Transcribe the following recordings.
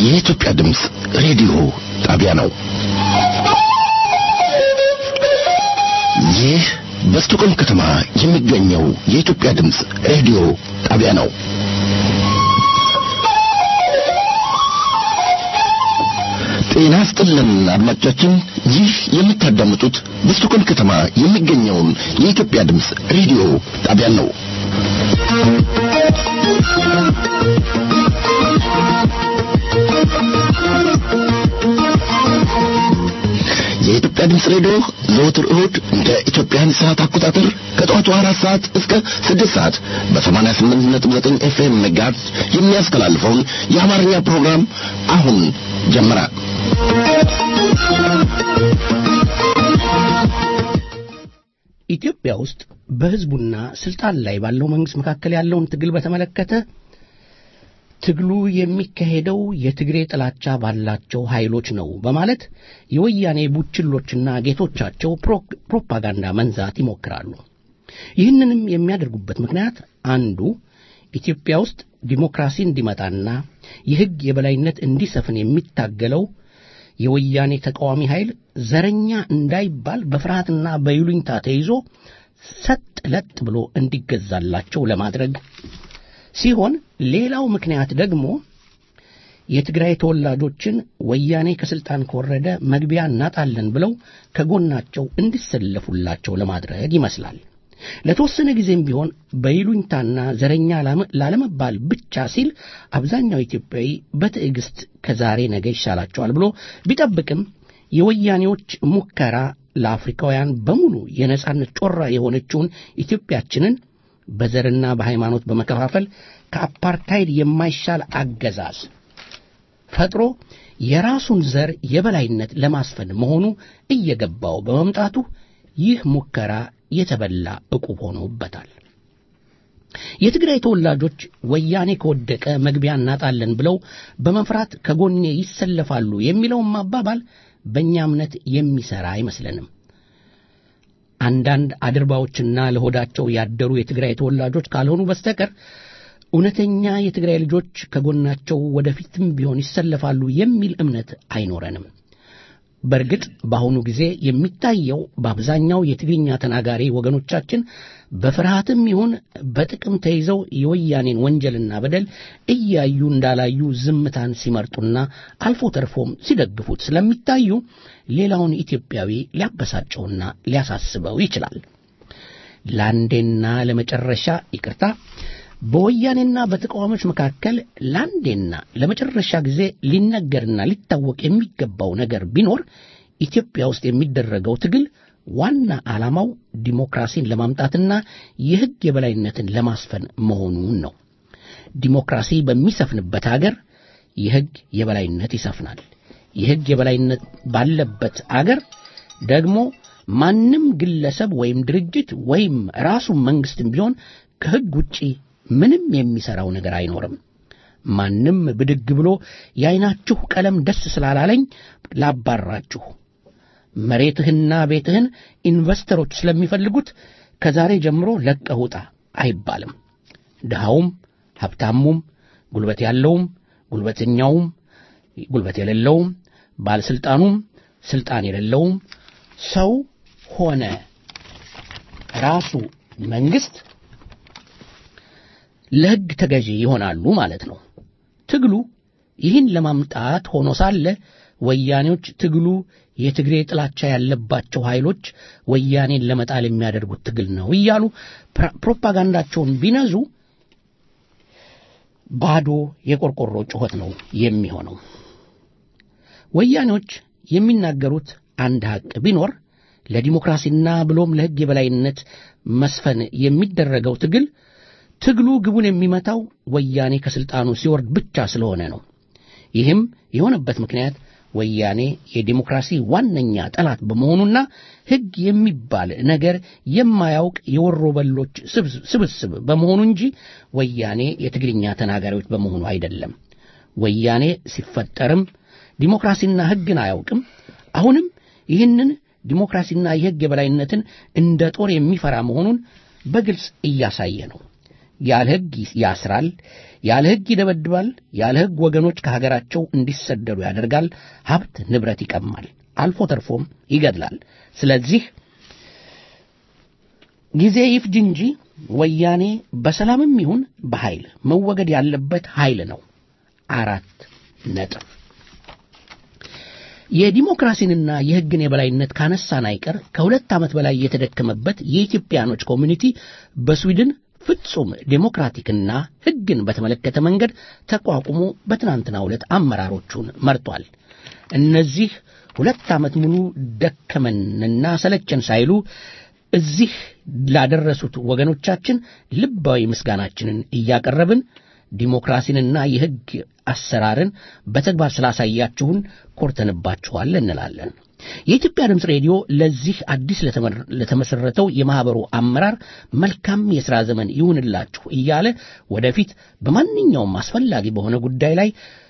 የኢትዮጵያ ድምጽ ሬዲዮ ጣቢያ ነው። ይህ በስቶኮልም ከተማ የሚገኘው የኢትዮጵያ ድምጽ ሬዲዮ ጣቢያ ነው። ጤና ይስጥልን አድማጮቻችን፣ ይህ የምታዳምጡት በስቶኮልም ከተማ የሚገኘውን የኢትዮጵያ ድምጽ ሬዲዮ ጣቢያ ነው። የኢትዮጵያ ድምጽ ሬዲዮ ዘወትር እሁድ እንደ ኢትዮጵያን ሰዓት አቆጣጠር ከጠዋቱ 4 ሰዓት እስከ 6 ሰዓት በ88.9 ኤፍኤም ሜጋሄርዝ የሚያስተላልፈውን የአማርኛ ፕሮግራም አሁን ጀመረ። ኢትዮጵያ ውስጥ በህዝቡና ስልጣን ላይ ባለው መንግስት መካከል ያለውን ትግል በተመለከተ ትግሉ የሚካሄደው የትግሬ ጥላቻ ባላቸው ኃይሎች ነው በማለት የወያኔ ቡችሎችና ጌቶቻቸው ፕሮፓጋንዳ መንዛት ይሞክራሉ። ይህንንም የሚያደርጉበት ምክንያት አንዱ ኢትዮጵያ ውስጥ ዲሞክራሲ እንዲመጣና የህግ የበላይነት እንዲሰፍን የሚታገለው የወያኔ ተቃዋሚ ኃይል ዘረኛ እንዳይባል በፍርሃትና በይሉኝታ ተይዞ ሰጥ ለጥ ብሎ እንዲገዛላቸው ለማድረግ ሲሆን፣ ሌላው ምክንያት ደግሞ የትግራይ ተወላጆችን ወያኔ ከስልጣን ከወረደ መግቢያ እናጣለን ብለው ከጎናቸው እንዲሰለፉላቸው ለማድረግ ይመስላል። ለተወሰነ ጊዜም ቢሆን በይሉኝታና ዘረኛ ላለመባል ብቻ ሲል አብዛኛው ኢትዮጵያዊ በትዕግስት ከዛሬ ነገ ይሻላቸዋል ብሎ ቢጠብቅም የወያኔዎች ሙከራ ለአፍሪካውያን በሙሉ የነጻነት ጮራ የሆነችውን ኢትዮጵያችንን በዘርና በሃይማኖት በመከፋፈል ከአፓርታይድ የማይሻል አገዛዝ ፈጥሮ የራሱን ዘር የበላይነት ለማስፈን መሆኑ እየገባው በመምጣቱ ይህ ሙከራ የተበላ ዕቁብ ሆኖበታል። የትግራይ ተወላጆች ወያኔ ከወደቀ መግቢያ እናጣለን ብለው በመፍራት ከጎኔ ይሰለፋሉ የሚለውም አባባል በእኛ እምነት የሚሰራ አይመስለንም። አንዳንድ አድርባዎችና ለሆዳቸው ያደሩ የትግራይ ተወላጆች ካልሆኑ በስተቀር እውነተኛ የትግራይ ልጆች ከጎናቸው ወደፊትም ቢሆን ይሰለፋሉ የሚል እምነት አይኖረንም። በእርግጥ በአሁኑ ጊዜ የሚታየው በአብዛኛው የትግርኛ ተናጋሪ ወገኖቻችን በፍርሃትም ይሁን በጥቅም ተይዘው የወያኔን ወንጀልና በደል እያዩ እንዳላዩ ዝምታን ሲመርጡና አልፎ ተርፎም ሲደግፉት ስለሚታዩ ሌላውን ኢትዮጵያዊ ሊያበሳጨውና ሊያሳስበው ይችላል። ለአንዴና ለመጨረሻ ይቅርታ፣ በወያኔና በተቃዋሚዎች መካከል ለአንዴና ለመጨረሻ ጊዜ ሊነገርና ሊታወቅ የሚገባው ነገር ቢኖር ኢትዮጵያ ውስጥ የሚደረገው ትግል ዋና ዓላማው ዲሞክራሲን ለማምጣትና የሕግ የበላይነትን ለማስፈን መሆኑን ነው። ዲሞክራሲ በሚሰፍንበት ሀገር የሕግ የበላይነት ይሰፍናል። የሕግ የበላይነት ባለበት አገር ደግሞ ማንም ግለሰብ ወይም ድርጅት ወይም ራሱ መንግስትም ቢሆን ከሕግ ውጪ ምንም የሚሰራው ነገር አይኖርም። ማንም ብድግ ብሎ የዓይናችሁ ቀለም ደስ ስላላለኝ ላባራችሁ፣ መሬትህና ቤትህን ኢንቨስተሮች ስለሚፈልጉት ከዛሬ ጀምሮ ለቀህ ውጣ አይባልም። ድሃውም ሀብታሙም ጉልበት ያለውም ጉልበተኛውም ጉልበት የሌለውም ባለስልጣኑም ስልጣን የሌለውም ሰው ሆነ ራሱ መንግስት ለሕግ ተገዢ ይሆናሉ ማለት ነው። ትግሉ ይህን ለማምጣት ሆኖ ሳለ ወያኔዎች ትግሉ የትግሬ ጥላቻ ያለባቸው ኃይሎች ወያኔን ለመጣል የሚያደርጉት ትግል ነው እያሉ ፕሮፓጋንዳቸውን ቢነዙ ባዶ የቆርቆሮ ጩኸት ነው የሚሆነው። ወያኔዎች የሚናገሩት አንድ ሐቅ ቢኖር ለዲሞክራሲና ብሎም ለሕግ የበላይነት መስፈን የሚደረገው ትግሉ ግቡን የሚመታው ወያኔ ከስልጣኑ ሲወርድ ብቻ ስለሆነ ነው። ይህም የሆነበት ምክንያት ወያኔ የዲሞክራሲ ዋነኛ ጠላት በመሆኑና ሕግ የሚባል ነገር የማያውቅ የወሮበሎች ስብስብ በመሆኑ እንጂ ወያኔ የትግርኛ ተናጋሪዎች በመሆኑ አይደለም። ወያኔ ሲፈጠርም ዲሞክራሲና ሕግን አያውቅም። አሁንም ይህንን ዲሞክራሲና የሕግ የበላይነትን እንደ ጦር የሚፈራ መሆኑን በግልጽ እያሳየ ነው። ያለ ሕግ ያስራል፣ ያለ ሕግ ይደበድባል፣ ያለ ሕግ ወገኖች ከሀገራቸው እንዲሰደዱ ያደርጋል፣ ሀብት ንብረት ይቀማል፣ አልፎ ተርፎም ይገድላል። ስለዚህ ጊዜ ይፍጅ እንጂ ወያኔ በሰላምም ይሁን በኃይል መወገድ ያለበት ኃይል ነው። 4 ነጥብ። የዲሞክራሲንና የሕግን የበላይነት ካነሳን አይቀር ከ2 ዓመት በላይ የተደከመበት የኢትዮጵያኖች ኮሚኒቲ በስዊድን ፍጹም ዴሞክራቲክና ሕግን በተመለከተ መንገድ ተቋቁሞ በትናንትናው ዕለት አመራሮቹን መርጧል። እነዚህ 2 ዓመት ሙሉ ደከመንና ሰለቸን ሳይሉ እዚህ ላደረሱት ወገኖቻችን ልባዊ ምስጋናችንን እያቀረብን ዲሞክራሲንና የሕግ አሰራርን በተግባር ስላሳያችሁን ኮርተንባችኋል እንላለን። የኢትዮጵያ ድምፅ ሬዲዮ ለዚህ አዲስ ለተመሰረተው የማህበሩ አመራር መልካም የሥራ ዘመን ይሁንላችሁ እያለ ወደፊት በማንኛውም አስፈላጊ በሆነ ጉዳይ ላይ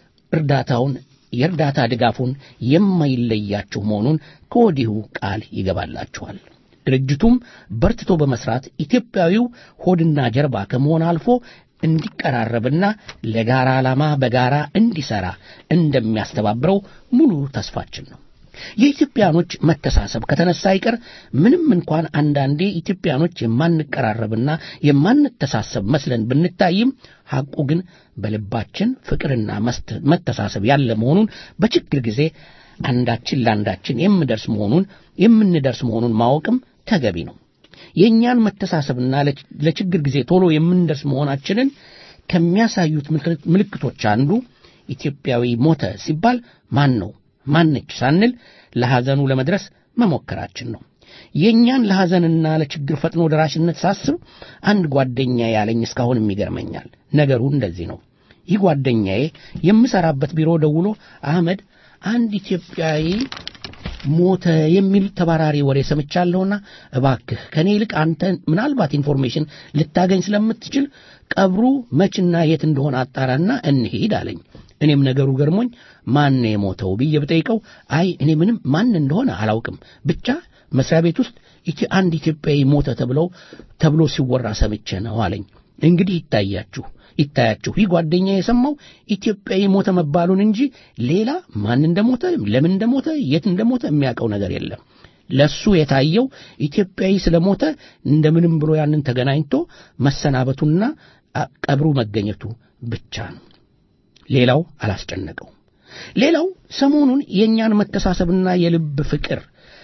የእርዳታ ድጋፉን የማይለያችሁ መሆኑን ከወዲሁ ቃል ይገባላችኋል። ድርጅቱም በርትቶ በመስራት ኢትዮጵያዊው ሆድና ጀርባ ከመሆን አልፎ እንዲቀራረብና ለጋራ ዓላማ በጋራ እንዲሰራ እንደሚያስተባብረው ሙሉ ተስፋችን ነው። የኢትዮጵያኖች መተሳሰብ ከተነሳ አይቀር ምንም እንኳን አንዳንዴ ኢትዮጵያኖች የማንቀራረብና የማንተሳሰብ መስለን ብንታይም ሐቁ ግን በልባችን ፍቅርና መተሳሰብ ያለ መሆኑን በችግር ጊዜ አንዳችን ለአንዳችን የምንደርስ መሆኑን ማወቅም ተገቢ ነው። የእኛን መተሳሰብና ለችግር ጊዜ ቶሎ የምንደርስ መሆናችንን ከሚያሳዩት ምልክቶች አንዱ ኢትዮጵያዊ ሞተ ሲባል ማነች ሳንል ለሐዘኑ ለመድረስ መሞከራችን ነው። የእኛን ለሐዘንና ለችግር ፈጥኖ ደራሽነት ሳስብ አንድ ጓደኛ ያለኝ እስካሁንም ይገርመኛል። ነገሩ እንደዚህ ነው። ይህ ጓደኛዬ የምሰራበት ቢሮ ደውሎ አህመድ አንድ ኢትዮጵያዊ ሞተ የሚል ተባራሪ ወሬ ሰምቻለሁና እባክህ ከኔ ይልቅ አንተ ምናልባት ኢንፎርሜሽን ልታገኝ ስለምትችል ቀብሩ መችና የት እንደሆነ አጣራና እንሂድ አለኝ። እኔም ነገሩ ገርሞኝ ማን ነው የሞተው ብዬ ብጠይቀው አይ እኔ ምንም ማን እንደሆነ አላውቅም፣ ብቻ መስሪያ ቤት ውስጥ አንድ ኢትዮጵያዊ ሞተ ተብሎ ሲወራ ሰምቼ ነው አለኝ። እንግዲህ ይታያችሁ ይህ ጓደኛ የሰማው ኢትዮጵያዊ ሞተ መባሉን እንጂ ሌላ ማን እንደሞተ ለምን እንደሞተ የት እንደሞተ የሚያውቀው ነገር የለም። ለሱ የታየው ኢትዮጵያዊ ስለሞተ እንደምንም ብሎ ያንን ተገናኝቶ መሰናበቱና ቀብሩ መገኘቱ ብቻ ነው። ሌላው አላስጨነቀው። ሌላው ሰሞኑን የኛን መተሳሰብና የልብ ፍቅር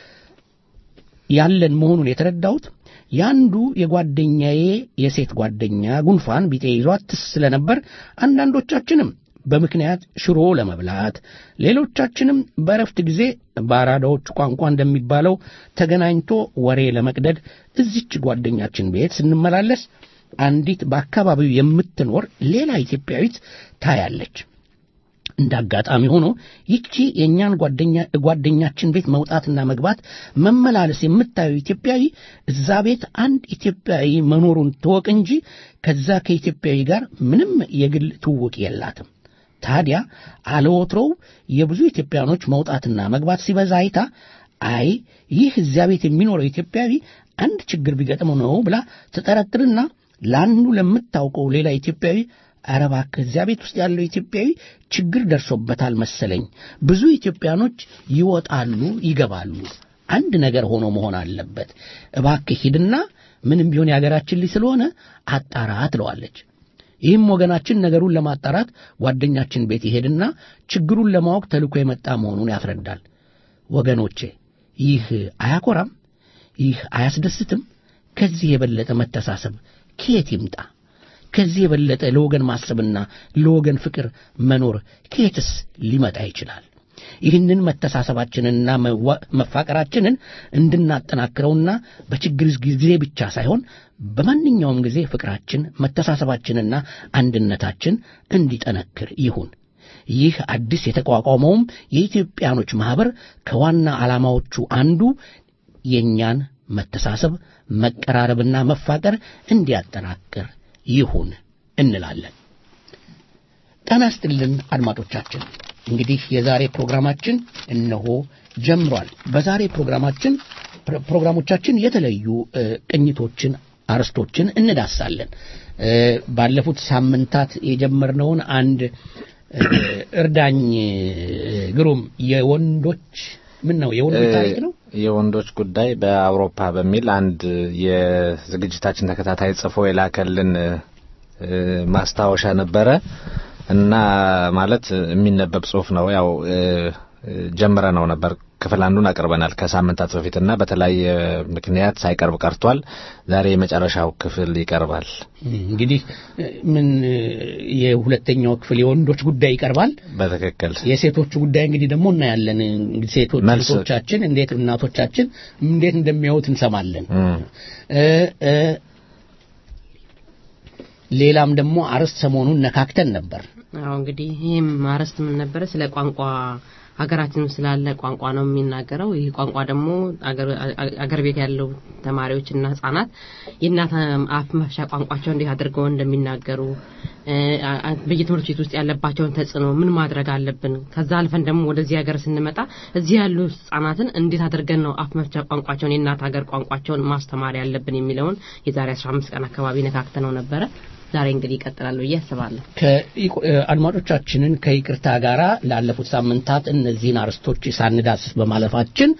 ያለን መሆኑን የተረዳሁት ያንዱ የጓደኛዬ የሴት ጓደኛ ጉንፋን ቢጤ ይዟት ስለነበር አንዳንዶቻችንም በምክንያት ሽሮ ለመብላት ሌሎቻችንም በረፍት ጊዜ ባራዳዎቹ ቋንቋ እንደሚባለው ተገናኝቶ ወሬ ለመቅደድ እዚች ጓደኛችን ቤት ስንመላለስ አንዲት በአካባቢው የምትኖር ሌላ ኢትዮጵያዊት ታያለች። እንዳጋጣሚ ሆኖ ይቺ የኛን ጓደኛችን ቤት መውጣትና መግባት መመላለስ የምታየው ኢትዮጵያዊ እዛ ቤት አንድ ኢትዮጵያዊ መኖሩን ተወቅ እንጂ ከዛ ከኢትዮጵያዊ ጋር ምንም የግል ትውውቅ የላትም። ታዲያ አለወትሮው የብዙ ኢትዮጵያኖች መውጣትና መግባት ሲበዛ አይታ አይ ይህ እዚያ ቤት የሚኖረው ኢትዮጵያዊ አንድ ችግር ቢገጥመው ነው ብላ ተጠረጥርና ለአንዱ ለምታውቀው ሌላ ኢትዮጵያዊ ኧረ እባክህ እዚያ ቤት ውስጥ ያለው ኢትዮጵያዊ ችግር ደርሶበታል መሰለኝ፣ ብዙ ኢትዮጵያኖች ይወጣሉ ይገባሉ፣ አንድ ነገር ሆኖ መሆን አለበት፣ እባክህ ሂድና ምንም ቢሆን የሀገራችን ልጅ ስለሆነ አጣራ ትለዋለች። ይህም ወገናችን ነገሩን ለማጣራት ጓደኛችን ቤት ይሄድና ችግሩን ለማወቅ ተልኮ የመጣ መሆኑን ያስረዳል። ወገኖቼ ይህ አያኮራም? ይህ አያስደስትም? ከዚህ የበለጠ መተሳሰብ ከየት ይምጣ? ከዚህ የበለጠ ለወገን ማሰብና ለወገን ፍቅር መኖር ከየትስ ሊመጣ ይችላል? ይህንን መተሳሰባችንና መፋቀራችንን እንድናጠናክረውና በችግር ጊዜ ብቻ ሳይሆን በማንኛውም ጊዜ ፍቅራችን፣ መተሳሰባችንና አንድነታችን እንዲጠነክር ይሁን። ይህ አዲስ የተቋቋመውም የኢትዮጵያኖች ማህበር ከዋና ዓላማዎቹ አንዱ የኛን መተሳሰብ፣ መቀራረብና መፋቀር እንዲያጠናክር ይሁን እንላለን። ጤና ይስጥልን አድማጮቻችን። እንግዲህ የዛሬ ፕሮግራማችን እነሆ ጀምሯል። በዛሬ ፕሮግራሞቻችን የተለዩ ቅኝቶችን አርስቶችን እንዳሳለን ባለፉት ሳምንታት የጀመርነውን አንድ እርዳኝ ግሩም የወንዶች ምን ነው የወንዶች ታሪክ ነው የወንዶች ጉዳይ በአውሮፓ በሚል አንድ የዝግጅታችን ተከታታይ ጽፎ የላከልን ማስታወሻ ነበረ እና ማለት የሚነበብ ጽሁፍ ነው ያው ጀምረናው ነበር ክፍል አንዱን አቀርበናል ከሳምንታት በፊትና በተለያየ ምክንያት ሳይቀርብ ቀርቷል ዛሬ የመጨረሻው ክፍል ይቀርባል እንግዲህ ምን የሁለተኛው ክፍል የወንዶች ጉዳይ ይቀርባል በትክክል የሴቶች ጉዳይ እንግዲህ ደግሞ እናያለን እንግዲህ ሴቶቻችን እንዴት እናቶቻችን እንዴት እንደሚያዩት እንሰማለን ሌላም ደግሞ አርስት ሰሞኑን ነካክተን ነበር አዎ እንግዲህ ይሄም አርስት ምን ነበር ስለ ቋንቋ ሀገራችን ስላለ ቋንቋ ነው የሚናገረው ይሄ ቋንቋ ደግሞ አገር ቤት ያለው ተማሪዎችና ህፃናት የእናት አፍ መፍቻ ቋንቋቸው እንዴት አድርገው እንደሚናገሩ በየትምህርት ቤት ውስጥ ያለባቸውን ተጽዕኖ ምን ማድረግ አለብን ከዛ አልፈን ደግሞ ወደዚህ ሀገር ስንመጣ እዚህ ያሉ ህፃናትን እንዴት አድርገን ነው አፍ መፍቻ ቋንቋቸውን የእናት ሀገር ቋንቋቸውን ማስተማር ያለብን የሚለውን የዛሬ 15 ቀን አካባቢ ነካክተነው ነበር ዛሬ እንግዲህ ይቀጥላል ያስባለሁ ከአድማጮቻችንን ከይቅርታ ጋራ ላለፉት ሳምንታት እነዚህን አርስቶች ሳንዳስስ በማለፋችን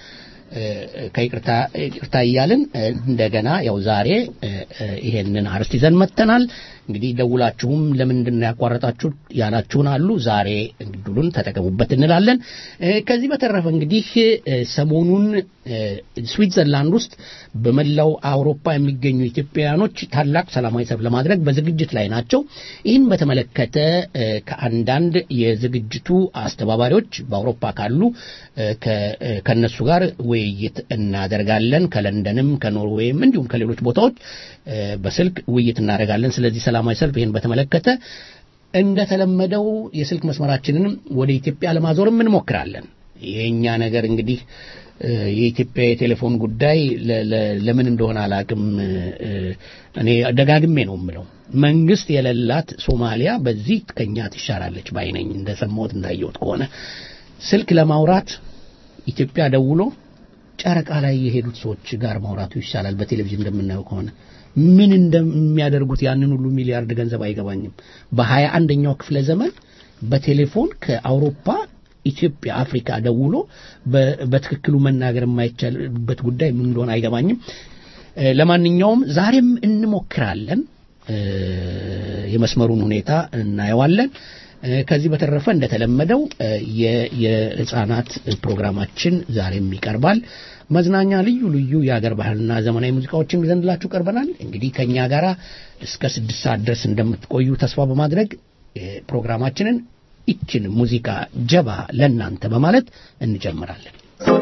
ከይቅርታ ይያልን እንደገና ያው ዛሬ ይሄንን አርስት ይዘን መተናል እንግዲህ ደውላችሁም ለምንድነው ያቋረጣችሁ ያላችሁን አሉ ዛሬ እንግዲሁን ተጠቀሙበት እንላለን ከዚህ በተረፈ እንግዲህ ሰሞኑን ስዊትዘርላንድ ውስጥ በመላው አውሮፓ የሚገኙ ኢትዮጵያውያኖች ታላቅ ሰላማዊ ሰልፍ ለማድረግ በዝግጅት ላይ ናቸው ይህን በተመለከተ ከአንዳንድ የዝግጅቱ አስተባባሪዎች በአውሮፓ ካሉ ከነሱ ጋር ውይይት እናደርጋለን ከለንደንም ከኖርዌይም እንዲሁም ከሌሎች ቦታዎች በስልክ ውይይት እናደርጋለን ስለዚህ ሰላማዊ ሰልፍ ይሄን በተመለከተ እንደተለመደው የስልክ መስመራችንን ወደ ኢትዮጵያ ለማዞርም እንሞክራለን የኛ ነገር እንግዲህ የኢትዮጵያ የቴሌፎን ጉዳይ ለምን እንደሆነ አላቅም እኔ ደጋግሜ ነው የምለው መንግስት የሌላት ሶማሊያ በዚህ ከኛ ትሻላለች ባይነኝ እንደሰማሁት እንዳየሁት ከሆነ ስልክ ለማውራት ኢትዮጵያ ደውሎ ጨረቃ ላይ የሄዱት ሰዎች ጋር ማውራቱ ይሻላል በቴሌቪዥን እንደምናየው ከሆነ ምን እንደሚያደርጉት ያንን ሁሉ ሚሊያርድ ገንዘብ አይገባኝም በ21ኛው ክፍለ ዘመን በቴሌፎን ከአውሮፓ ኢትዮጵያ አፍሪካ ደውሎ በትክክሉ መናገር የማይቻልበት ጉዳይ ምን እንደሆነ አይገባኝም ለማንኛውም ዛሬም እንሞክራለን የመስመሩን ሁኔታ እናየዋለን ከዚህ በተረፈ እንደተለመደው የህፃናት ፕሮግራማችን ዛሬም ይቀርባል መዝናኛ ልዩ ልዩ የሀገር ባህልና ዘመናዊ ሙዚቃዎችን ይዘንላችሁ ቀርበናል እንግዲህ ከኛ ጋራ እስከ 6 ሰዓት ድረስ እንደምትቆዩ ተስፋ በማድረግ ፕሮግራማችንን እቺን ሙዚቃ ጀባ ለናንተ በማለት እንጀምራለን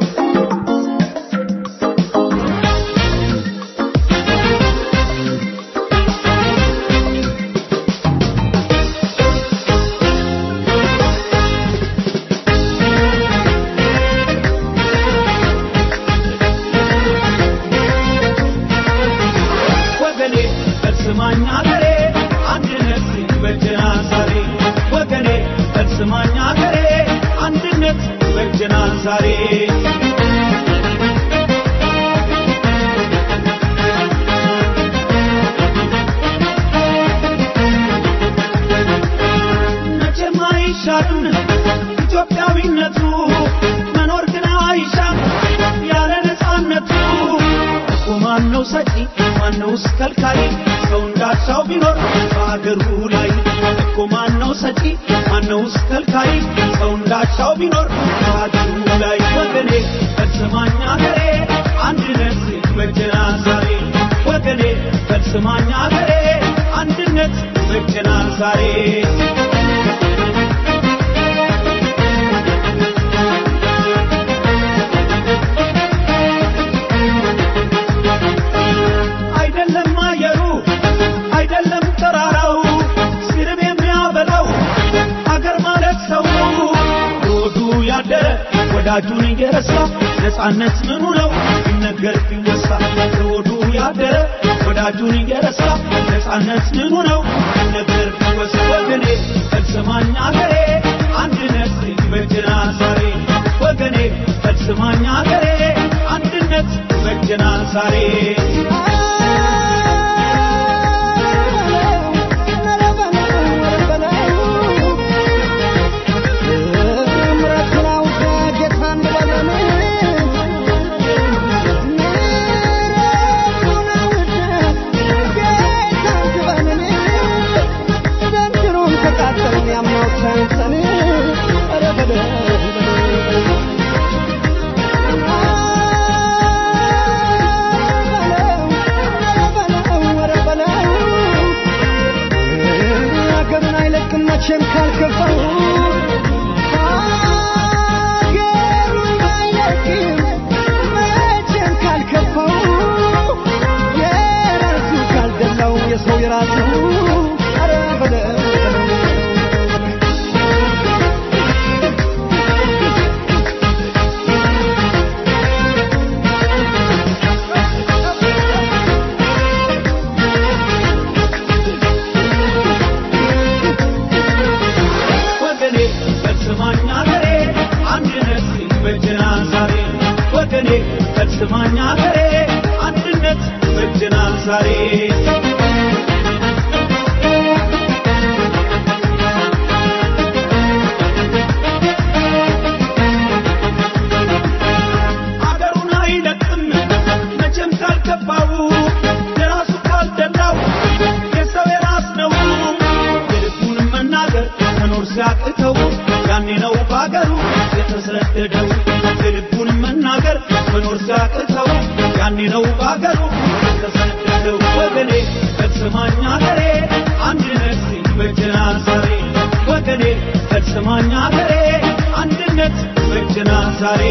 ወዳጁን ይገረሳ ነፃነት ምኑ ነው ይነገር ቢወሳ ወዱ ያደረ ወዳጁን ይገረሳ ነፃነት ምኑ ነው ይነገር ቢወሳ ወገኔ ተስማኛ አገሬ አንድነት በጀና ዛሬ ወገኔ ተስማኛ አገሬ አንድነት በጀና ዛሬ ፈጽማኛ ገሬ አንድነት በጀና ዛሬ ወገኔ ፈጽማኛ ገሬ አንድነት በጀና ዛሬ አገሩን አይለቅም መቼም ካልከባው የራሱ ካልደላው የሰው የራስ ነው የልቡን መናገር መኖር ሲያቅተው ያኔ ነው ባገሩ የተሰደደው የልቡን መናገር መኖር ሲያቅተው ያኔ ነው ባገሩ የተሰደደው ወገኔ ፈጽማኛ ገሬ አንድነት በጀና ዛሬ ወገኔ ፈጽማኛ ገሬ አንድነት በጀና ዛሬ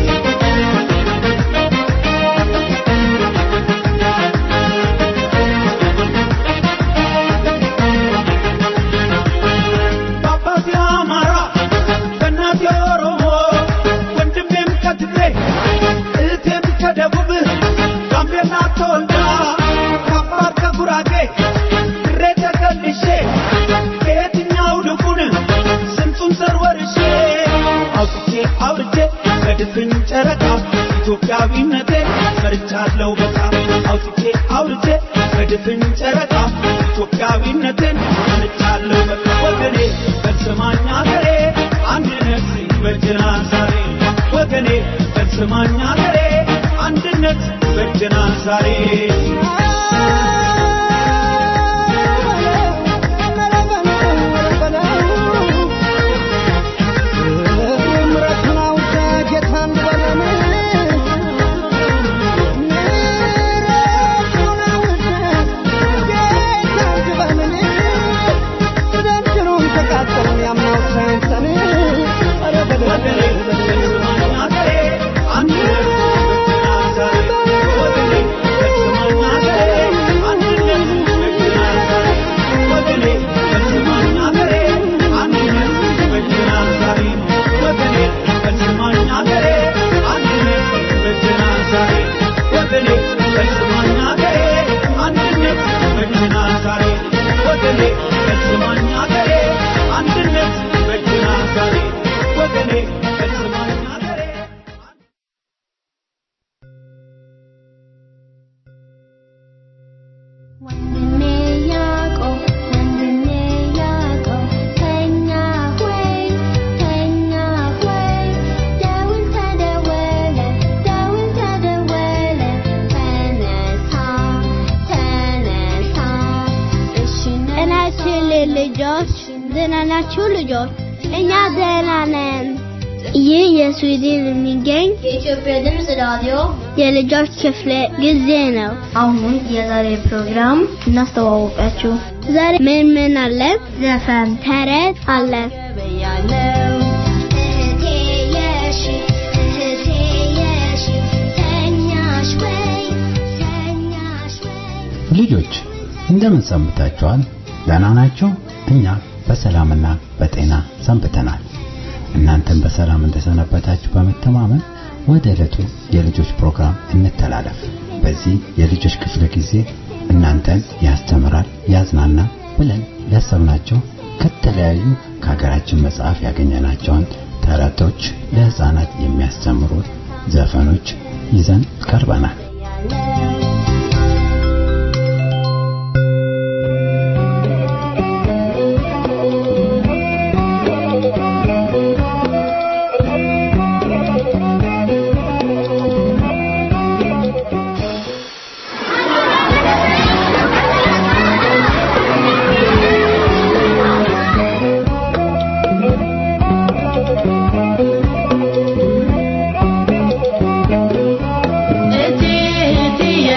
በድፍን ጨረቃ ኢትዮጵያዊነቴ ሰርቻለሁ በቃ አውጥቼ አውርቼ በድፍን ጨረቃ ኢትዮጵያዊነቴን ሰርቻለሁ በቃ ወገኔ ፈጽማኛ ገሬ አንድነት በጀና ዛሬ ወገኔ ፈጽማኛ ገሬ አንድነት በጀና ዛሬ እኛ ደህና ነን። ይህ የስዊድን የሚገኝ የኢትዮጵያ ድምፅ ራዲዮ የልጆች ክፍለ ጊዜ ነው። አሁን የዛሬ ፕሮግራም እናስተዋወቃችሁ። ዛሬ ምን አለ? ዘፈን፣ ተረት አለ። ልጆች እንደምን ሰንብታችኋል? ደህና ናችሁ? እኛ በሰላምና በጤና ሰንብተናል። እናንተም በሰላም እንደሰነበታችሁ በመተማመን ወደ ዕለቱ የልጆች ፕሮግራም እንተላለፍ። በዚህ የልጆች ክፍለ ጊዜ እናንተን ያስተምራል፣ ያዝናና ብለን ያሰብናቸው ከተለያዩ ከሀገራችን መጽሐፍ ያገኘናቸውን ተረቶች፣ ለህፃናት የሚያስተምሩ ዘፈኖች ይዘን ቀርበናል። Eti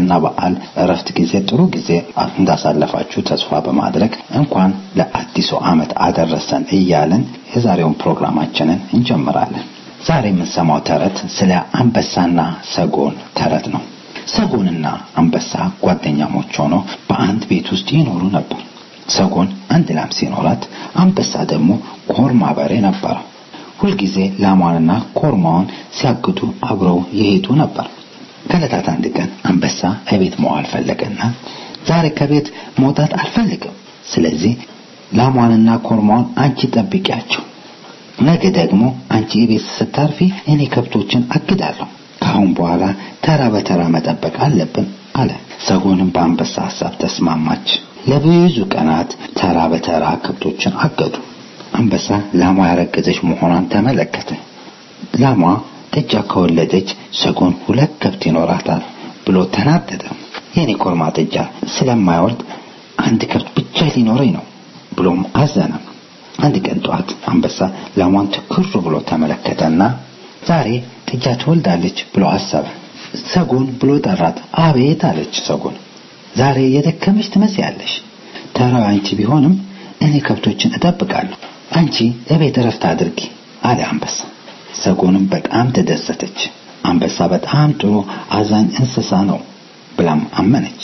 የገና በዓል እረፍት ጊዜ ጥሩ ጊዜ እንዳሳለፋችሁ ተስፋ በማድረግ እንኳን ለአዲሱ ዓመት አደረሰን እያልን የዛሬውን ፕሮግራማችንን እንጀምራለን። ዛሬ የምንሰማው ተረት ስለ አንበሳና ሰጎን ተረት ነው። ሰጎንና አንበሳ ጓደኛሞች ሆነው በአንድ ቤት ውስጥ ይኖሩ ነበር። ሰጎን አንድ ላም ሲኖራት፣ አንበሳ ደግሞ ኮርማ በሬ ነበረው። ሁልጊዜ ላሟንና ኮርማውን ሲያግዱ አብረው ይሄዱ ነበር። ከዕለታት አንድ ቀን አንበሳ ከቤት መዋል ፈለገና ዛሬ ከቤት መውጣት አልፈልግም፣ ስለዚህ ላሟንና ኮርማውን አንቺ ጠብቂያቸው፣ ነገ ደግሞ አንቺ ቤት ስታርፊ እኔ ከብቶችን አግዳለሁ። ከአሁን በኋላ ተራ በተራ መጠበቅ አለብን አለ። ሰጎንም በአንበሳ ሐሳብ ተስማማች። ለብዙ ቀናት ተራ በተራ ከብቶችን አገዱ። አንበሳ ላሟ ያረገዘች መሆኗን ተመለከተ። ላሟ ጥጃ ከወለደች ሰጎን 2 ከብት ይኖራታል ብሎ ተናደደ። የኔ ኮርማ ጥጃ ስለማይወልድ 1 ከብት ብቻ ሊኖረኝ ነው ብሎም አዘነ። አንድ ቀን ጠዋት አንበሳ ላሟን ትኩር ብሎ ተመለከተና ዛሬ ጥጃ ትወልዳለች ብሎ አሰበ። ሰጎን ብሎ ጠራት። አቤት አለች ሰጎን። ዛሬ የደከመች ትመስያለሽ። ተራው አንቺ ቢሆንም እኔ ከብቶችን እጠብቃለሁ፣ አንቺ እቤት እረፍት አድርጊ አለ አንበሳ። ሰጎንም በጣም ተደሰተች። አንበሳ በጣም ጥሩ አዛኝ እንስሳ ነው ብላም አመነች።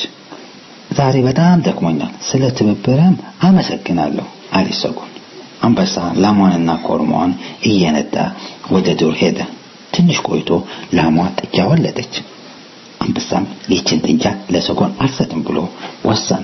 ዛሬ በጣም ደክሞኛል፣ ስለ ትብብርም አመሰግናለሁ አለ ሰጎን። አንበሳ ላሟንና ኮርማዋን እየነዳ ወደ ዱር ሄደ። ትንሽ ቆይቶ ላሟ ጥጃ ወለደች። አንበሳም ይህችን ጥጃ ለሰጎን አልሰጥም ብሎ ወሰነ።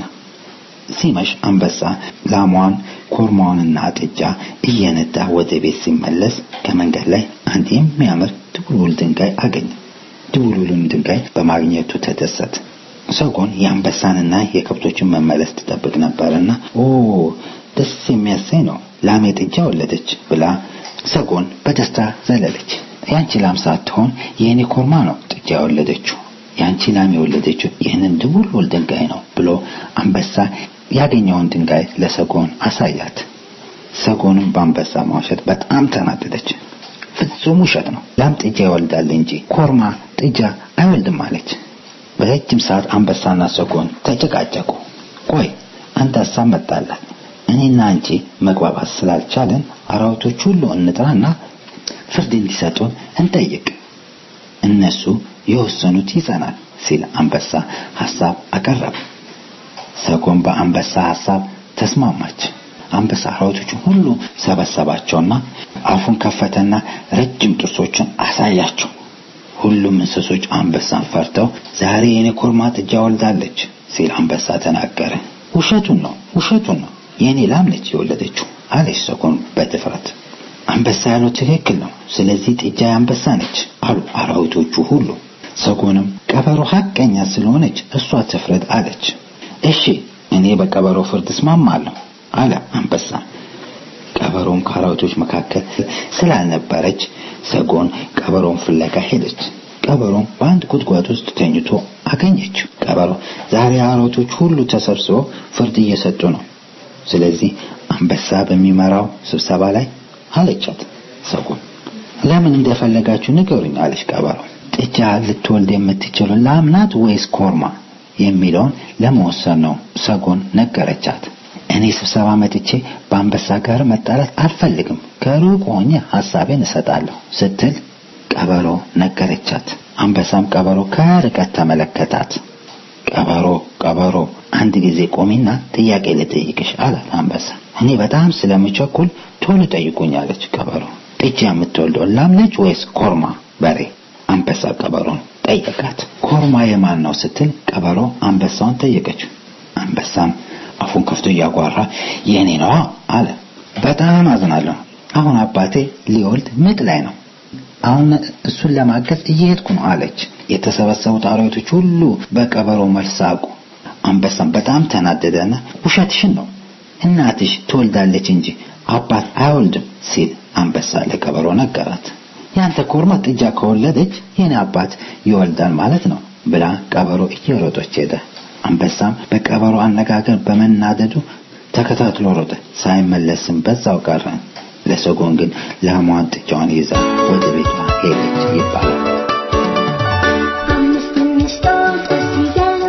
ሲመሽ አንበሳ ላሟን ኮርማዋንና ጥጃ እየነዳ ወደ ቤት ሲመለስ ከመንገድ ላይ አንድ የሚያምር ድቡልቡል ድንጋይ አገኘ። ድቡልቡልን ድንጋይ በማግኘቱ ተደሰተ። ሰጎን የአንበሳንና የከብቶችን መመለስ ትጠብቅ ነበርና ኦ ደስ የሚያሰኝ ነው፣ ላሜ ጥጃ ወለደች ብላ ሰጎን በደስታ ዘለለች። ያንቺ ላም ሳትሆን የኔ ኮርማ ነው ጥጃ የወለደችው፣ ያንቺ ላም የወለደችው ይህንን ድቡልቡል ድንጋይ ነው ብሎ አንበሳ ያገኘውን ድንጋይ ለሰጎን አሳያት። ሰጎንም በአንበሳ ማውሸት በጣም ተናደደች። ፍጹም ውሸት ነው፣ ላም ጥጃ ይወልዳል እንጂ ኮርማ ጥጃ አይወልድም አለች። በረጅም ሰዓት አንበሳና ሰጎን ተጨቃጨቁ። ቆይ አንተ ሐሳብ መጣላት፣ እኔና አንቺ መግባባት ስላልቻለን አራዊቶች ሁሉ እንጥራና ፍርድ እንዲሰጡን እንጠይቅ፣ እነሱ የወሰኑት ይጸናል ሲል አንበሳ ሐሳብ አቀረበ። ሰጎን በአንበሳ ሐሳብ ተስማማች። አንበሳ አራዊቶችን ሁሉ ሰበሰባቸውና አፉን ከፈተና ረጅም ጥርሶችን አሳያቸው። ሁሉም እንስሶች አንበሳን ፈርተው ዛሬ የኔ ኮርማ ጥጃ ወልዳለች ሲል አንበሳ ተናገረ። ውሸቱን ነው የኔ ላም ነች የወለደችው አለች ሰጎን በድፍረት። አንበሳ ያለው ትክክል ነው፣ ስለዚህ ጥጃ የአንበሳ ነች አሉ አራዊቶቹ ሁሉ። ሰጎንም ቀበሮ ሐቀኛ ስለሆነች እሷ ትፍረድ አለች። እሺ እኔ በቀበሮ ፍርድ እስማማለሁ አለ አንበሳ። ቀበሮም ከአራዊቶች መካከል ስላልነበረች ሰጎን ቀበሮን ፍለጋ ሄደች። ቀበሮም በአንድ ጉድጓድ ውስጥ ተኝቶ አገኘችው። ቀበሮ ዛሬ አራዊቶች ሁሉ ተሰብስበው ፍርድ እየሰጡ ነው፣ ስለዚህ አንበሳ በሚመራው ስብሰባ ላይ አለቻት። ሰጎን ለምን እንደፈለጋችሁ ንገሩኝ አለች ቀበሮ። ጥጃ ልትወልድ የምትችለው ላም ናት ወይስ ኮርማ የሚለውን ለመወሰን ነው ሰጎን ነገረቻት። እኔ ስብሰባ መጥቼ በአንበሳ ጋር መጣላት አልፈልግም፣ ከሩቅ ሆኜ ሐሳቤን እሰጣለሁ ስትል ቀበሮ ነገረቻት። አንበሳም ቀበሮ ከርቀት ተመለከታት። ቀበሮ አንድ ጊዜ ቆሚና ጥያቄ ልጠይቅሽ አላት አንበሳ። እኔ በጣም ስለምቸኩል ቶሎ ጠይቁኝ አለች ቀበሮ። ጥጃ የምትወልደው ላም ነች ወይስ ኮርማ በሬ? አንበሳ ቀበሮን ጠየቃት። ኮርማ የማን ነው ስትል ቀበሮ አንበሳውን ጠየቀችው። አንበሳም አፉን ከፍቶ እያጓራ የኔ ነው አለ። በጣም አዝናለሁ፣ አሁን አባቴ ሊወልድ ምጥ ላይ ነው፣ አሁን እሱን ለማገዝ እየሄድኩ ነው አለች። የተሰበሰቡት አራዊቶች ሁሉ በቀበሮ መልስ ሳቁ። አንበሳም በጣም ተናደደና ውሸትሽን ነው፣ እናትሽ ትወልዳለች እንጂ አባት አይወልድም ሲል አንበሳ ለቀበሮ ነገራት። ያንተ ኮርማ ጥጃ ከወለደች የኔ አባት ይወልዳል ማለት ነው ብላ ቀበሮ እየሮጠች ሄደ። አንበሳም በቀበሮ አነጋገር በመናደዱ ተከታትሎ ሮጠ። ሳይመለስም በዛው ቀረ። ለሰጎን ግን ላሟን ጥጃዋን ይዛ ወደ ቤቷ ሄደች ይባላል። አምስት ሚስቶች ሲገል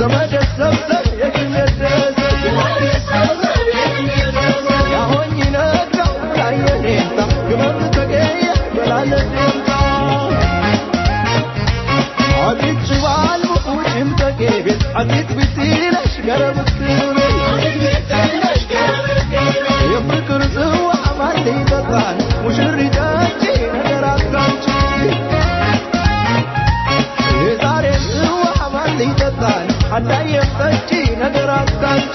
ዘመድ ሰብሰብ የግነደሰ ያሆኝ ነጋው ላየኔታ ግመል ተገየ በላለዴታ አዲች ባል ውጭም ተገቤት አዲት ብትለሽ ገረብክቤ የፍቅር ጽዋ ማን ይጠጣል ሙሽሪታች ነገር አታንቺ የዛሬ ጽዋ ማን ይጠጣል አዳየም ጠጪ ነገር አታንቺ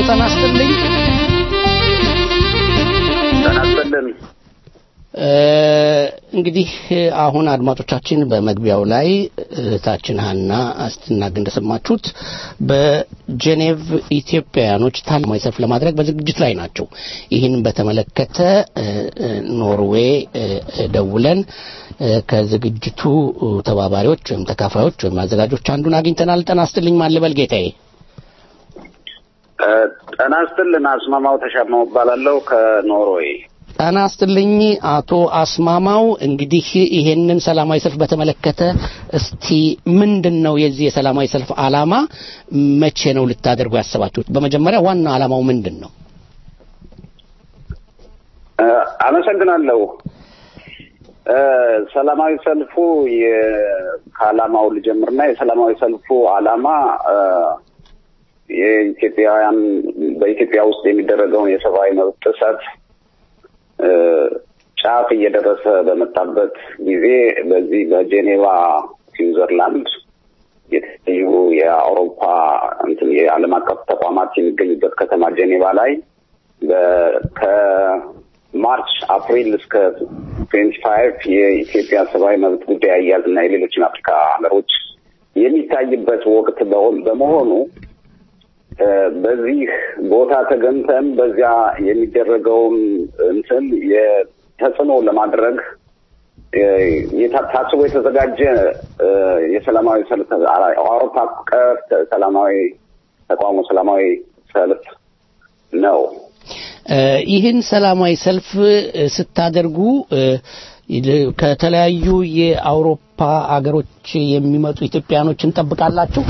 ጤና ይስጥልኝ። እንግዲህ አሁን አድማጮቻችን በመግቢያው ላይ እህታችን ሀና አስትናግ እንደሰማችሁት በጄኔቭ ኢትዮጵያውያኖች ታላማዊ ሰልፍ ለማድረግ በዝግጅት ላይ ናቸው። ይህን በተመለከተ ኖርዌይ ደውለን ከዝግጅቱ ተባባሪዎች ወይም ተካፋዮች ወይም አዘጋጆች አንዱን አግኝተናል። ጤና ይስጥልኝ ማን ልበል ጌታዬ? ጤና ይስጥልን አስማማው ተሻማው እባላለሁ ከኖርዌይ። ጤና ይስጥልኝ አቶ አስማማው። እንግዲህ ይሄንን ሰላማዊ ሰልፍ በተመለከተ እስቲ ምንድነው የዚህ የሰላማዊ ሰልፍ ዓላማ? መቼ ነው ልታደርጉ ያሰባችሁት? በመጀመሪያ ዋና ዓላማው ምንድነው? አመሰግናለሁ። ሰላማዊ ሰልፉ ከዓላማው ልጀምርና የሰላማዊ ሰልፉ ዓላማ የኢትዮጵያውያን በኢትዮጵያ ውስጥ የሚደረገውን የሰብአዊ መብት ጥሰት ጫፍ እየደረሰ በመጣበት ጊዜ በዚህ በጄኔቫ ስዊዘርላንድ የተለያዩ የአውሮፓ የዓለም አቀፍ ተቋማት የሚገኙበት ከተማ ጄኔቫ ላይ ከማርች አፕሪል እስከ 25 የኢትዮጵያ ሰብአዊ መብት ጉዳይ አያያዝና የሌሎችን አፍሪካ ሀገሮች የሚታይበት ወቅት በመሆኑ በዚህ ቦታ ተገንተን በዚያ የሚደረገውን የተጽዕኖ ለማድረግ ታስቦ የተዘጋጀ የሰላማዊ ሰልፍ አውሮፓ አቀፍ ሰላማዊ ተቃውሞ ሰላማዊ ሰልፍ ነው። ይህን ሰላማዊ ሰልፍ ስታደርጉ ከተለያዩ የአውሮፓ አገሮች የሚመጡ ኢትዮጵያኖችን ጠብቃላችሁ?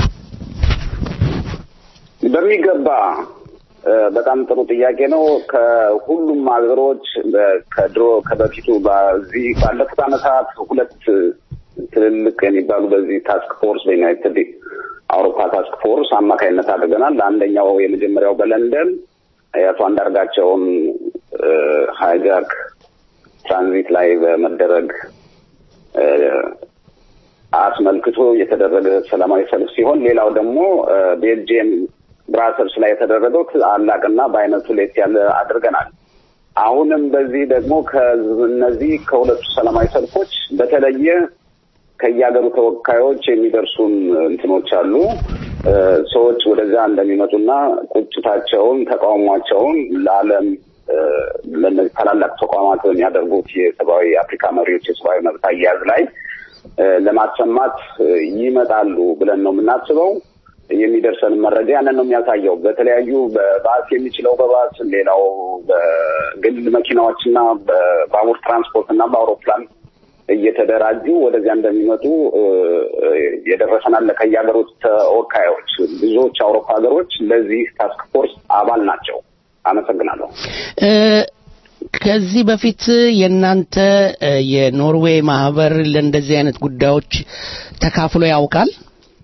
በሚገባ በጣም ጥሩ ጥያቄ ነው። ከሁሉም ሀገሮች ከበፊቱ በዚህ ባለፉት ዓመታት ሁለት ትልልቅ የሚባሉ በዚህ ታስክ ፎርስ በዩናይትድ አውሮፓ ታስክ ፎርስ አማካይነት አድርገናል። አንደኛው የመጀመሪያው በለንደን የአቶ አንዳርጋቸውን ሃይጃክ ትራንዚት ላይ በመደረግ አስመልክቶ የተደረገ ሰላማዊ ሰልፍ ሲሆን ሌላው ደግሞ ቤልጂየም ብራሰልስ ላይ የተደረገው ታላቅና በአይነቱ ለየት ያለ አድርገናል። አሁንም በዚህ ደግሞ ከነዚህ ከሁለቱ ሰላማዊ ሰልፎች በተለየ ከየሀገሩ ተወካዮች የሚደርሱን እንትኖች አሉ። ሰዎች ወደዛ እንደሚመጡና ቁጭታቸውን ተቃውሟቸውን ለዓለም ለነዚህ ታላላቅ ተቋማት የሚያደርጉት የሰብአዊ አፍሪካ መሪዎች የሰብአዊ መብት አያያዝ ላይ ለማሰማት ይመጣሉ ብለን ነው የምናስበው። የሚደርሰን መረጃ ያንን ነው የሚያሳየው። በተለያዩ በባስ የሚችለው በባስ ሌላው በግል መኪናዎችና በባቡር ትራንስፖርትና በአውሮፕላን እየተደራጁ ወደዚያ እንደሚመጡ የደረሰናል። ከየሀገሮች ተወካዮች ብዙዎች አውሮፓ ሀገሮች ለዚህ ታስክ ፎርስ አባል ናቸው። አመሰግናለሁ። ከዚህ በፊት የናንተ የኖርዌይ ማህበር ለእንደዚህ አይነት ጉዳዮች ተካፍሎ ያውቃል?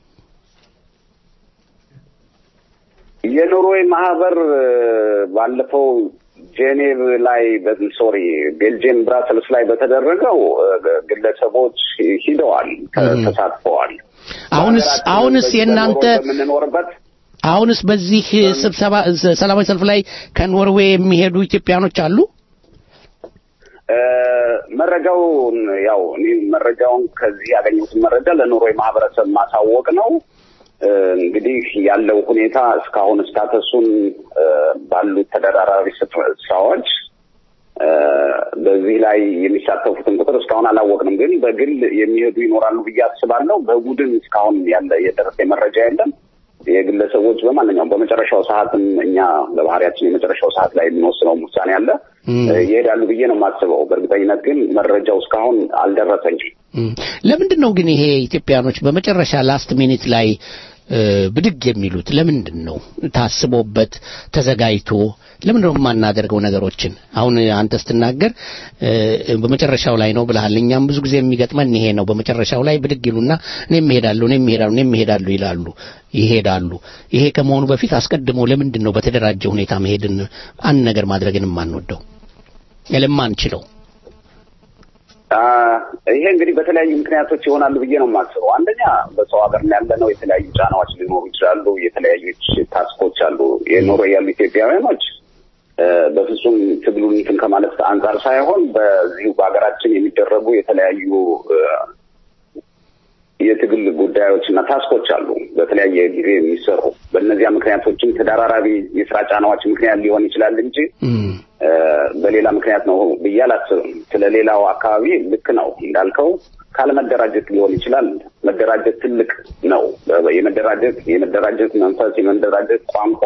የኖርዌይ ማህበር ባለፈው ጄኔቭ ላይ ቤልጂየም ብራሰልስ ላይ በተደረገው ግለሰቦች ሂደዋል፣ ተሳትፈዋል። አሁንስ የናንተ አሁንስ በዚህ ስብሰባ ሰላማዊ ሰልፍ ላይ ከኖርዌይ የሚሄዱ ኢትዮጵያኖች አሉ? መረጃውን ከዚህ ያገኘሁትን መረጃ ለኖርዌይ ማህበረሰብ ማሳወቅ ነው። እንግዲህ ያለው ሁኔታ እስካሁን ስታተሱን ባሉት ተደራራቢ ስራዎች በዚህ ላይ የሚሳተፉትን ቁጥር እስካሁን አላወቅንም። ግን በግል የሚሄዱ ይኖራሉ ብዬ አስባለሁ። በቡድን እስካሁን የደረሰ መረጃ የለም። የግለሰቦች በማንኛውም በመጨረሻው ሰዓትም እኛ በባህሪያችን የመጨረሻው ሰዓት ላይ የምንወስነው ውሳኔ አለ ይሄዳሉ ብዬ ነው የማስበው። በእርግጠኝነት ግን መረጃው እስካሁን አልደረሰኝም። ለምንድን ነው ግን ይሄ ኢትዮጵያኖች በመጨረሻ ላስት ሚኒት ላይ ብድግ የሚሉት? ለምንድን ነው ታስቦበት ተዘጋጅቶ ለምንድን ነው የማናደርገው ነገሮችን? አሁን አንተ ስትናገር በመጨረሻው ላይ ነው ብለሃል። እኛም ብዙ ጊዜ የሚገጥመን ይሄ ነው። በመጨረሻው ላይ ብድግ ይሉና እኔም እሄዳለሁ ይሄዳሉ። ይሄ ከመሆኑ በፊት አስቀድሞ ለምንድን ነው በተደራጀ ሁኔታ መሄድን አንድ ነገር ማድረግን የማንወደው የለማንችለው? ይሄ እንግዲህ በተለያዩ ምክንያቶች ይሆናሉ ብዬ ነው የማስበው። አንደኛ በሰው ሀገር ያለ ነው የተለያዩ ጫናዎች ሊኖሩ ይችላሉ። የተለያዩ ታስኮች አሉ። የኖሩ ያሉ ኢትዮጵያውያኖች በፍጹም ትግሉን እንትን ከማለት አንጻር ሳይሆን በዚሁ በሀገራችን የሚደረጉ የተለያዩ የትግል ጉዳዮችና ታስኮች አሉ በተለያየ ጊዜ የሚሰሩ። በእነዚያ ምክንያቶችም ተደራራቢ የስራ ጫናዎች ምክንያት ሊሆን ይችላል እንጂ በሌላ ምክንያት ነው ብዬ አላስብም። ስለሌላው አካባቢ ልክ ነው እንዳልከው ካለመደራጀት ሊሆን ይችላል። መደራጀት ትልቅ ነው። የመደራጀት መንፈስ የመደራጀት ቋንቋ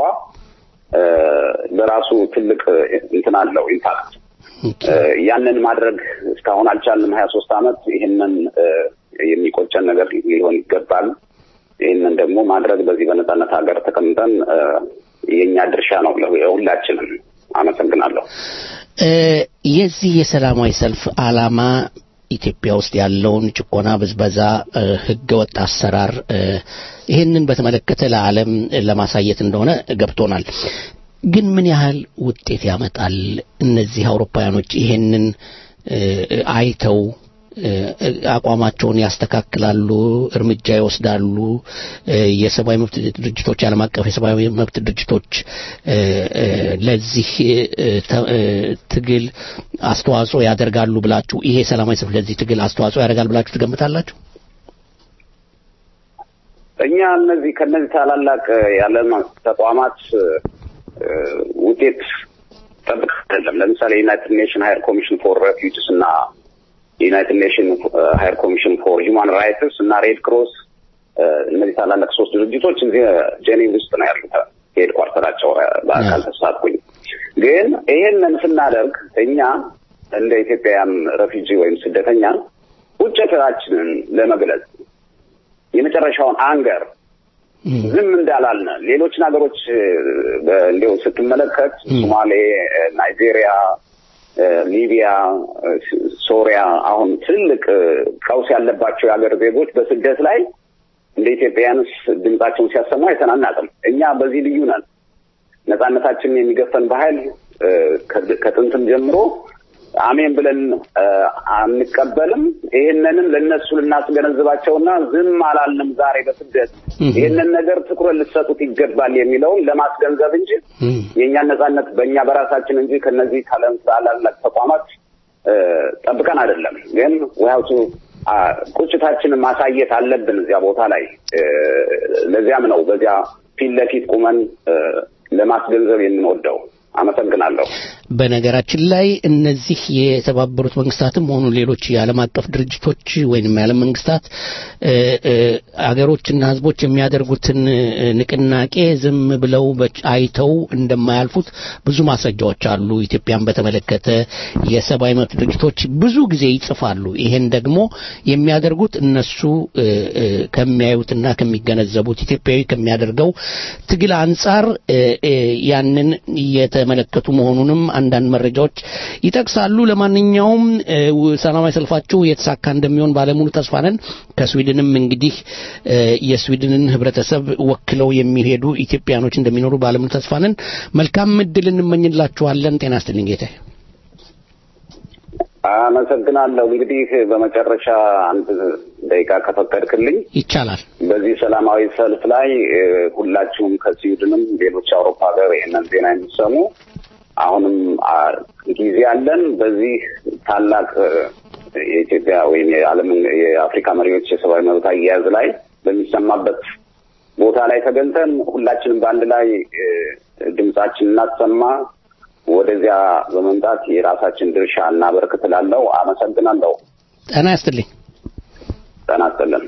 በራሱ ትልቅ እንትን አለው ኢምፓክት። ያንን ማድረግ እስካሁን አልቻልንም 23 ዓመት። ይሄንን የሚቆጨን ነገር ሊሆን ይገባል። ይሄንን ደግሞ ማድረግ በዚህ በነጻነት ሀገር ተቀምጠን የኛ ድርሻ ነው ለሁላችንም። አመሰግናለሁ። የዚህ የሰላማዊ ሰልፍ ዓላማ ኢትዮጵያ ውስጥ ያለውን ጭቆና፣ ብዝበዛ፣ ህገወጥ አሰራር ይሄንን በተመለከተ ለዓለም ለማሳየት እንደሆነ ገብቶናል። ግን ምን ያህል ውጤት ያመጣል? እነዚህ አውሮፓውያኖች ይሄንን አይተው አቋማቸውን ያስተካክላሉ፣ እርምጃ ይወስዳሉ? የሰብአዊ መብት ድርጅቶች፣ ዓለም አቀፍ የሰብአዊ መብት ድርጅቶች ለዚህ ትግል አስተዋጽኦ ያደርጋሉ ብላችሁ ይሄ ሰላማዊ ሰልፍ ለዚህ ትግል አስተዋጽኦ ያደርጋል ብላችሁ ትገምታላችሁ? እኛ ከነዚህ ታላላቅ የዓለም ተቋማት ውጤት ጠብቀን ለምሳሌ ዩናይትድ ኔሽን ሃየር ኮሚሽን ፎር ሬፊውጂስ እና ዩናይትድ ኔሽን ሃየር ኮሚሽን ፎር ሂውማን ራይትስ እና ሬድ ክሮስ እነዚህ ታላላቅ ሶስት ድርጅቶች እዚህ ጄኔቭ ውስጥ ነው ያሉት። ሄድኳርተራቸው በአካል ተሳትፎኝ። ግን ይሄንን ስናደርግ እኛ እንደ ኢትዮጵያውያን ሬፊውጂ ወይም ስደተኛ ቁጭታችንን ለመግለጽ የመጨረሻውን አንገር ዝም እንዳላልነ ሌሎችን ሀገሮች እንደው ስትመለከት ሶማሌ፣ ናይጄሪያ፣ ሊቢያ፣ ሶሪያ አሁን ትልቅ ቀውስ ያለባቸው የሀገር ዜጎች በስደት ላይ እንደ ኢትዮጵያውያንስ ድምጻቸውን ሲያሰሙ አይተናናቅም። እኛ በዚህ ልዩ ነን። ነጻነታችንን የሚገፈን በኃይል ከጥንትም ጀምሮ አሜን ብለን አንቀበልም። ይሄንንም ለነሱ ልናስገነዝባቸውና ዝም አላልንም ዛሬ በስደት ይሄንን ነገር ትኩረት ልትሰጡት ይገባል የሚለውን ለማስገንዘብ እንጂ የኛ ነጻነት በእኛ በራሳችን እንጂ ከነዚህ ታላላቅ ተቋማት ጠብቀን አይደለም። ግን ወያውቱ ቁጭታችንን ማሳየት አለብን እዚያ ቦታ ላይ። ለዚያም ነው በዚያ ፊት ለፊት ቁመን ለማስገንዘብ የምንወደው። አመሰግናለሁ። በነገራችን ላይ እነዚህ የተባበሩት መንግስታትም ሆኑ ሌሎች የዓለም አቀፍ ድርጅቶች ወይንም የዓለም መንግስታት አገሮችና ህዝቦች የሚያደርጉትን ንቅናቄ ዝም ብለው አይተው እንደማያልፉት ብዙ ማስረጃዎች አሉ። ኢትዮጵያን በተመለከተ የሰብአዊ መብት ድርጅቶች ብዙ ጊዜ ይጽፋሉ። ይሄን ደግሞ የሚያደርጉት እነሱ ከሚያዩትና ከሚገነዘቡት ኢትዮጵያዊ ከሚያደርገው ትግል አንጻር ያንን የተመለከቱ መሆኑንም አንዳንድ መረጃዎች ይጠቅሳሉ። ለማንኛውም ሰላማዊ ሰልፋችሁ የተሳካ እንደሚሆን ባለሙሉ ተስፋ ነን። ከስዊድንም እንግዲህ የስዊድንን ህብረተሰብ ወክለው የሚሄዱ ኢትዮጵያኖች እንደሚኖሩ ባለሙሉ ተስፋ ነን። መልካም እድል እንመኝላችኋለን። ጤና ይስጥልኝ ጌታዬ። አመሰግናለሁ። እንግዲህ በመጨረሻ አንድ ደቂቃ ከፈቀድክልኝ ይቻላል። በዚህ ሰላማዊ ሰልፍ ላይ ሁላችሁም ከስዊድንም ሌሎች አውሮፓ ሀገር ይሄንን ዜና የሚሰሙ አሁንም ጊዜ አለን። በዚህ ታላቅ የኢትዮጵያ ወይም የዓለም የአፍሪካ መሪዎች የሰብአዊ መብት አያያዝ ላይ በሚሰማበት ቦታ ላይ ተገኝተን ሁላችንም በአንድ ላይ ድምጻችን እናሰማ። ወደዚያ በመምጣት የራሳችን ድርሻ እናበርክት እላለሁ። አመሰግናለሁ። ጤና ይስጥልኝ። ጤና ይስጥልን።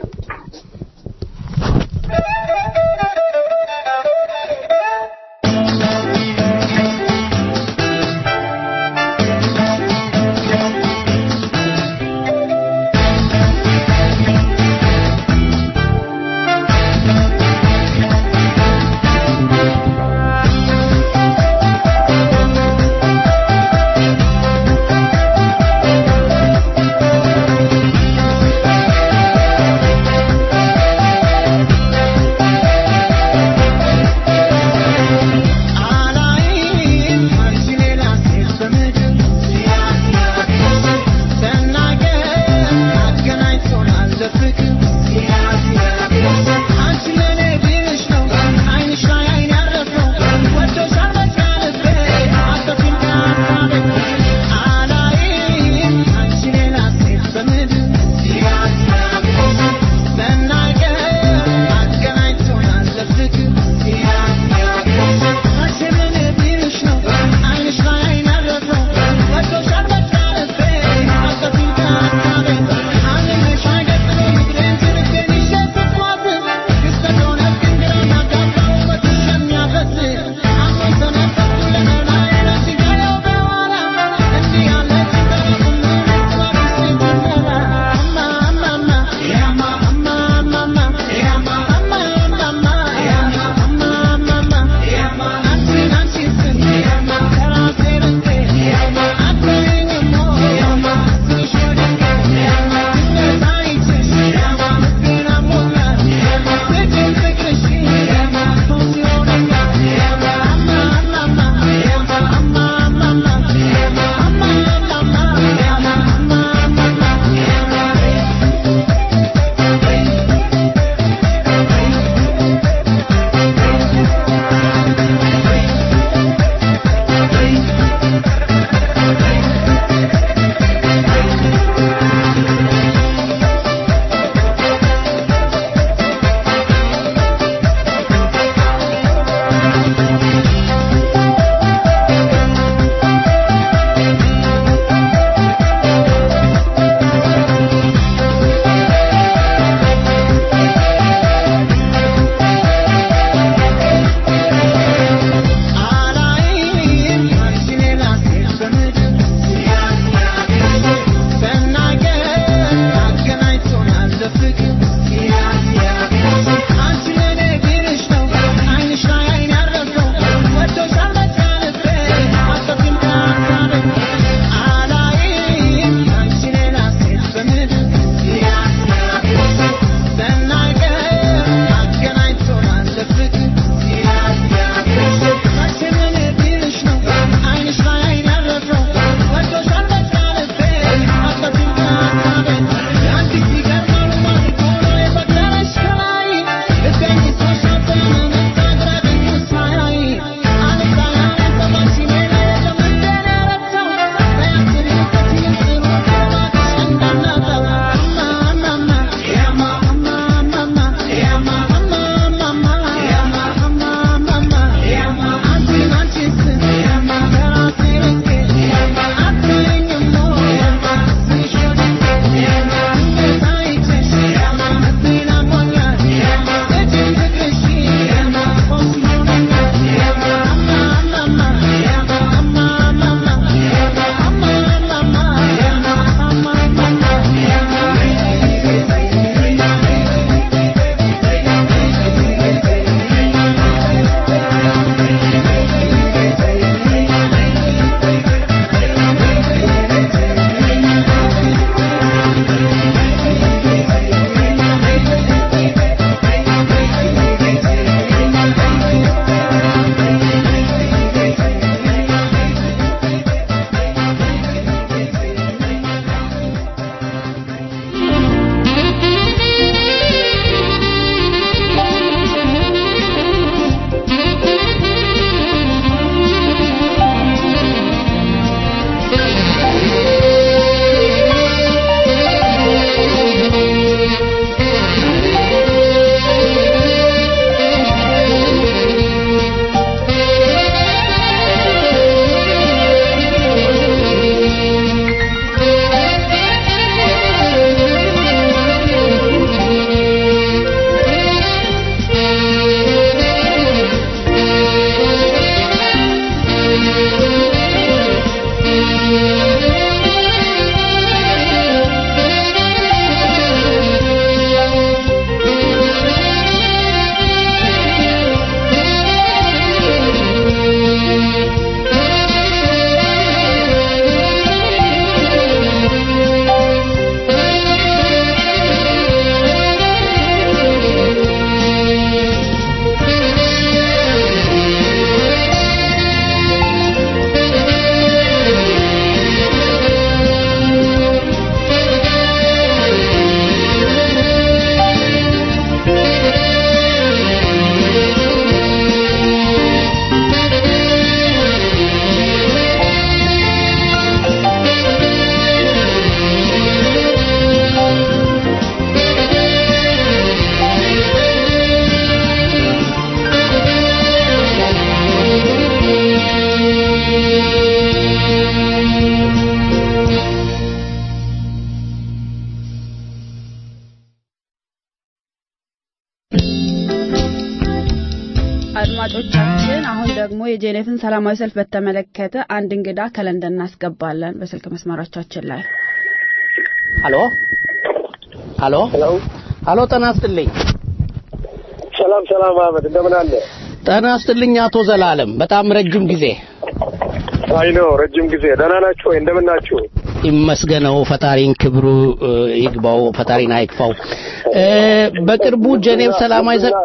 አድማጮቻችን አሁን ደግሞ የጄኔቭን ሰላማዊ ሰልፍ በተመለከተ አንድ እንግዳ ከለንደን እናስገባለን በስልክ መስመራችን ላይ። ሄሎ ሄሎ ሄሎ ጤና ይስጥልኝ። ሰላም አህመድ እንደምን አለ? ጤና ይስጥልኝ አቶ ዘላለም በጣም ረጅም ጊዜ ረጅም ጊዜ ደህና ናችሁ ወይ? እንደምን ናችሁ? ይመስገነው ፈጣሪን ክብሩ ይግባው ፈጣሪን አይክፋው። በቅርቡ ጄኔቭ ሰላማዊ ሰልፍ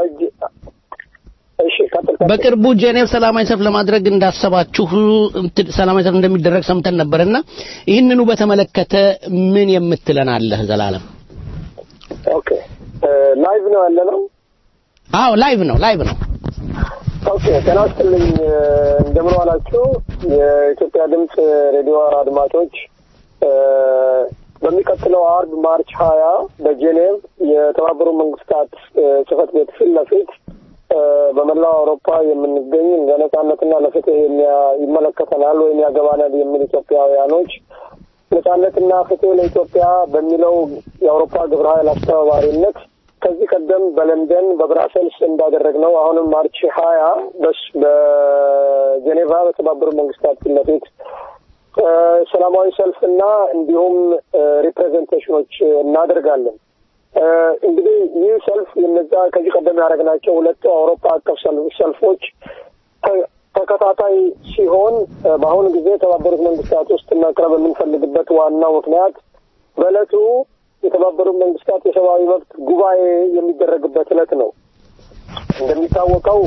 በቅርቡ ጄኔቭ ሰላማዊ ሰልፍ ለማድረግ እንዳሰባችሁ ሰላማዊ ሰልፍ እንደሚደረግ ሰምተን ነበርና ይህንኑ በተመለከተ ምን የምትለን አለህ ዘላለም? ኦኬ ላይቭ ነው ያለነው? አዎ ላይቭ ነው። ኦኬ ጤና ይስጥልኝ እንደምን ዋላችሁ የኢትዮጵያ ድምጽ ሬዲዮ አድማጮች። በሚቀጥለው አርብ ማርች 20 በጄኔቭ የተባበሩት መንግስታት ጽሕፈት ቤት ፊት ለፊት በመላው አውሮፓ የምንገኝ ለነጻነትና ለፍትህ ይመለከተናል ወይም ያገባናል የሚል ኢትዮጵያውያኖች ነጻነትና ፍትህ ለኢትዮጵያ በሚለው የአውሮፓ ግብረ ኃይል አስተባባሪነት ከዚህ ቀደም በለንደን በብራሰልስ እንዳደረግነው አሁንም ማርች 20 በጄኔቫ በተባበሩት መንግስታት ፊት ለፊት ሰላማዊ ሰልፍና እንዲሁም ሪፕሬዘንቴሽኖች እናደርጋለን። እንግዲህ ይህ ሰልፍ የነዛ ከዚህ ቀደም ያደረግናቸው ሁለቱ አውሮፓ አቀፍ ሰልፎች ተከታታይ ሲሆን በአሁኑ ጊዜ የተባበሩት መንግስታት ውስጥ ማቅረብ የምንፈልግበት ዋናው ምክንያት በዕለቱ የተባበሩት መንግስታት የሰብአዊ መብት ጉባኤ የሚደረግበት ዕለት ነው። እንደሚታወቀው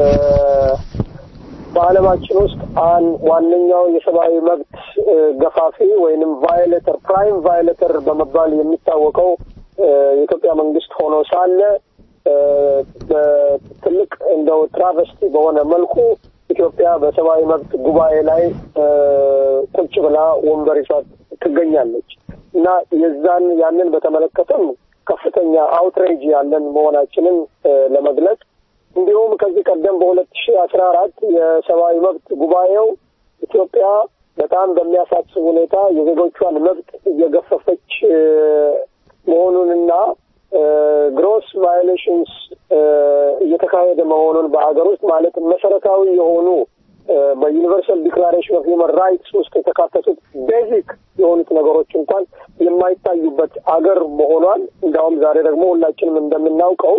በዓለማችን ውስጥ ዋነኛው የሰብአዊ መብት ገፋፊ ወይንም ቫዮሌተር ፕራይም ቫዮሌተር በመባል የሚታወቀው የኢትዮጵያ መንግስት ሆኖ ሳለ በትልቅ እንደው ትራቨስቲ በሆነ መልኩ ኢትዮጵያ በሰብአዊ መብት ጉባኤ ላይ ቁጭ ብላ ወንበር ይዛ ትገኛለች እና ያንን በተመለከተም ከፍተኛ አውትሬጅ ያለን መሆናችንን ለመግለጽ እንዲሁም ከዚህ ቀደም በ2014 የሰብአዊ መብት ጉባኤው ኢትዮጵያ በጣም በሚያሳስብ ሁኔታ የዜጎቿን መብት እየገፈፈች መሆኑንና ግሮስ ቫዮሌሽንስ እየተካሄደ መሆኑን በአገር ውስጥ ማለት መሰረታዊ የሆኑ በዩኒቨርሳል ዲክላሬሽን ኦፍ ሂውማን ራይትስ ውስጥ የተካተቱት ቤዚክ የሆኑት ነገሮች እንኳን የማይታዩበት አገር መሆኗን እንዳውም ዛሬ ደግሞ ሁላችንም እንደምናውቀው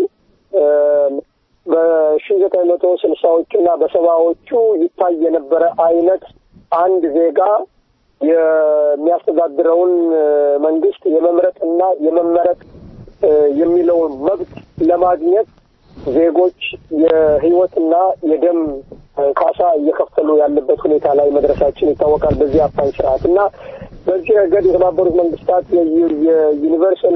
በ1960ዎቹና በ70ዎቹ ይታይ የነበረ አይነት አንድ ዜጋ የሚያስተዳድረውን መንግስት የመምረጥና የመመረጥ የሚለውን መብት ለማግኘት ዜጎች የህይወትና የደም ካሳ እየከፈሉ ያለበት ሁኔታ ላይ መድረሳችን ይታወቃል። በዚህ አፋኝ ስርዓት እና በዚህ ረገድ የተባበሩት መንግስታት የዩኒቨርሳል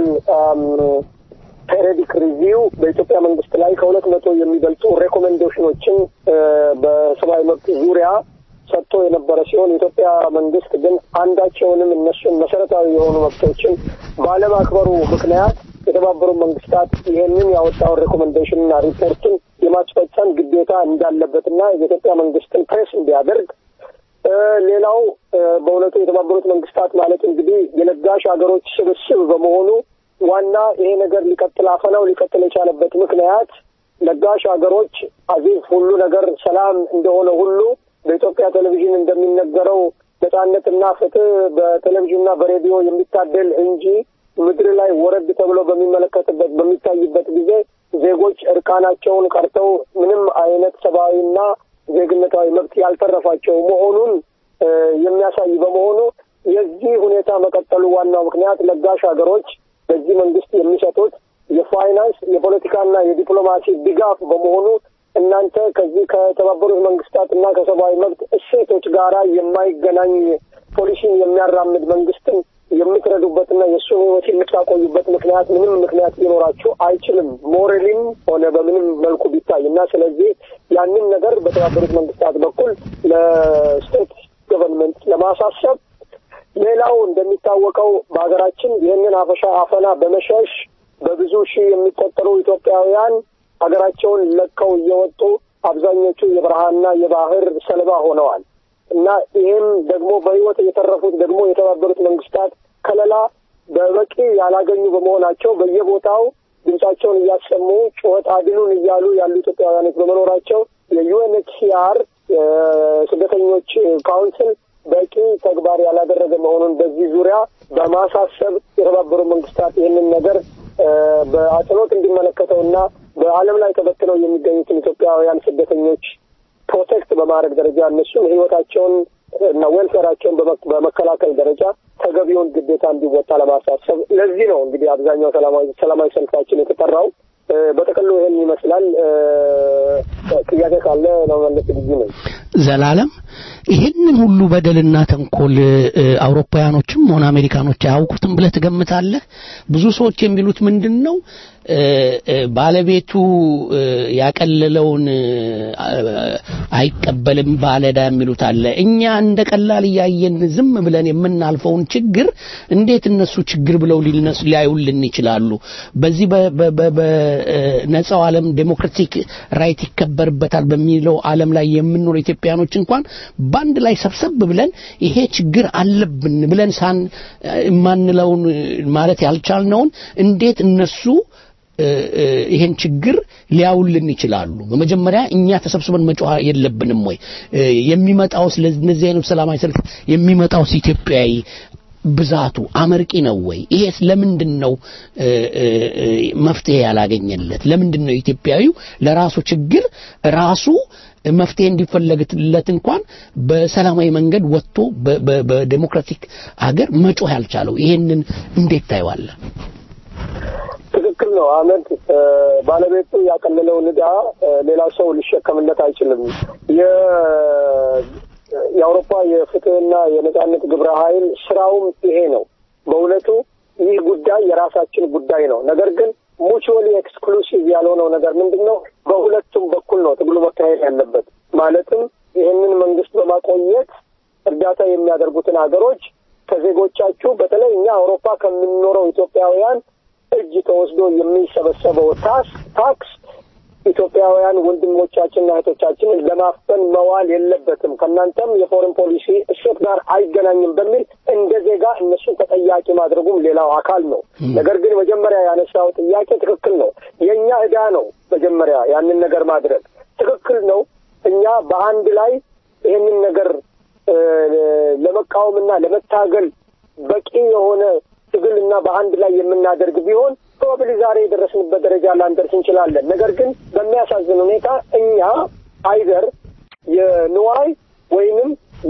ፔሪዮዲክ ሪቪው በኢትዮጵያ መንግስት ላይ ከ200 የሚበልጡ ሬኮሜንዴሽኖችን በሰብአዊ መብት ዙሪያ ሰጥቶ የነበረ ሲሆን የኢትዮጵያ መንግስት ግን አንዳቸውንም እነሱን መሰረታዊ የሆኑ መብቶችን ባለማክበሩ ምክንያት የተባበሩት መንግስታት ይሄንን ያወጣውን ሬኮሜንዴሽንና ሪፖርትን የማስፈጸም ግዴታ እንዳለበትና የኢትዮጵያ መንግስትን ፕሬስ እንዲያደርግ ሌላው በእውነቱ የተባበሩት መንግስታት ማለት እንግዲህ የለጋሽ ሀገሮች ስብስብ በመሆኑ ዋና ይሄ ነገር አፈናው ሊቀጥል የቻለበት ምክንያት ለጋሽ ሀገሮች አዚዝ ሁሉ ነገር ሰላም እንደሆነ ሁሉ በኢትዮጵያ ቴሌቪዥን እንደሚነገረው ነጻነትና ፍትህ በቴሌቪዥንና በሬዲዮ የሚታደል እንጂ ምድር ላይ ወረድ ተብሎ በሚታይበት ጊዜ ዜጎች እርቃናቸውን ቀርተው ምንም አይነት ሰብአዊና ዜግነታዊ መብት ያልተረፋቸው መሆኑን የሚያሳይ በመሆኑ የዚህ ሁኔታ መቀጠሉ ዋናው ምክንያት ለጋሽ ሀገሮች በዚህ መንግስት የሚሰጡት የፋይናንስ የፖለቲካና የዲፕሎማሲ ድጋፍ በመሆኑ እናንተ ከዚህ ከተባበሩት መንግስታትና ከሰብአዊ መብት እሴቶች ጋራ የማይገናኝ ፖሊሲን የሚያራምድ መንግስትን የምትረዱበትና የእሱን ህይወት የምታቆዩበት ምንም ምክንያት ሊኖራችሁ አይችልም፣ ሞራሊም ሆነ በምንም መልኩ ቢታይና ስለዚህ ያንን ነገር በተባበሩት መንግስታት በኩል ለስቴት ገቨርንመንት ለማሳሰብ ሌላው እንደሚታወቀው በሀገራችን ይህንን አፈና በመሸሽ በብዙ ሺህ የሚቆጠሩ ኢትዮጵያውያን ሀገራቸውን ለቀው እየወጡ አብዛኞቹ የበረሃና የባህር ሰለባ ሆነዋል እና ይህም ደግሞ በህይወት የተረፉት ደግሞ የተባበሩት መንግስታት ከለላ በበቂ ያላገኙ በመሆናቸው በየቦታው ድምጻቸውን እያሰሙ ጩኸት አድኑን እያሉ ያሉ ኢትዮጵያውያኖች በመኖራቸው የዩኤንኤችሲአር ስደተኞች ካውንስል በቂ ተግባር ያላደረገ መሆኑን በዚህ ዙሪያ በማሳሰብ የተባበሩት መንግስታት ይህንን ነገር በአጽንኦት እንዲመለከተውና በዓለም ላይ ተበትነው የሚገኙትን ኢትዮጵያውያን ስደተኞች ፕሮቴክት በማድረግ ደረጃ እነሱም ህይወታቸውን እና ዌልፌራቸውን በመከላከል ደረጃ ተገቢውን ግዴታ እንዲወጣ ለማሳሰብ ለዚህ ነው እንግዲህ አብዛኛው ሰላማዊ ሰልፋችን የተጠራው። በተቀሉ ይሄን ይመስላል። ጥያቄ ካለ ለመመለስ ልጅ ነኝ። ዘላለም ይሄንን ሁሉ በደልና ተንኮል አውሮፓውያኖችም ሆነ አሜሪካኖች አያውቁትም ብለህ ትገምታለህ? ብዙ ሰዎች የሚሉት ምንድነው ባለቤቱ ያቀለለውን አይቀበልም ባለዳ የሚሉት አለ። እኛ እንደ ቀላል ያየን ዝም ብለን የምናልፈውን ችግር እንዴት እነሱ ችግር ብለው ሊያዩልን ይችላሉ? በዚህ በነጻው ዓለም ዴሞክራቲክ ራይት ይከበርበታል በሚለው ዓለም ላይ የምንኖር ኢትዮጵያኖች እንኳን ባንድ ላይ ሰብሰብ ብለን ይሄ ችግር አለብን ብለን ማንለውን ማለት ያልቻልነውን እንዴት እነሱ ይሄን ችግር ሊያውልን ይችላሉ? በመጀመሪያ እኛ ተሰብስበን መጮህ የለብንም ወይ? የሚመጣው ስለዚህ አይነት ሰላማዊ ሰልፍ የሚመጣው ኢትዮጵያዊ ብዛቱ አመርቂ ነው ወይ? ይሄስ ለምንድነው መፍትሄ ያላገኘለት? ለምንድነው ኢትዮጵያዊው ለራሱ ችግር ራሱ መፍትሄ እንዲፈለግለት እንኳን በሰላማዊ መንገድ ወጥቶ በዲሞክራቲክ ሀገር መጮህ ያልቻለው? ይሄንን እንዴት ታይዋለህ? ትክክል ነው አመንት። ባለቤቱ ያቀለለው ንዳ ሌላ ሰው ሊሸከምለት አይችልም። የአውሮፓ የፍትህና የነጻነት ግብረ ኃይል ስራውም ይሄ ነው። በእውነቱ ይህ ጉዳይ የራሳችን ጉዳይ ነው። ነገር ግን ሙቹዋሊ ኤክስክሉሲቭ ያልሆነው ነገር ምንድነው? በሁለቱም በኩል ነው ትግሉ መካሄድ ያለበት። ማለትም ይህንን መንግስት በማቆየት እርዳታ የሚያደርጉትን ሀገሮች ከዜጎቻችሁ በተለይ እኛ አውሮፓ ከምንኖረው ኢትዮጵያውያን እጅ ተወስዶ የሚሰበሰበው ታክስ ኢትዮጵያውያን ወንድሞቻችንና እህቶቻችንን ለማፈን መዋል የለበትም፣ ከናንተም የፎሬን ፖሊሲ እሴት ጋር አይገናኝም በሚል እንደ ዜጋ እነሱን ተጠያቂ ማድረጉም ሌላው አካል ነው። ነገር ግን መጀመሪያ ያነሳው ጥያቄ ትክክል ነው። የኛ ዕዳ ነው መጀመሪያ ያንን ነገር ማድረግ። ትክክል ነው። እኛ በአንድ ላይ ይህንን ነገር ለመቃወምና ለመታገል በቂ የሆነ ትግልና በአንድ ላይ የምናደርግ ቢሆን ፕሮባብሊ ዛሬ የደረስንበት ደረጃ ላንደርስ እንችላለን። ነገር ግን በሚያሳዝን ሁኔታ እኛ አይደር የንዋይ ወይንም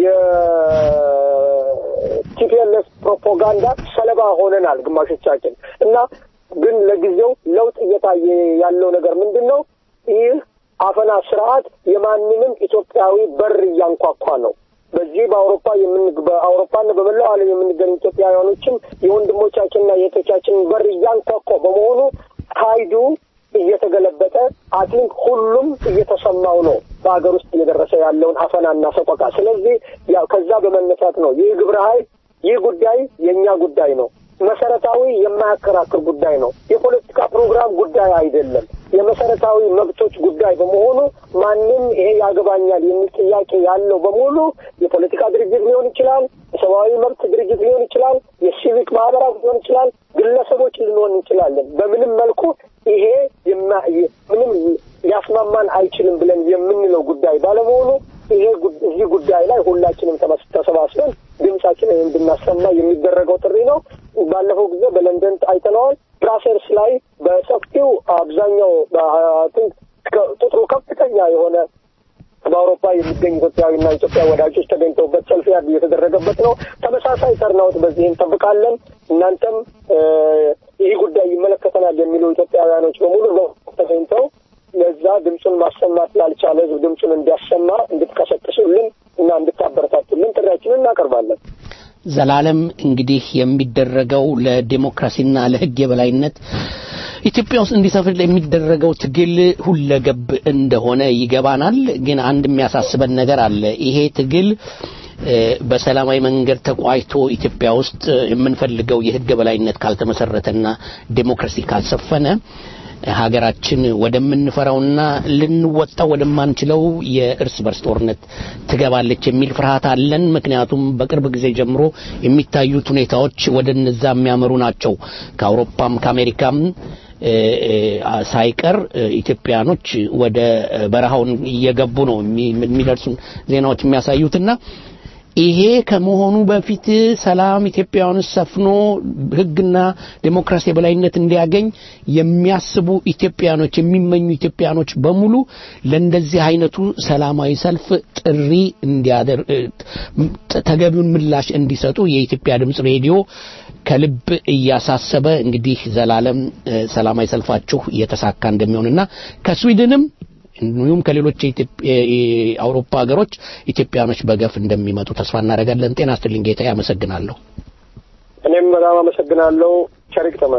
የቲፒኤልኤፍ ፕሮፓጋንዳ ሰለባ ሆነናል ግማሾቻችን እና ግን ለጊዜው ለውጥ እየታየ ያለው ነገር ምንድነው? ይህ አፈና ስርዓት የማንንም ኢትዮጵያዊ በር እያንኳኳ ነው። በዚህ በአውሮፓና በመላው ዓለም የምንገኝ ኢትዮጵያውያኖችም የወንድሞቻችንና የእህቶቻችንን በር እያንኳኳ በመሆኑ ኃይሉ እየተገለበጠ አቲንክ ሁሉም እየተሰማው ነው በሀገር ውስጥ እየደረሰ ያለውን አፈናና ሰቆቃ። ስለዚህ ያው ከዛ በመነሳት ነው ይህ ግብረ ኃይል ይህ ጉዳይ የኛ ጉዳይ ነው። መሰረታዊ የማያከራክር ጉዳይ ነው። የፖለቲካ ፕሮግራም ጉዳይ አይደለም። የመሰረታዊ መብቶች ጉዳይ በመሆኑ ማንም ይሄ ያገባኛል የሚል ጥያቄ ያለው በሙሉ የፖለቲካ ድርጅት ሊሆን ይችላል፣ የሰብአዊ መብት ድርጅት ሊሆን ይችላል፣ የሲቪክ ማህበራት ሊሆን ይችላል፣ ግለሰቦች ልንሆን እንችላለን። በምንም መልኩ ይሄ ምንም ሊያስማማን አይችልም ብለን የምንለው ጉዳይ ባለመሆኑ እዚህ ጉዳይ ላይ ሁላችንም ተሰባስበን ድምጻችንን እንድናሰማ የሚደረገው ጥሪ ነው። ባለፈው ጊዜ በለንደን አይተነዋል። ብራሰልስ ላይ በሰፊው አብዛኛው ቁጥሩ ከፍተኛ የሆነ በአውሮፓ የሚገኙ ኢትዮጵያዊና ኢትዮጵያ ወዳጆች ተገኝተውበት ሰልፍ እየተደረገበት ነው። ተመሳሳይ ተርናውት በዚህ እንጠብቃለን። እናንተም ይህ ጉዳይ ይመለከተናል የሚሉ ኢትዮጵያውያኖች በሙሉ ተገኝተው ለዛ ድምፁን ማሰማት ላልቻለ ህዝብ ድምፁን እንዲያሰማ እንድትቀሰቅሱልን እና እንድታበረታቱልን ጥሪያችንን እናቀርባለን። ዘላለም እንግዲህ የሚደረገው ለዲሞክራሲና ለህግ የበላይነት ኢትዮጵያ ውስጥ እንዲሰፍር የሚደረገው ትግል ሁለገብ እንደሆነ ይገባናል። ግን አንድ የሚያሳስበን ነገር አለ። ይሄ ትግል በሰላማዊ መንገድ ተቋይቶ ኢትዮጵያ ውስጥ የምንፈልገው የህግ የበላይነት ካልተመሰረተና ዲሞክራሲ ካልሰፈነ ሀገራችን ወደምንፈራውና ልንወጣው ወደማንችለው የእርስ በርስ ጦርነት ትገባለች የሚል ፍርሃት አለን። ምክንያቱም በቅርብ ጊዜ ጀምሮ የሚታዩት ሁኔታዎች ወደነዛ የሚያመሩ ናቸው። ከአውሮፓም ከአሜሪካም ሳይቀር ኢትዮጵያኖች ወደ በረሃውን እየገቡ ነው የሚደርሱ ዜናዎች የሚያሳዩትና ይሄ ከመሆኑ በፊት ሰላም ኢትዮጵያውያን ሰፍኖ ህግና ዲሞክራሲ የበላይነት እንዲያገኝ የሚያስቡ ኢትዮጵያኖች የሚመኙ ኢትዮጵያኖች በሙሉ ለእንደዚህ አይነቱ ሰላማዊ ሰልፍ ጥሪ እንዲያደርጉ ተገቢውን ምላሽ እንዲሰጡ የኢትዮጵያ ድምጽ ሬዲዮ ከልብ እያሳሰበ እንግዲህ ዘላለም ሰላማዊ ሰልፋችሁ እየተሳካ እንደሚሆንና ከስዊድንም እንዲሁም ከሌሎች የአውሮፓ ሀገሮች ኢትዮጵያኖች በገፍ እንደሚመጡ ተስፋ እናደርጋለን። ጤና ይስጥልኝ ጌታዬ፣ አመሰግናለሁ። እኔም በጣም አመሰግናለሁ። ቸሪክ ተመን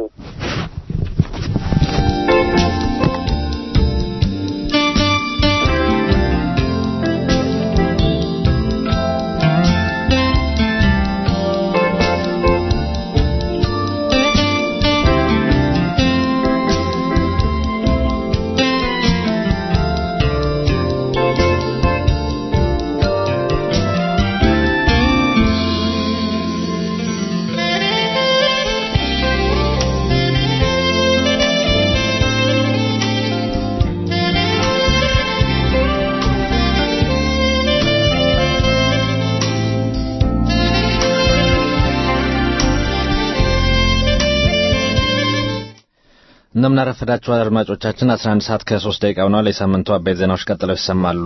እንደምን አረፈዳችሁ አድማጮቻችን 11 ሰዓት ከ3 ደቂቃ ሆኗል። የሳምንቱ አበይት ዜናዎች ቀጥለው ይሰማሉ።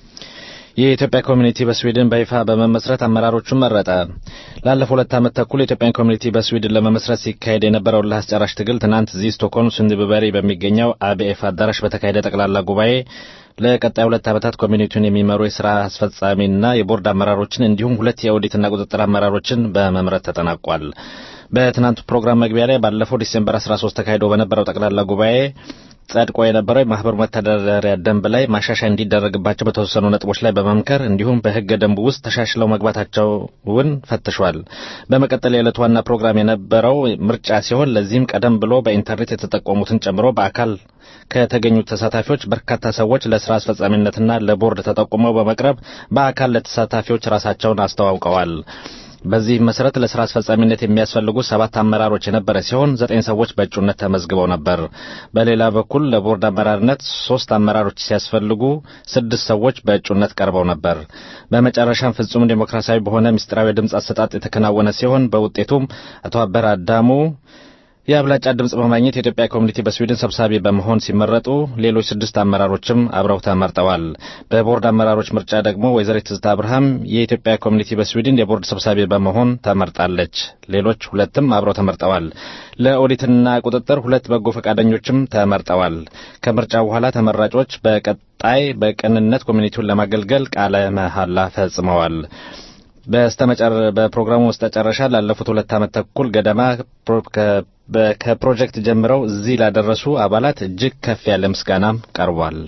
የኢትዮጵያ ኮሚኒቲ በስዊድን በይፋ በመመስረት አመራሮቹን መረጠ። ላለፈው 2 ዓመት ተኩል የኢትዮጵያ ኮሚኒቲ በስዊድን ለመመስረት ሲካሄድ የነበረው ለአስጨራሽ ትግል ትናንት እዚህ ስቶክሆልም ሱንድበሪ በሚገኘው ABF አዳራሽ በተካሄደ ጠቅላላ ጉባኤ ለቀጣይ 2 ዓመታት ኮሚኒቲውን የሚመሩ የሥራ አስፈጻሚና የቦርድ አመራሮችን እንዲሁም 2 የኦዲትና ቁጥጥር አመራሮችን በመምረጥ ተጠናቋል። በትናንቱ ፕሮግራም መግቢያ ላይ ባለፈው ዲሴምበር 13 ተካሂዶ በነበረው ጠቅላላ ጉባኤ ጸድቆ የነበረው የማህበሩ መተዳደሪያ ደንብ ላይ ማሻሻያ እንዲደረግባቸው በተወሰኑ ነጥቦች ላይ በመምከር እንዲሁም በሕገ ደንቡ ውስጥ ተሻሽለው መግባታቸውን ፈትሿል። በመቀጠል የዕለቱ ዋና ፕሮግራም የነበረው ምርጫ ሲሆን ለዚህም ቀደም ብሎ በኢንተርኔት የተጠቆሙትን ጨምሮ በአካል ከተገኙት ተሳታፊዎች በርካታ ሰዎች ለሥራ አስፈጻሚነትና ለቦርድ ተጠቁመው በመቅረብ በአካል ለተሳታፊዎች ራሳቸውን አስተዋውቀዋል። በዚህ መሰረት ለሥራ አስፈጻሚነት የሚያስፈልጉ 7 አመራሮች የነበረ ሲሆን 9 ሰዎች በእጩነት ተመዝግበው ነበር። በሌላ በኩል ለቦርድ አመራርነት 3 አመራሮች ሲያስፈልጉ 6 ሰዎች በእጩነት ቀርበው ነበር። በመጨረሻም ፍጹም ዲሞክራሲያዊ በሆነ ምስጢራዊ ድምጽ አሰጣጥ የተከናወነ ሲሆን በውጤቱም አቶ አበራ አዳሙ የአብላጫ ድምጽ በማግኘት የኢትዮጵያ ኮሚኒቲ በስዊድን ሰብሳቢ በመሆን ሲመረጡ ሌሎች 6 አመራሮችም አብረው ተመርጠዋል። በቦርድ አመራሮች ምርጫ ደግሞ ወይዘሪት ትዝታ አብርሃም የኢትዮጵያ ኮሚኒቲ በስዊድን የቦርድ ሰብሳቢ በመሆን ተመርጣለች። ሌሎች 2ም አብረው ተመርጠዋል። ለኦዲትና ቁጥጥር 2 በጎ ፈቃደኞችም ተመርጠዋል። ከምርጫው በኋላ ተመራጮች በቀጣይ በቅንነት ኮሚኒቲውን ለማገልገል ቃለ መሐላ ፈጽመዋል። በፕሮግራሙ መጨረሻ ላለፉት 2 ዓመት ተኩል ገደማ ከፕሮጀክት ጀምረው እዚህ ላደረሱ አባላት እጅግ ከፍ ያለ ምስጋናም ቀርቧል።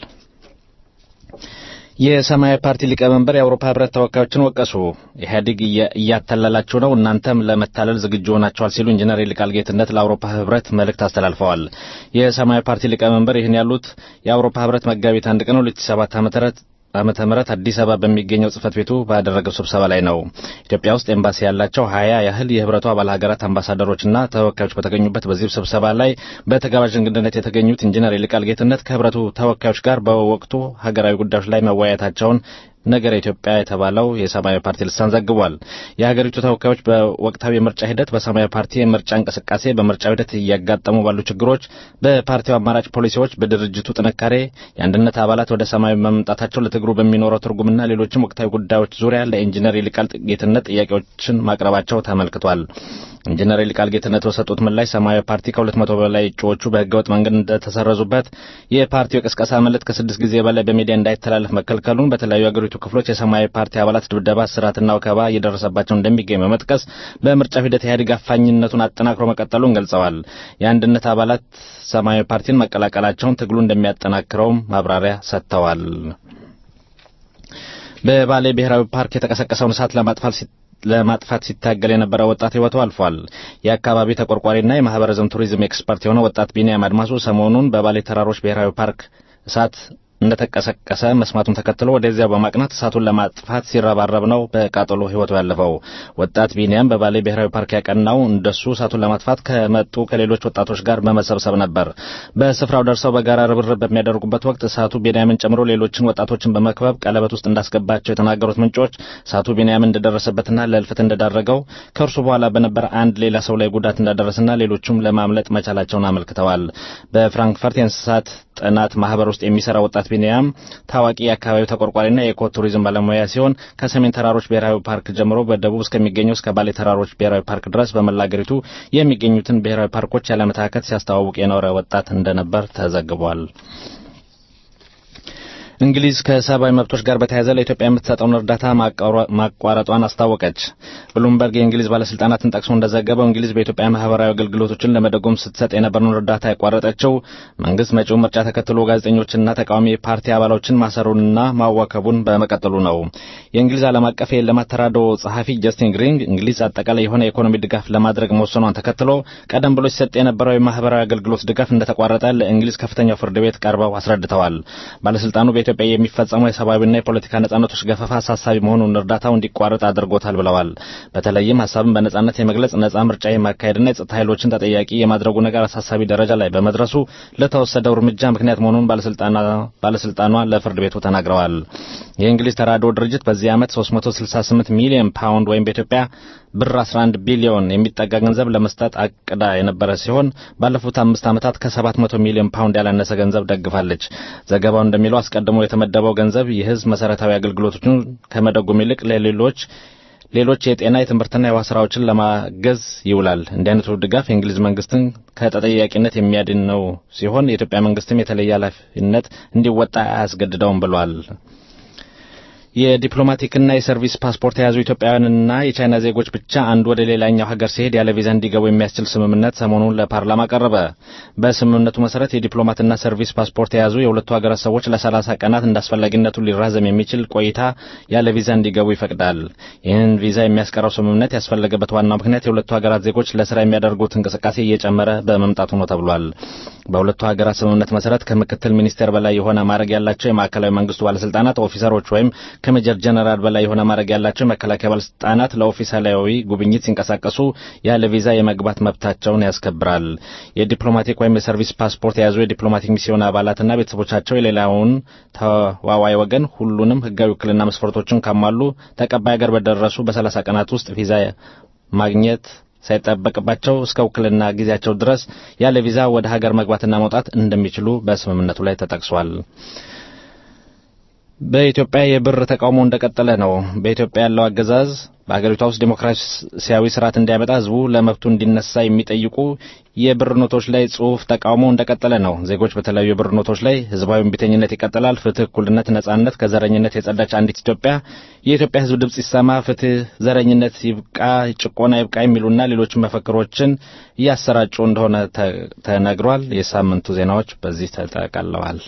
የሰማያዊ ፓርቲ ሊቀመንበር የአውሮፓ ህብረት ተወካዮችን ወቀሱ። ኢህአዴግ እያተላላችሁ ነው፣ እናንተም ለመታለል ዝግጁ ሆናችኋል ሲሉ ኢንጂነር ይልቃል ጌትነት ለአውሮፓ ህብረት መልእክት አስተላልፈዋል። የሰማያዊ ፓርቲ ሊቀመንበር ይህን ያሉት የአውሮፓ ህብረት መጋቢት 1 ቀን 2007 ዓመተ ምህረት አዲስ አበባ በሚገኘው ጽህፈት ቤቱ ባደረገው ስብሰባ ላይ ነው። ኢትዮጵያ ውስጥ ኤምባሲ ያላቸው 20 ያህል የህብረቱ አባል ሀገራት አምባሳደሮችና ተወካዮች በተገኙበት በዚህ ስብሰባ ላይ በተጋባዥ እንግድነት የተገኙት ኢንጂነር ይልቃል ጌትነት ከህብረቱ ተወካዮች ጋር በወቅቱ ሀገራዊ ጉዳዮች ላይ መወያየታቸውን ነገር ኢትዮጵያ የተባለው የሰማያዊ ፓርቲ ልሳን ዘግቧል። የሀገሪቱ ተወካዮች በወቅታዊ የምርጫ ሂደት በሰማያዊ ፓርቲ የምርጫ እንቅስቃሴ በምርጫው ሂደት እያጋጠሙ ባሉ ችግሮች፣ በፓርቲው አማራጭ ፖሊሲዎች፣ በድርጅቱ ጥንካሬ፣ የአንድነት አባላት ወደ ሰማያዊ መምጣታቸው ለትግሩ በሚኖረው ትርጉምና ሌሎችም ወቅታዊ ጉዳዮች ዙሪያ ለኢንጂነር ይልቃል ጌትነት ጥያቄዎችን ማቅረባቸው ተመልክቷል። ኢንጂነር ይልቃል ጌትነት በሰጡት ምላሽ ሰማያዊ ፓርቲ ከ200 በላይ እጩዎቹ በህገወጥ መንገድ እንደተሰረዙበት፣ የፓርቲው የቅስቀሳ መልእክት ከ6 ጊዜ በላይ በሚዲያ እንዳይተላለፍ መከልከሉን፣ በተለያዩ የአገሪቱ ክፍሎች የሰማያዊ ፓርቲ አባላት ድብደባ፣ እስራትና ወከባ እየደረሰባቸው እንደሚገኝ በመጥቀስ በምርጫው ሂደት ኢህአዴግ አፋኝነቱን አጠናክሮ መቀጠሉን ገልጸዋል። የአንድነት አባላት ሰማያዊ ፓርቲን መቀላቀላቸውን ትግሉ እንደሚያጠናክረውም ማብራሪያ ሰጥተዋል። በባሌ ብሔራዊ ፓርክ የተቀሰቀሰውን እሳት ለማጥፋት ሲታገል የነበረ ወጣት ህይወቱ አልፏል። የአካባቢ ተቆርቋሪና የማህበረሰብ ቱሪዝም ኤክስፐርት የሆነ ወጣት ቢኒያም አድማሱ ሰሞኑን በባሌ ተራሮች ብሔራዊ ፓርክ እሳት እንደተቀሰቀሰ መስማቱን ተከትሎ ወደዚያው በማቅናት እሳቱን ለማጥፋት ሲረባረብ ነው በቃጠሎ ህይወቱ ያለፈው። ወጣት ቢኒያም በባሌ ብሔራዊ ፓርክ ያቀናው እንደሱ እሳቱን ለማጥፋት ከመጡ ከሌሎች ወጣቶች ጋር በመሰብሰብ ነበር። በስፍራው ደርሰው በጋራ ርብርብ በሚያደርጉበት ወቅት እሳቱ ቢኒያምን ጨምሮ ሌሎችን ወጣቶችን በመክበብ ቀለበት ውስጥ እንዳስገባቸው የተናገሩት ምንጮች እሳቱ ቢኒያምን እንደደረሰበትና ለእልፈት እንደዳረገው ከእርሱ በኋላ በነበረ አንድ ሌላ ሰው ላይ ጉዳት እንዳደረሰና ሌሎቹም ለማምለጥ መቻላቸውን አመልክተዋል። በፍራንክፈርት የእንስሳት ጥናት ማህበር ውስጥ የሚሰራ ወጣት ቢኒያም ታዋቂ የአካባቢው ተቆርቋሪና የኢኮ ቱሪዝም ባለሙያ ሲሆን ከሰሜን ተራሮች ብሔራዊ ፓርክ ጀምሮ በደቡብ እስከሚገኘው እስከ ባሌ ተራሮች ብሔራዊ ፓርክ ድረስ በመላ አገሪቱ የሚገኙትን ብሔራዊ ፓርኮች ያለመታከት ሲያስተዋውቅ የኖረ ወጣት እንደነበር ተዘግቧል። እንግሊዝ ከሰብአዊ መብቶች ጋር በተያያዘ ለኢትዮጵያ የምትሰጠውን እርዳታ ማቋረጧን አስታወቀች። ብሉምበርግ የእንግሊዝ ባለስልጣናትን ጠቅሶ እንደዘገበው እንግሊዝ በኢትዮጵያ ማህበራዊ አገልግሎቶችን ለመደጎም ስትሰጥ የነበረውን እርዳታ ያቋረጠችው መንግስት መጪው ምርጫ ተከትሎ ጋዜጠኞችና ተቃዋሚ ፓርቲ አባሎችን ማሰሩንና ማዋከቡን በመቀጠሉ ነው። የእንግሊዝ ዓለም አቀፍ የልማት ተራድኦ ጸሐፊ ጀስቲን ግሪንግ እንግሊዝ አጠቃላይ የሆነ የኢኮኖሚ ድጋፍ ለማድረግ መወሰኗን ተከትሎ ቀደም ብሎ ሲሰጥ የነበረው የማህበራዊ አገልግሎት ድጋፍ እንደተቋረጠ ለእንግሊዝ ከፍተኛው ፍርድ ቤት ቀርበው አስረድተዋል። ባለስልጣኑ በኢትዮጵያ የሚፈጸመው የሰብአዊና የፖለቲካ ነጻነቶች ገፈፋ አሳሳቢ መሆኑን እርዳታው እንዲቋረጥ አድርጎታል ብለዋል። በተለይም ሀሳብን በነጻነት የመግለጽ ነጻ ምርጫ የማካሄድና የጸጥታ ኃይሎችን ተጠያቂ የማድረጉ ነገር አሳሳቢ ደረጃ ላይ በመድረሱ ለተወሰደው እርምጃ ምክንያት መሆኑን ባለስልጣኗ ለፍርድ ቤቱ ተናግረዋል። የእንግሊዝ ተራድኦ ድርጅት በዚህ ዓመት 368 ሚሊዮን ፓውንድ ወይም በኢትዮጵያ ብር 11 ቢሊዮን የሚጠጋ ገንዘብ ለመስጠት አቅዳ የነበረ ሲሆን ባለፉት 5 ዓመታት ከ700 ሚሊዮን ፓውንድ ያላነሰ ገንዘብ ደግፋለች። ዘገባው እንደሚለው አስቀድሞ የተመደበው ገንዘብ የህዝብ መሰረታዊ አገልግሎቶችን ከመደጎም ይልቅ ሌሎች የጤና የትምህርትና የውሃ ስራዎችን ለማገዝ ይውላል። እንዲህ አይነቱ ድጋፍ የእንግሊዝ መንግስትን ከተጠያቂነት የሚያድን ነው ሲሆን የኢትዮጵያ መንግስትም የተለየ ኃላፊነት እንዲወጣ አያስገድደውም ብሏል። የዲፕሎማቲክና የሰርቪስ ፓስፖርት የያዙ ኢትዮጵያውያንና የቻይና ዜጎች ብቻ አንዱ ወደ ሌላኛው ሀገር ሲሄድ ያለ ቪዛ እንዲገቡ የሚያስችል ስምምነት ሰሞኑን ለፓርላማ ቀረበ። በስምምነቱ መሰረት የዲፕሎማትና ሰርቪስ ፓስፖርት የያዙ የሁለቱ ሀገራት ሰዎች ለ30 ቀናት እንዳስፈላጊነቱ ሊራዘም የሚችል ቆይታ ያለ ቪዛ እንዲገቡ ይፈቅዳል። ይህን ቪዛ የሚያስቀረው ስምምነት ያስፈለገበት ዋናው ምክንያት የሁለቱ ሀገራት ዜጎች ለስራ የሚያደርጉት እንቅስቃሴ እየጨመረ በመምጣቱ ነው ተብሏል። በሁለቱ ሀገራት ስምምነት መሰረት ከምክትል ሚኒስቴር በላይ የሆነ ማዕረግ ያላቸው የማዕከላዊ መንግስቱ ባለስልጣናት ኦፊሰሮች ወይም ከሜጀር ጀነራል በላይ የሆነ ማዕረግ ያላቸው የመከላከያ ባለስልጣናት ለኦፊሳላዊ ጉብኝት ሲንቀሳቀሱ ያለ ቪዛ የመግባት መብታቸውን ያስከብራል። የዲፕሎማቲክ ወይም የሰርቪስ ፓስፖርት የያዙ የዲፕሎማቲክ ሚስዮን አባላትና ቤተሰቦቻቸው የሌላውን ተዋዋይ ወገን ሁሉንም ህጋዊ ውክልና መስፈርቶችን ካሟሉ ተቀባይ ሀገር በደረሱ በ30 ቀናት ውስጥ ቪዛ ማግኘት ሳይጠበቅባቸው እስከ ውክልና ጊዜያቸው ድረስ ያለ ቪዛ ወደ ሀገር መግባትና መውጣት እንደሚችሉ በስምምነቱ ላይ ተጠቅሷል። በኢትዮጵያ የብር ተቃውሞ እንደቀጠለ ነው። በኢትዮጵያ ያለው አገዛዝ በአገሪቷ ውስጥ ዲሞክራሲያዊ ስርዓት እንዲያመጣ ህዝቡ ለመብቱ እንዲነሳ የሚጠይቁ የብር ኖቶች ላይ ጽሑፍ ተቃውሞ እንደቀጠለ ነው። ዜጎች በተለያዩ የብር ኖቶች ላይ ህዝባዊ እምቢተኝነት ይቀጥላል፣ ፍትህ፣ እኩልነት፣ ነጻነት፣ ከዘረኝነት የጸዳች አንዲት ኢትዮጵያ፣ የኢትዮጵያ ህዝብ ድምጽ ይሰማ፣ ፍትህ፣ ዘረኝነት ይብቃ፣ ጭቆና ይብቃ የሚሉና ሌሎች መፈክሮችን እያሰራጩ እንደሆነ ተነግሯል። የሳምንቱ ዜናዎች በዚህ ተጠቃለዋል።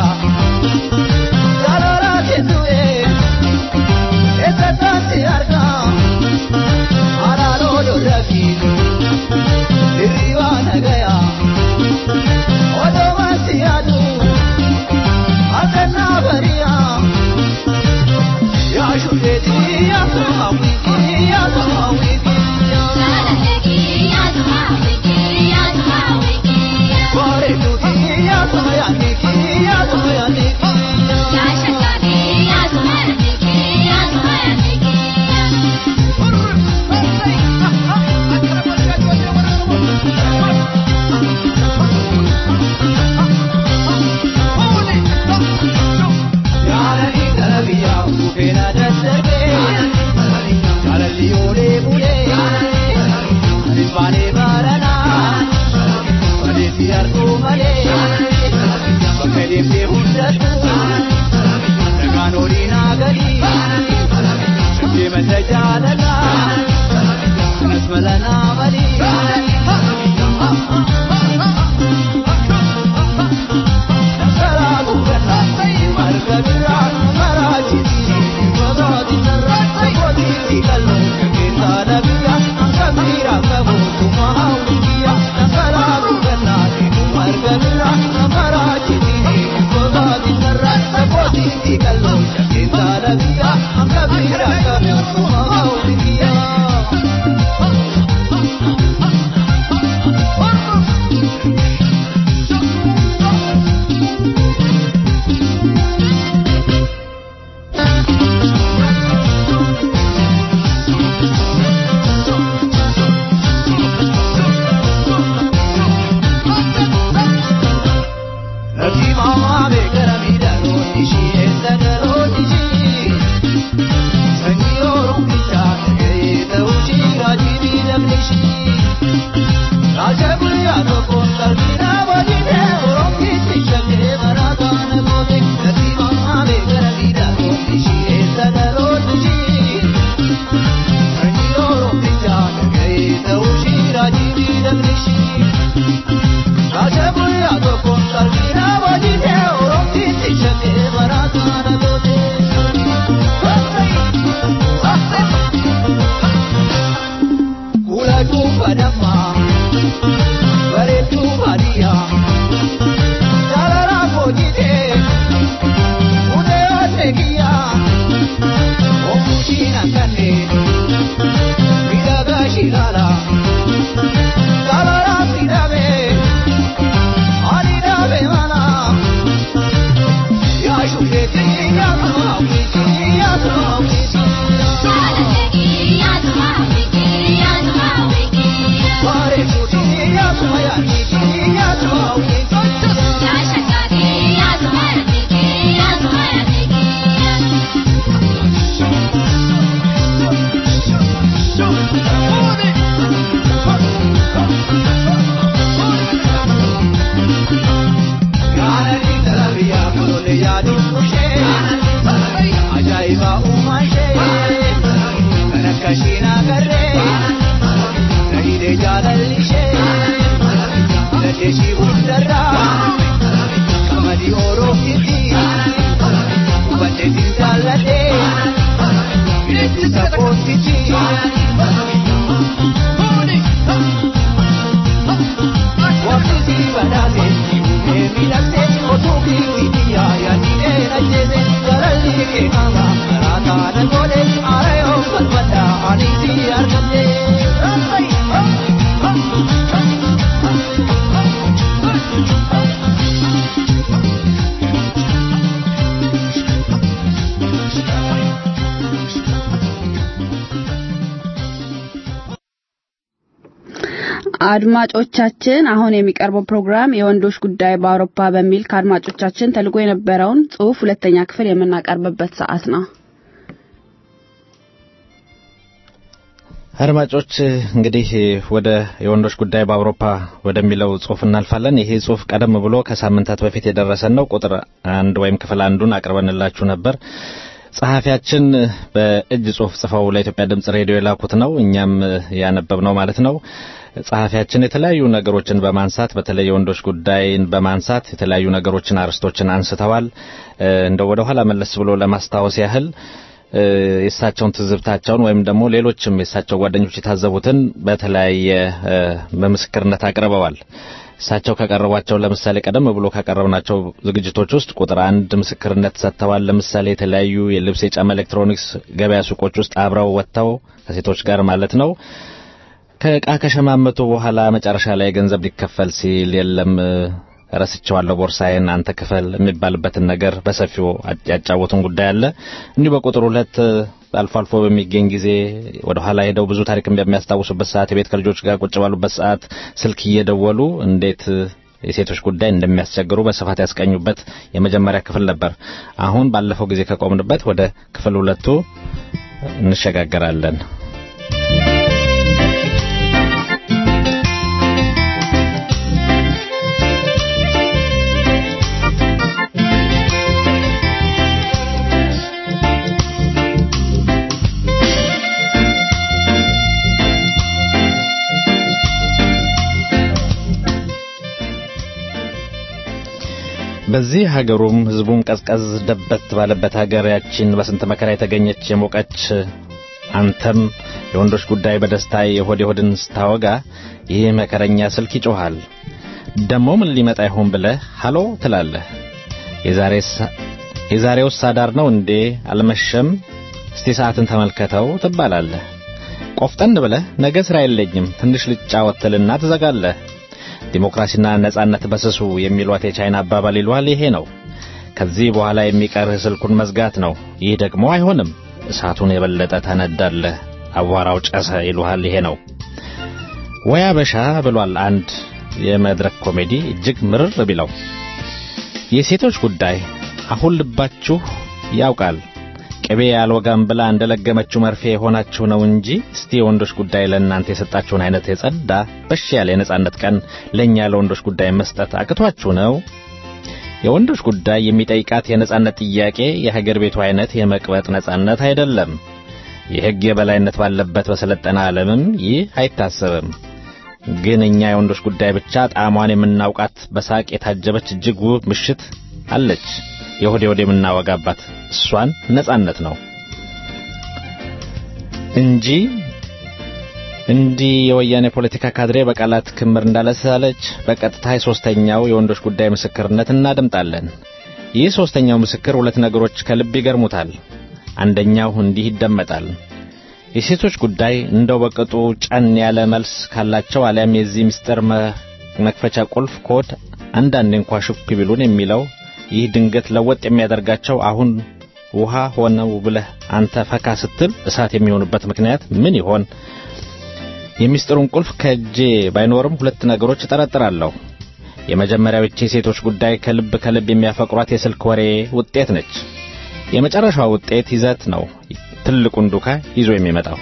Esa አድማጮቻችን አሁን የሚቀርበው ፕሮግራም የወንዶች ጉዳይ በአውሮፓ በሚል ከአድማጮቻችን ተልቆ የነበረውን ጽሑፍ ሁለተኛ ክፍል የምናቀርብበት ሰዓት ነው። አድማጮች እንግዲህ ወደ የወንዶች ጉዳይ በአውሮፓ ወደሚለው ጽሑፍ እናልፋለን። ይሄ ጽሑፍ ቀደም ብሎ ከሳምንታት በፊት የደረሰን ነው። ቁጥር 1 ወይም ክፍል 1ን አቅርበንላችሁ ነበር። ጸሐፊያችን በእጅ ጽሑፍ ጽፈው ለኢትዮጵያ ድምጽ ሬዲዮ የላኩት ነው። እኛም ያነበብነው ማለት ነው። ጸሐፊያችን የተለያዩ ነገሮችን በማንሳት በተለይ የወንዶች ጉዳይን በማንሳት የተለያዩ ነገሮችን አርስቶችን አንስተዋል። እንደው ወደ ኋላ መለስ ብሎ ለማስታወስ ያህል የእሳቸውን ትዝብታቸውን ወይም ደግሞ ሌሎችም የእሳቸው ጓደኞች የታዘቡትን በተለያየ በምስክርነት አቅርበዋል። እሳቸው ከቀረቧቸው ለምሳሌ ቀደም ብሎ ካቀረብናቸው ዝግጅቶች ውስጥ ቁጥር 1 ምስክርነት ሰጥተዋል። ለምሳሌ የተለያዩ የልብስ የጫማ ኤሌክትሮኒክስ ገበያ ሱቆች ውስጥ አብረው ወጥተው ከሴቶች ጋር ማለት ነው ከዕቃ ከሸማመቱ በኋላ መጨረሻ ላይ ገንዘብ ሊከፈል ሲል የለም ረስቼዋለሁ ቦርሳዬን አንተ ክፈል የሚባልበትን ነገር በሰፊው ያጫወቱን ጉዳይ አለ። እንዲሁ በቁጥር 2 አልፎ አልፎ በሚገኝ ጊዜ ወደ ኋላ ሄደው ብዙ ታሪክን በሚያስታውሱበት ሰዓት የቤት ከልጆች ጋር ቁጭ ባሉበት ሰዓት ስልክ እየደወሉ እንዴት የሴቶች ጉዳይ እንደሚያስቸግሩ በስፋት ያስቀኙበት የመጀመሪያ ክፍል ነበር። አሁን ባለፈው ጊዜ ከቆምንበት ወደ ክፍል 2 እንሸጋገራለን። በዚህ ሀገሩም ህዝቡም ቀዝቀዝ ደበት ባለበት ሀገራችን በስንት መከራ የተገኘች የሞቀች አንተም የወንዶች ጉዳይ በደስታ የሆድ ሆድን ስታወጋ ይህ መከረኛ ስልክ ይጮሃል። ደሞ ምን ሊመጣ ይሆን ብለህ ሃሎ ትላለህ። የዛሬው ሳዳር ነው እንዴ አልመሸም? እስቲ ሰዓትን ተመልከተው ትባላለህ። ቆፍጠን ብለህ ነገ ስራ የለኝም ትንሽ ልጫወትልና ትዘጋለህ። ዲሞክራሲና ነጻነት በስሱ የሚሏት የቻይና አባባል ይሏል ይሄ ነው። ከዚህ በኋላ የሚቀርህ ስልኩን መዝጋት ነው። ይህ ደግሞ አይሆንም፣ እሳቱን የበለጠ ታነዳለህ፣ አቧራው ጨሰ ይሏል ይሄ ነው። ወይ አበሻ ብሏል አንድ የመድረክ ኮሜዲ እጅግ ምርር ቢለው። የሴቶች ጉዳይ አሁን ልባችሁ ያውቃል። ቅቤ ያልወጋም ብላ እንደለገመችው መርፌ የሆናችሁ ነው እንጂ እስቲ የወንዶች ጉዳይ ለእናንተ የሰጣችሁን አይነት የጸዳ በሽ ያለ የነጻነት ቀን ለኛ ለወንዶች ጉዳይ መስጠት አቅቷችሁ ነው? የወንዶች ጉዳይ የሚጠይቃት የነጻነት ጥያቄ የሀገር ቤቱ አይነት የመቅበጥ ነጻነት አይደለም። የሕግ የበላይነት ባለበት በሰለጠነ ዓለምም ይህ አይታሰብም። ግን እኛ የወንዶች ጉዳይ ብቻ ጣዕሟን የምናውቃት በሳቅ የታጀበች እጅግ ውብ ምሽት አለች። የሆዴ የምናወጋባት እሷን ነጻነት ነው እንጂ እንዲህ የወያኔ ፖለቲካ ካድሬ በቃላት ክምር እንዳለሳለች በቀጥታ ሶስተኛው የወንዶች ጉዳይ ምስክርነት እናደምጣለን። ይህ ሶስተኛው ምስክር ሁለት ነገሮች ከልብ ይገርሙታል። አንደኛው እንዲህ ይደመጣል። የሴቶች ጉዳይ እንደው በቅጡ ጫን ያለ መልስ ካላቸው አሊያም የዚህ ምስጢር መክፈቻ ቁልፍ ኮድ አንዳንድ እንኳን ሽኩ ቢሉን የሚለው ይህ ድንገት ለወጥ የሚያደርጋቸው አሁን ውሃ ሆነው ብለህ አንተ ፈካ ስትል እሳት የሚሆኑበት ምክንያት ምን ይሆን? የሚስጥሩን ቁልፍ ከእጄ ባይኖርም ሁለት ነገሮች እጠረጥራለሁ። የመጀመሪያው የሴቶች ጉዳይ ከልብ የሚያፈቅሯት የስልክ ወሬ ውጤት ነች። የመጨረሻው ውጤት ይዘት ነው ትልቁን ዱካ ይዞ የሚመጣው።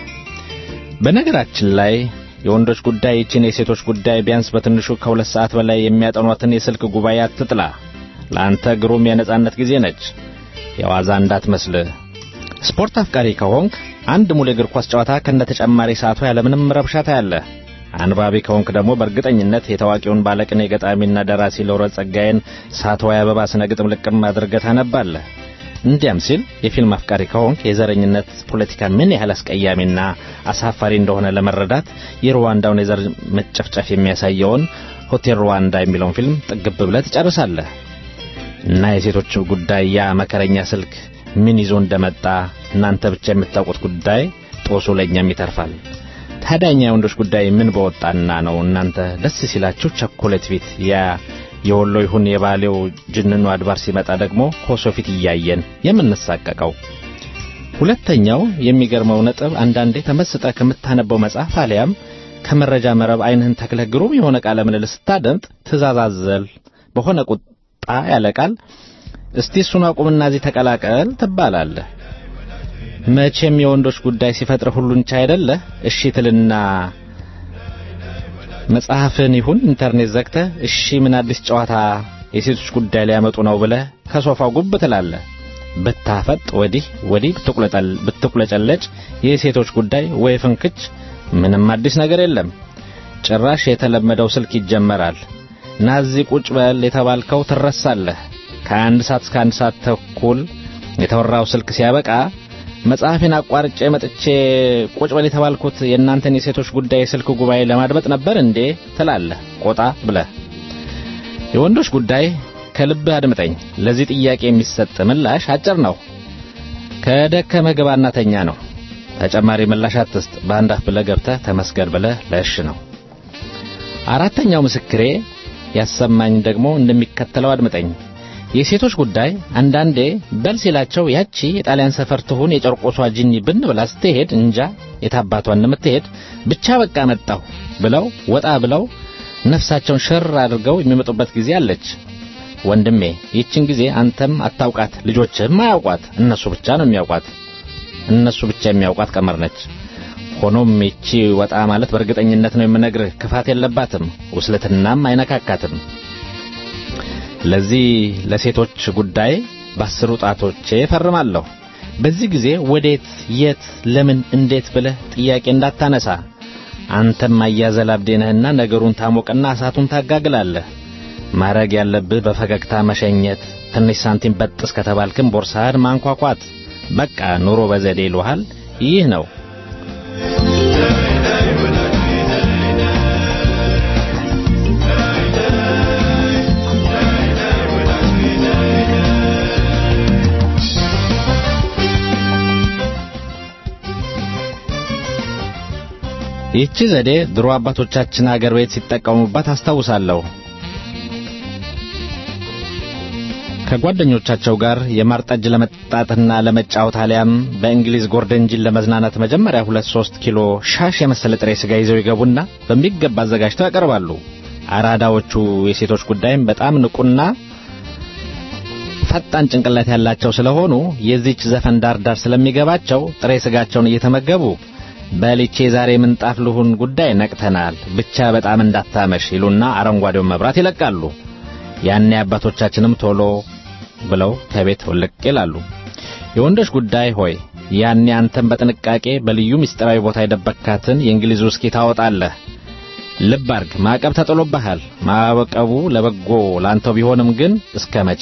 በነገራችን ላይ የወንዶች ጉዳይ እቺን የሴቶች ጉዳይ ቢያንስ በትንሹ ከ2 ሰዓት በላይ የሚያጠኗትን የስልክ ጉባኤ አትጥላ። ለአንተ ግሩም የነጻነት ጊዜ ነች። የዋዛ እንዳትመስል። ስፖርት አፍቃሪ ከሆንክ አንድ ሙሉ እግር ኳስ ጨዋታ ከነተጨማሪ ሰዓቱ ያለምንም ረብሻ ታያለህ። አንባቢ ከሆንክ ደግሞ በእርግጠኝነት የታዋቂውን ባለቅኔ ገጣሚና ደራሲ ሎሬት ጸጋዬን ሳትወይ አበባ ስነ ግጥም ልቅም አድርገህ ታነባለህ። እንዲያም ሲል የፊልም አፍቃሪ ከሆንክ የዘረኝነት ፖለቲካ ምን ያህል አስቀያሚና አሳፋሪ እንደሆነ ለመረዳት የሩዋንዳውን የዘር መጨፍጨፍ የሚያሳየውን ሆቴል ሩዋንዳ የሚለውን ፊልም ጥግብ ብለህ ትጨርሳለህ። እና የሴቶች ጉዳይ ያ መከረኛ ስልክ ምን ይዞ እንደመጣ እናንተ ብቻ የምታውቁት ጉዳይ ጦሱ ለኛም ይተርፋል። ታዲያኛ የወንዶች ጉዳይ ምን በወጣና ነው እናንተ ደስ ሲላችሁ ቸኮሌት ፊት ያ የወሎ ይሁን የባሌው ጅንኑ አድባር ሲመጣ ደግሞ ኮሶ ፊት እያየን የምንሳቀቀው? ሁለተኛው የሚገርመው ነጥብ አንዳንዴ ተመስጠ ከምታነበው መጽሐፍ አሊያም ከመረጃ መረብ አይንህን ተክለህ ግሩም የሆነ ቃለ ምልልስ ስታደምጥ ትእዛዛዘል በሆነ ቁጣ ያለቃል እስቲ እሱን አቁምና እዚህ ተቀላቀል ትባላለህ። መቼም የወንዶች ጉዳይ ሲፈጥር ሁሉን ቻይ አይደለ? እሺ ትልና መጽሐፍን ይሁን ኢንተርኔት ዘግተህ እሺ ምን አዲስ ጨዋታ የሴቶች ጉዳይ ላይ ያመጡ ነው ብለህ ከሶፋው ጉብ ትላለህ። ብታፈጥ ወዲህ ብትቁለጨለጭ የሴቶች ጉዳይ ወይ ፍንክች ምንም አዲስ ነገር የለም። ጭራሽ የተለመደው ስልክ ይጀመራል። ናዚ ቁጭ በል የተባልከው ትረሳለህ። ከአንድ ሰዓት እስከ 1 ሰዓት ተኩል የተወራው ስልክ ሲያበቃ መጽሐፌን አቋርጬ መጥቼ ቁጭ በል የተባልኩት የእናንተን የሴቶች ጉዳይ ስልክ ጉባኤ ለማድመጥ ነበር እንዴ ትላለህ ቆጣ ብለህ። የወንዶች ጉዳይ ከልብ አድምጠኝ። ለዚህ ጥያቄ የሚሰጥ ምላሽ አጭር ነው። ከደከመ ግባና ተኛ ነው። ተጨማሪ ምላሽ አትስጥ። በአንድ አፍ ብለህ ገብተህ ተመስገን ብለህ ለእሽ ነው። አራተኛው ምስክሬ ያሰማኝ ደግሞ እንደሚከተለው አድምጠኝ። የሴቶች ጉዳይ አንዳንዴ በል ሲላቸው ያቺ የጣሊያን ሰፈር ትሁን የጨርቆሷ ጂኒ ብን ብላ ስትሄድ እንጃ የታባቷን እንደምትሄድ ብቻ በቃ መጣው ብለው ወጣ ብለው ነፍሳቸውን ሽር አድርገው የሚመጡበት ጊዜ አለች። ወንድሜ ይህችን ጊዜ አንተም አታውቃት፣ ልጆችህም አያውቋት። እነሱ ብቻ የሚያውቋት ቀመር ነች። ሆኖም ይቺ ወጣ ማለት በእርግጠኝነት ነው የምነግርህ ክፋት የለባትም፣ ውስልትናም አይነካካትም። ለዚህ ለሴቶች ጉዳይ በ10 ጣቶቼ ፈርማለሁ። በዚህ ጊዜ ወዴት፣ የት፣ ለምን፣ እንዴት ብለህ ጥያቄ እንዳታነሳ። አንተም አያዘላብዴነህና ነገሩን ታሞቅና እሳቱን ታጋግላለህ። ማረግ ያለብህ በፈገግታ መሸኘት፣ ትንሽ ሳንቲም በጥስ ከተባልክም ቦርሳህን ማንኳኳት። በቃ ኑሮ በዘዴ ይሉሃል። ይህ ነው። ይህች ዘዴ ድሮ አባቶቻችን አገር ቤት ሲጠቀሙባት አስታውሳለሁ። ከጓደኞቻቸው ጋር የማር ጠጅ ለመጣጣትና ለመጫወት አሊያም በእንግሊዝ ጎርደን ጂን ለመዝናናት መጀመሪያ 2-3 ኪሎ ሻሽ የመሰለ ጥሬ ስጋ ይዘው ይገቡና በሚገባ አዘጋጅተው ያቀርባሉ። አራዳዎቹ የሴቶች ጉዳይም በጣም ንቁና ፈጣን ጭንቅላት ያላቸው ስለሆኑ የዚች ዘፈን ዳር ስለሚገባቸው ጥሬ ስጋቸውን እየተመገቡ በልቼ ዛሬ ምንጣፍ ልሁን ጉዳይ ነቅተናል ብቻ በጣም እንዳታመሽ ይሉና አረንጓዴውን መብራት ይለቃሉ። ያኔ አባቶቻችንም ቶሎ ብለው ከቤት ወልቅ ይላሉ። የወንዶች ጉዳይ ሆይ ያኔ አንተም በጥንቃቄ በልዩ ምስጢራዊ ቦታ የደበካትን የእንግሊዝ ውስኪ ታወጣለህ። ልብ አድርግ፣ ማዕቀብ ተጥሎብሃል። ማዕቀቡ ለበጎ ላንተው ቢሆንም ግን እስከ መቼ?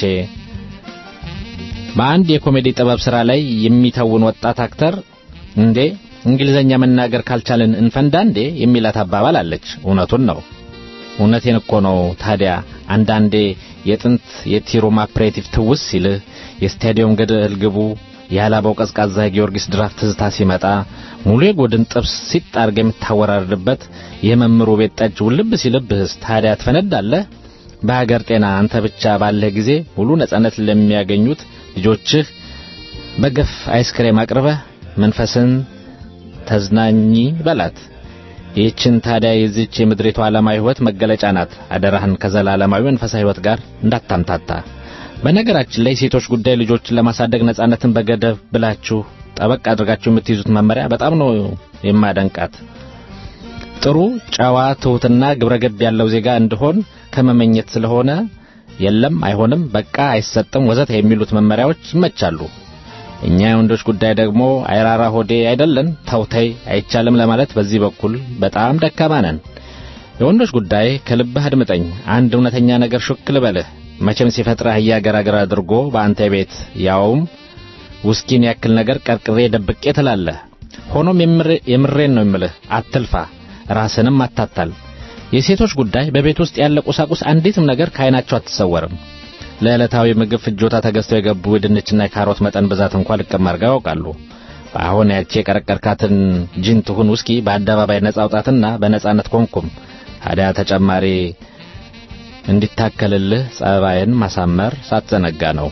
በአንድ የኮሜዲ ጥበብ ሥራ ላይ የሚተውን ወጣት አክተር እንዴ እንግሊዘኛ መናገር ካልቻለን እንፈንዳ እንዴ የሚላት አባባል አለች። እውነቱን ነው። እውነቴን እኮ ነው። ታዲያ አንዳንዴ የጥንት የቲሮም አፕሬቲቭ ትውስ ሲልህ የስታዲየም ገደል ግቡ ያላባው ቀዝቃዛ ጊዮርጊስ ድራፍት ትዝታ ሲመጣ ሙሉ የጎድን ጥብስ ሲጣርግ የምታወራርድበት የመምሩ ቤት ጠጅ ውልብ ሲልብህስ ታዲያ ትፈነዳለህ? በሀገር ጤና አንተ ብቻ ባለህ ጊዜ ሙሉ ነጻነት ለሚያገኙት ልጆችህ በገፍ አይስክሬም አቅርበህ መንፈስን ተዝናኝ በላት። ይህችን ታዲያ የዚች የምድሪቱ ዓለማዊ ሕይወት መገለጫ ናት። አደራህን ከዘላለማዊ መንፈሳዊ ሕይወት ጋር እንዳታምታታ። በነገራችን ላይ ሴቶች ጉዳይ ልጆችን ለማሳደግ ነጻነትን በገደብ ብላችሁ ጠበቅ አድርጋችሁ የምትይዙት መመሪያ በጣም ነው የማደንቃት። ጥሩ ጨዋ ትሁትና ግብረገብ ያለው ዜጋ እንደሆን ከመመኘት ስለሆነ የለም አይሆንም በቃ አይሰጥም ወዘተ የሚሉት መመሪያዎች ይመቻሉ። እኛ የወንዶች ጉዳይ ደግሞ አይራራ ሆዴ አይደለን ተውተይ አይቻልም ለማለት በዚህ በኩል በጣም ደካማ ነን። የወንዶች ጉዳይ ከልብህ አድምጠኝ። አንድ እውነተኛ ነገር ሹክ ልበልህ። መቼም ሲፈጥረህ ያገራገር አድርጎ በአንተ ቤት ያውም ውስኪን ያክል ነገር ቀርቅሬ ደብቄ ትላለህ። ሆኖም የምሬን ነው የምልህ፣ አትልፋ፣ ራስንም አታታል። የሴቶች ጉዳይ በቤት ውስጥ ያለ ቁሳቁስ አንዲትም ነገር ካይናቸው አትሰወርም። ለዕለታዊ ምግብ ፍጆታ ተገዝተው የገቡ የድንችና የካሮት መጠን ብዛት እንኳን ልቀማርጋ ያውቃሉ። አሁን ያቺ የቀረቀርካትን ጂን ትሁን ውስኪ በአደባባይ ነጻ አውጣትና በነጻነት ኮንኩም። ታዲያ ተጨማሪ እንዲታከልልህ ጸባይን ማሳመር ሳትዘነጋ ነው።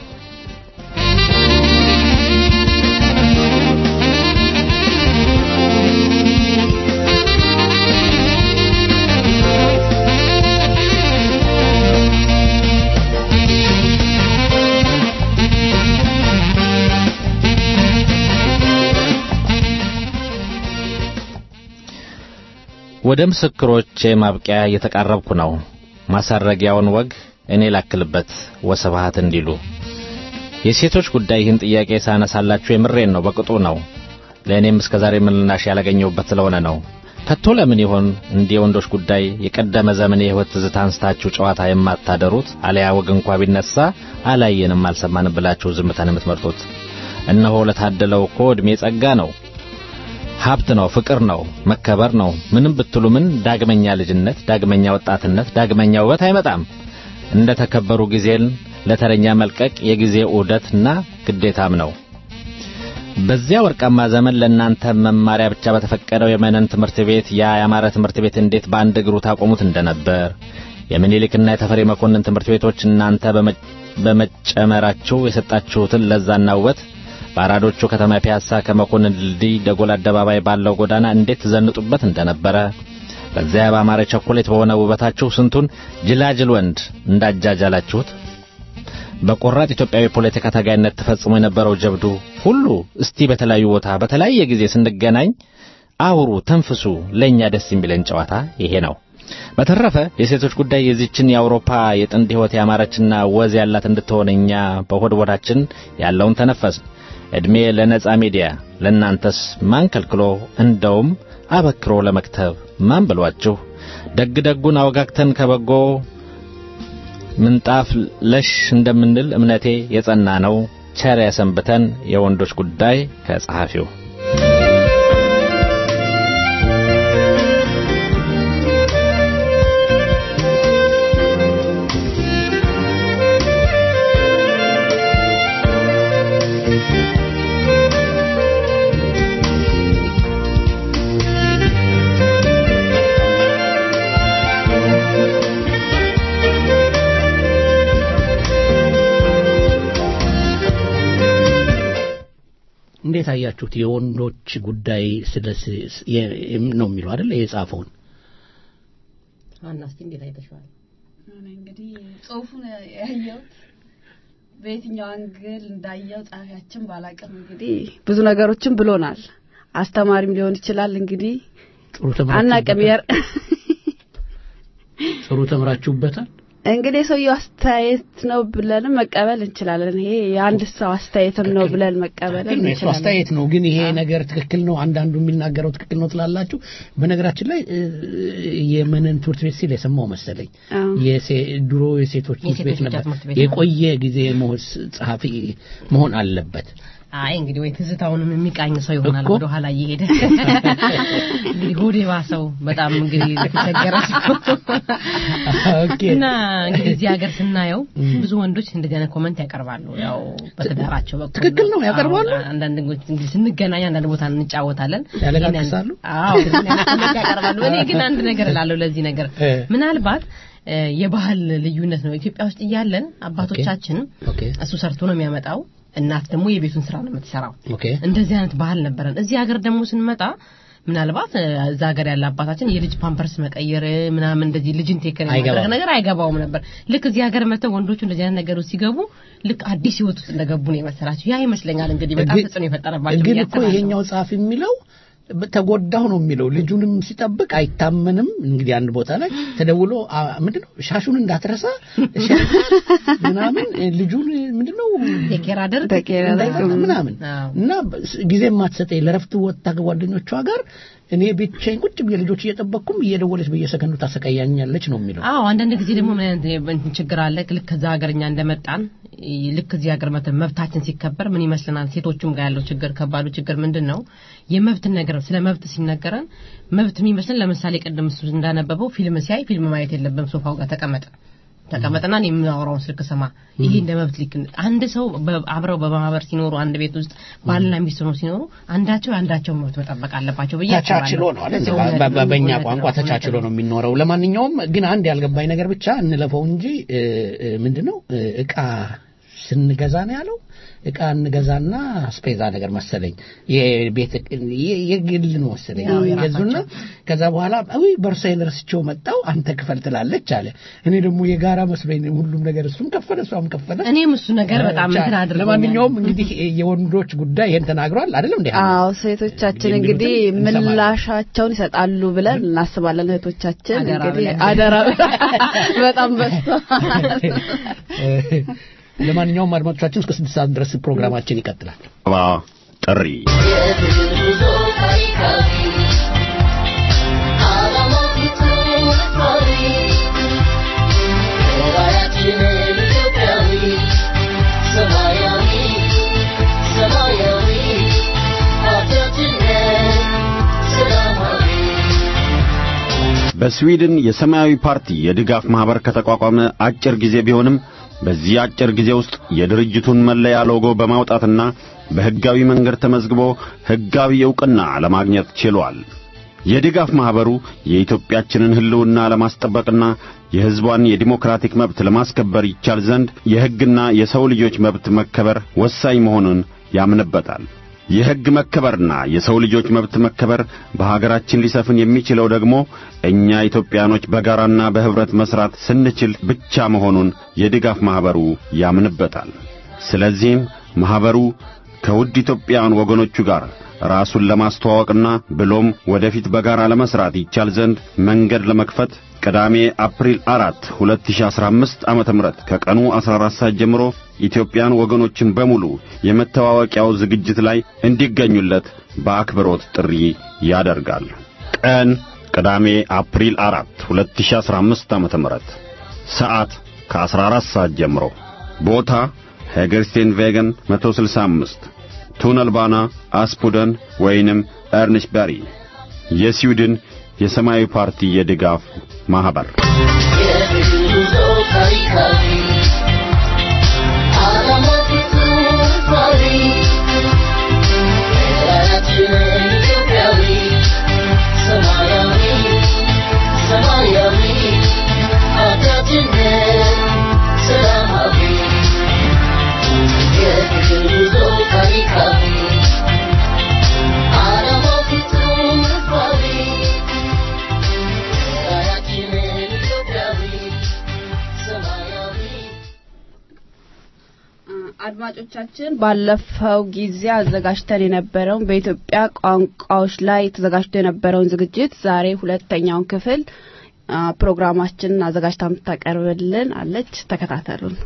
ወደ ምስክሮቼ ማብቂያ እየተቃረብኩ ነው። ማሳረጊያውን ወግ እኔ ላክልበት ወሰብሃት እንዲሉ የሴቶች ጉዳይ ይህን ጥያቄ ሳነሳላችሁ የምሬን ነው፣ በቅጡ ነው። ለእኔም እስከዛሬ ምላሽ ያላገኘሁበት ስለሆነ ነው። ከቶ ለምን ይሆን እንዲህ ወንዶች ጉዳይ የቀደመ ዘመን የህይወት ትዝታ አንስታችሁ ጨዋታ የማታደሩት? አለያ ወግ እንኳን ቢነሳ አላየንም አልሰማንም ብላችሁ ዝምታን የምትመርጡት? እነሆ ለታደለው እኮ እድሜ ጸጋ ነው፣ ሀብት ነው፣ ፍቅር ነው፣ መከበር ነው። ምንም ብትሉ ምን ዳግመኛ ልጅነት፣ ዳግመኛ ወጣትነት፣ ዳግመኛ ውበት አይመጣም። እንደ ተከበሩ ጊዜን ለተረኛ መልቀቅ የጊዜ ዑደትና ግዴታም ነው። በዚያ ወርቃማ ዘመን ለእናንተ መማሪያ ብቻ በተፈቀደው የመነን ትምህርት ቤት ያማረ ትምህርት ቤት እንዴት በአንድ እግሩ ታቆሙት እንደነበር፣ የምኒልክና የተፈሪ መኮንን ትምህርት ቤቶች እናንተ በመጨመራችሁ የሰጣችሁትን ለዛና ውበት በአራዶቹ ከተማ ፒያሳ ከመኮንን ድልድይ ደጎል አደባባይ ባለው ጎዳና እንዴት ተዘንጡበት እንደነበረ፣ በዚያ ባማረ ቸኮሌት በሆነ ውበታችሁ ስንቱን ጅላጅል ወንድ እንዳጃጃላችሁት፣ በቆራጥ ኢትዮጵያዊ ፖለቲካ ታጋይነት ተፈጽሞ የነበረው ጀብዱ ሁሉ እስቲ በተለያዩ ቦታ በተለያየ ጊዜ ስንገናኝ አውሩ፣ ተንፍሱ። ለኛ ደስ የሚለን ጨዋታ ይሄ ነው። በተረፈ የሴቶች ጉዳይ የዚችን የአውሮፓ የጥንድ ሕይወት ያማረችና ወዝ ያላት እንድትሆነኛ በሆድ ቦታችን ያለውን ተነፈስ። እድሜ ለነጻ ሚዲያ። ለናንተስ ማን ከልክሎ? እንደውም አበክሮ ለመክተብ ማን ብሏችሁ? ደግ ደጉን አወጋግተን ከበጎ ምንጣፍ ለሽ እንደምንል እምነቴ የጸና ነው። ቸር ያሰንብተን። የወንዶች ጉዳይ ከጸሐፊው እንዴት አያችሁት? የወንዶች ጉዳይ ነው የሚለው አይደል የጻፈውን አናስቲ እንዴት አይተሽዋል? እንግዲህ ጽሁፉን ያየሁት በየትኛው አንግል እንዳየው ጻፊያችን ባላቀም እንግዲህ ብዙ ነገሮችን ብሎናል። አስተማሪም ሊሆን ይችላል እንግዲህ ጥሩ ተምራችሁበታል። እንግዲህ ሰውየው አስተያየት ነው ብለን መቀበል እንችላለን። ይሄ የአንድ ሰው አስተያየትም ነው ብለን መቀበል እንችላለን። አስተያየት ነው ግን ይሄ ነገር ትክክል ነው አንዳንዱ የሚናገረው ትክክል ነው ትላላችሁ። በነገራችን ላይ የመነን ትምህርት ቤት ሲል የሰማው መሰለኝ ድሮ የሴቶች ትምህርት ቤት ነበር። የቆየ ጊዜ ጸሐፊ መሆን አለበት። አይ እንግዲህ ወይ ትዝታውንም የሚቃኝ ሰው ይሆናል ወደ ኋላ እየሄደ እንግዲህ ሆዴ ባሰው በጣም እንግዲህ ተቸገረች። እና እንግዲህ እዚህ ሀገር ስናየው ብዙ ወንዶች እንደገና ኮሜንት ያቀርባሉ። ያው በተዳራቸው በኩል ትክክል ነው ያቀርባሉ። አንዳንድ እንግዲህ ስንገናኝ አንዳንድ ቦታ እንጫወታለን ያለጋግሳሉ። አዎ ያቀርባሉ። እኔ ግን አንድ ነገር እላለሁ ለዚህ ነገር ምናልባት የባህል ልዩነት ነው። ኢትዮጵያ ውስጥ እያለን አባቶቻችን እሱ ሰርቶ ነው የሚያመጣው እናት ደግሞ የቤቱን ስራ ነው የምትሰራው። እንደዚህ አይነት ባህል ነበረን። እዚህ ሀገር ደግሞ ስንመጣ ምናልባት እዛ ሀገር ያለ አባታችን የልጅ ፓምፐርስ መቀየር ምናምን እንደዚህ ልጅን ቴከር ማድረግ ነገር አይገባውም ነበር። ልክ እዚህ ሀገር መተው ወንዶቹ እንደዚህ አይነት ነገር ሲገቡ ልክ አዲስ ህይወት ውስጥ እንደገቡ ነው የመሰላቸው። ያ ይመስለኛል እንግዲህ በጣም ተጽዕኖ የፈጠረባቸው። ግን እኮ ይሄኛው ጻፍ የሚለው ተጎዳው ነው የሚለው ልጁንም ሲጠብቅ አይታመንም። እንግዲህ አንድ ቦታ ላይ ተደውሎ ምንድነው ሻሹን እንዳትረሳ ምናምን ልጁን ምንድነው ተከራደር ምናምን እና ጊዜ ማትሰጠኝ ለረፍት ወጣ ጓደኞቿ ጋር እኔ ብቻዬን ቁጭ ብዬ ልጆች እየጠበቅኩም እየደወለች በየሰከንዱ ታሰቃያኛለች ነው የሚለው። አዎ አንዳንድ ጊዜ ደግሞ ምን አይነት ችግር አለ ልክ ከዛ ሀገርኛ እንደመጣን ልክ እዚህ ሀገር መብታችን ሲከበር ምን ይመስልናል? ሴቶቹም ጋር ያለው ችግር ከባዱ ችግር ምንድነው? የመብት ነገር ስለ መብት ሲነገረን መብት የሚመስልን ለምሳሌ ቀደም እሱ እንዳነበበው ፊልም ሲያይ ፊልም ማየት የለበትም ሶፋው ጋር ተቀመጠና የሚያወራውን ስልክ ሰማ። ይሄ እንደ መብት ልክ አንድ ሰው አብረው በማህበር ሲኖሩ አንድ ቤት ውስጥ ባልና ሚስት ነው ሲኖሩ አንዳቸው መብት መጠበቅ አለባቸው በያቻ ተቻችሎ ነው አይደል? በእኛ ቋንቋ ተቻችሎ ነው የሚኖረው። ለማንኛውም ግን አንድ ያልገባኝ ነገር ብቻ እንለፈው እንጂ ምንድነው እቃ ስንገዛ ነው ያለው እቃ እንገዛና አስፔዛ ነገር መሰለኝ የቤት የግል ነው መሰለኝ ገዙና ከዛ በኋላ በርሳይን ረስቸው መጣው አንተ ክፈል ትላለች አለ። እኔ ደግሞ የጋራ መስሎኝ ሁሉም ነገር እሱም ከፈለ እሷም ከፈለ እኔም እሱ ነገር በጣም እንትን አድርጎ ለማንኛውም እንግዲህ የወንዶች ጉዳይ ይሄን ተናግሯል አይደል እንዴ? አዎ ሴቶቻችን እንግዲህ ምላሻቸውን ይሰጣሉ ብለን እናስባለን። እህቶቻችን እንግዲህ አደራ በጣም በስቷል። ለማንኛውም አድማጮቻችን እስከ 6 ሰዓት ድረስ ፕሮግራማችን ይቀጥላል። ጥሪ በስዊድን የሰማያዊ ፓርቲ የድጋፍ ማህበር ከተቋቋመ አጭር ጊዜ ቢሆንም በዚህ አጭር ጊዜ ውስጥ የድርጅቱን መለያ ሎጎ በማውጣትና በህጋዊ መንገድ ተመዝግቦ ህጋዊ ዕውቅና ለማግኘት ችሏል። የድጋፍ ማህበሩ የኢትዮጵያችንን ህልውና ለማስጠበቅና የህዝቧን የዲሞክራቲክ መብት ለማስከበር ይቻል ዘንድ የህግና የሰው ልጆች መብት መከበር ወሳኝ መሆኑን ያምንበታል። የህግ መከበርና የሰው ልጆች መብት መከበር በሀገራችን ሊሰፍን የሚችለው ደግሞ እኛ ኢትዮጵያኖች በጋራና በህብረት መስራት ስንችል ብቻ መሆኑን የድጋፍ ማህበሩ ያምንበታል። ስለዚህም ማህበሩ ከውድ ኢትዮጵያውያን ወገኖቹ ጋር ራሱን ለማስተዋወቅና ብሎም ወደፊት በጋራ ለመስራት ይቻል ዘንድ መንገድ ለመክፈት ቅዳሜ አፕሪል 4 2015 ዓመተ ምህረት ከቀኑ 14 ሰዓት ጀምሮ ኢትዮጵያን ወገኖችን በሙሉ የመተዋወቂያው ዝግጅት ላይ እንዲገኙለት በአክብሮት ጥሪ ያደርጋል። ቀን ቅዳሜ አፕሪል 4 2015 ዓመተ ምህረት ሰዓት ከ14 ሰዓት ጀምሮ ቦታ ሄገርስቴን ቬገን 165 ቱነልባና አስፑደን ወይንም ኤርንሽበሪ የስዊድን የሰማያዊ ፓርቲ የድጋፍ ማህበር አድማጮቻችን ባለፈው ጊዜ አዘጋጅተን የነበረውን በኢትዮጵያ ቋንቋዎች ላይ ተዘጋጅቶ የነበረውን ዝግጅት ዛሬ ሁለተኛውን ክፍል ፕሮግራማችንን አዘጋጅታ የምታቀርብልን አለች። ተከታተሉን።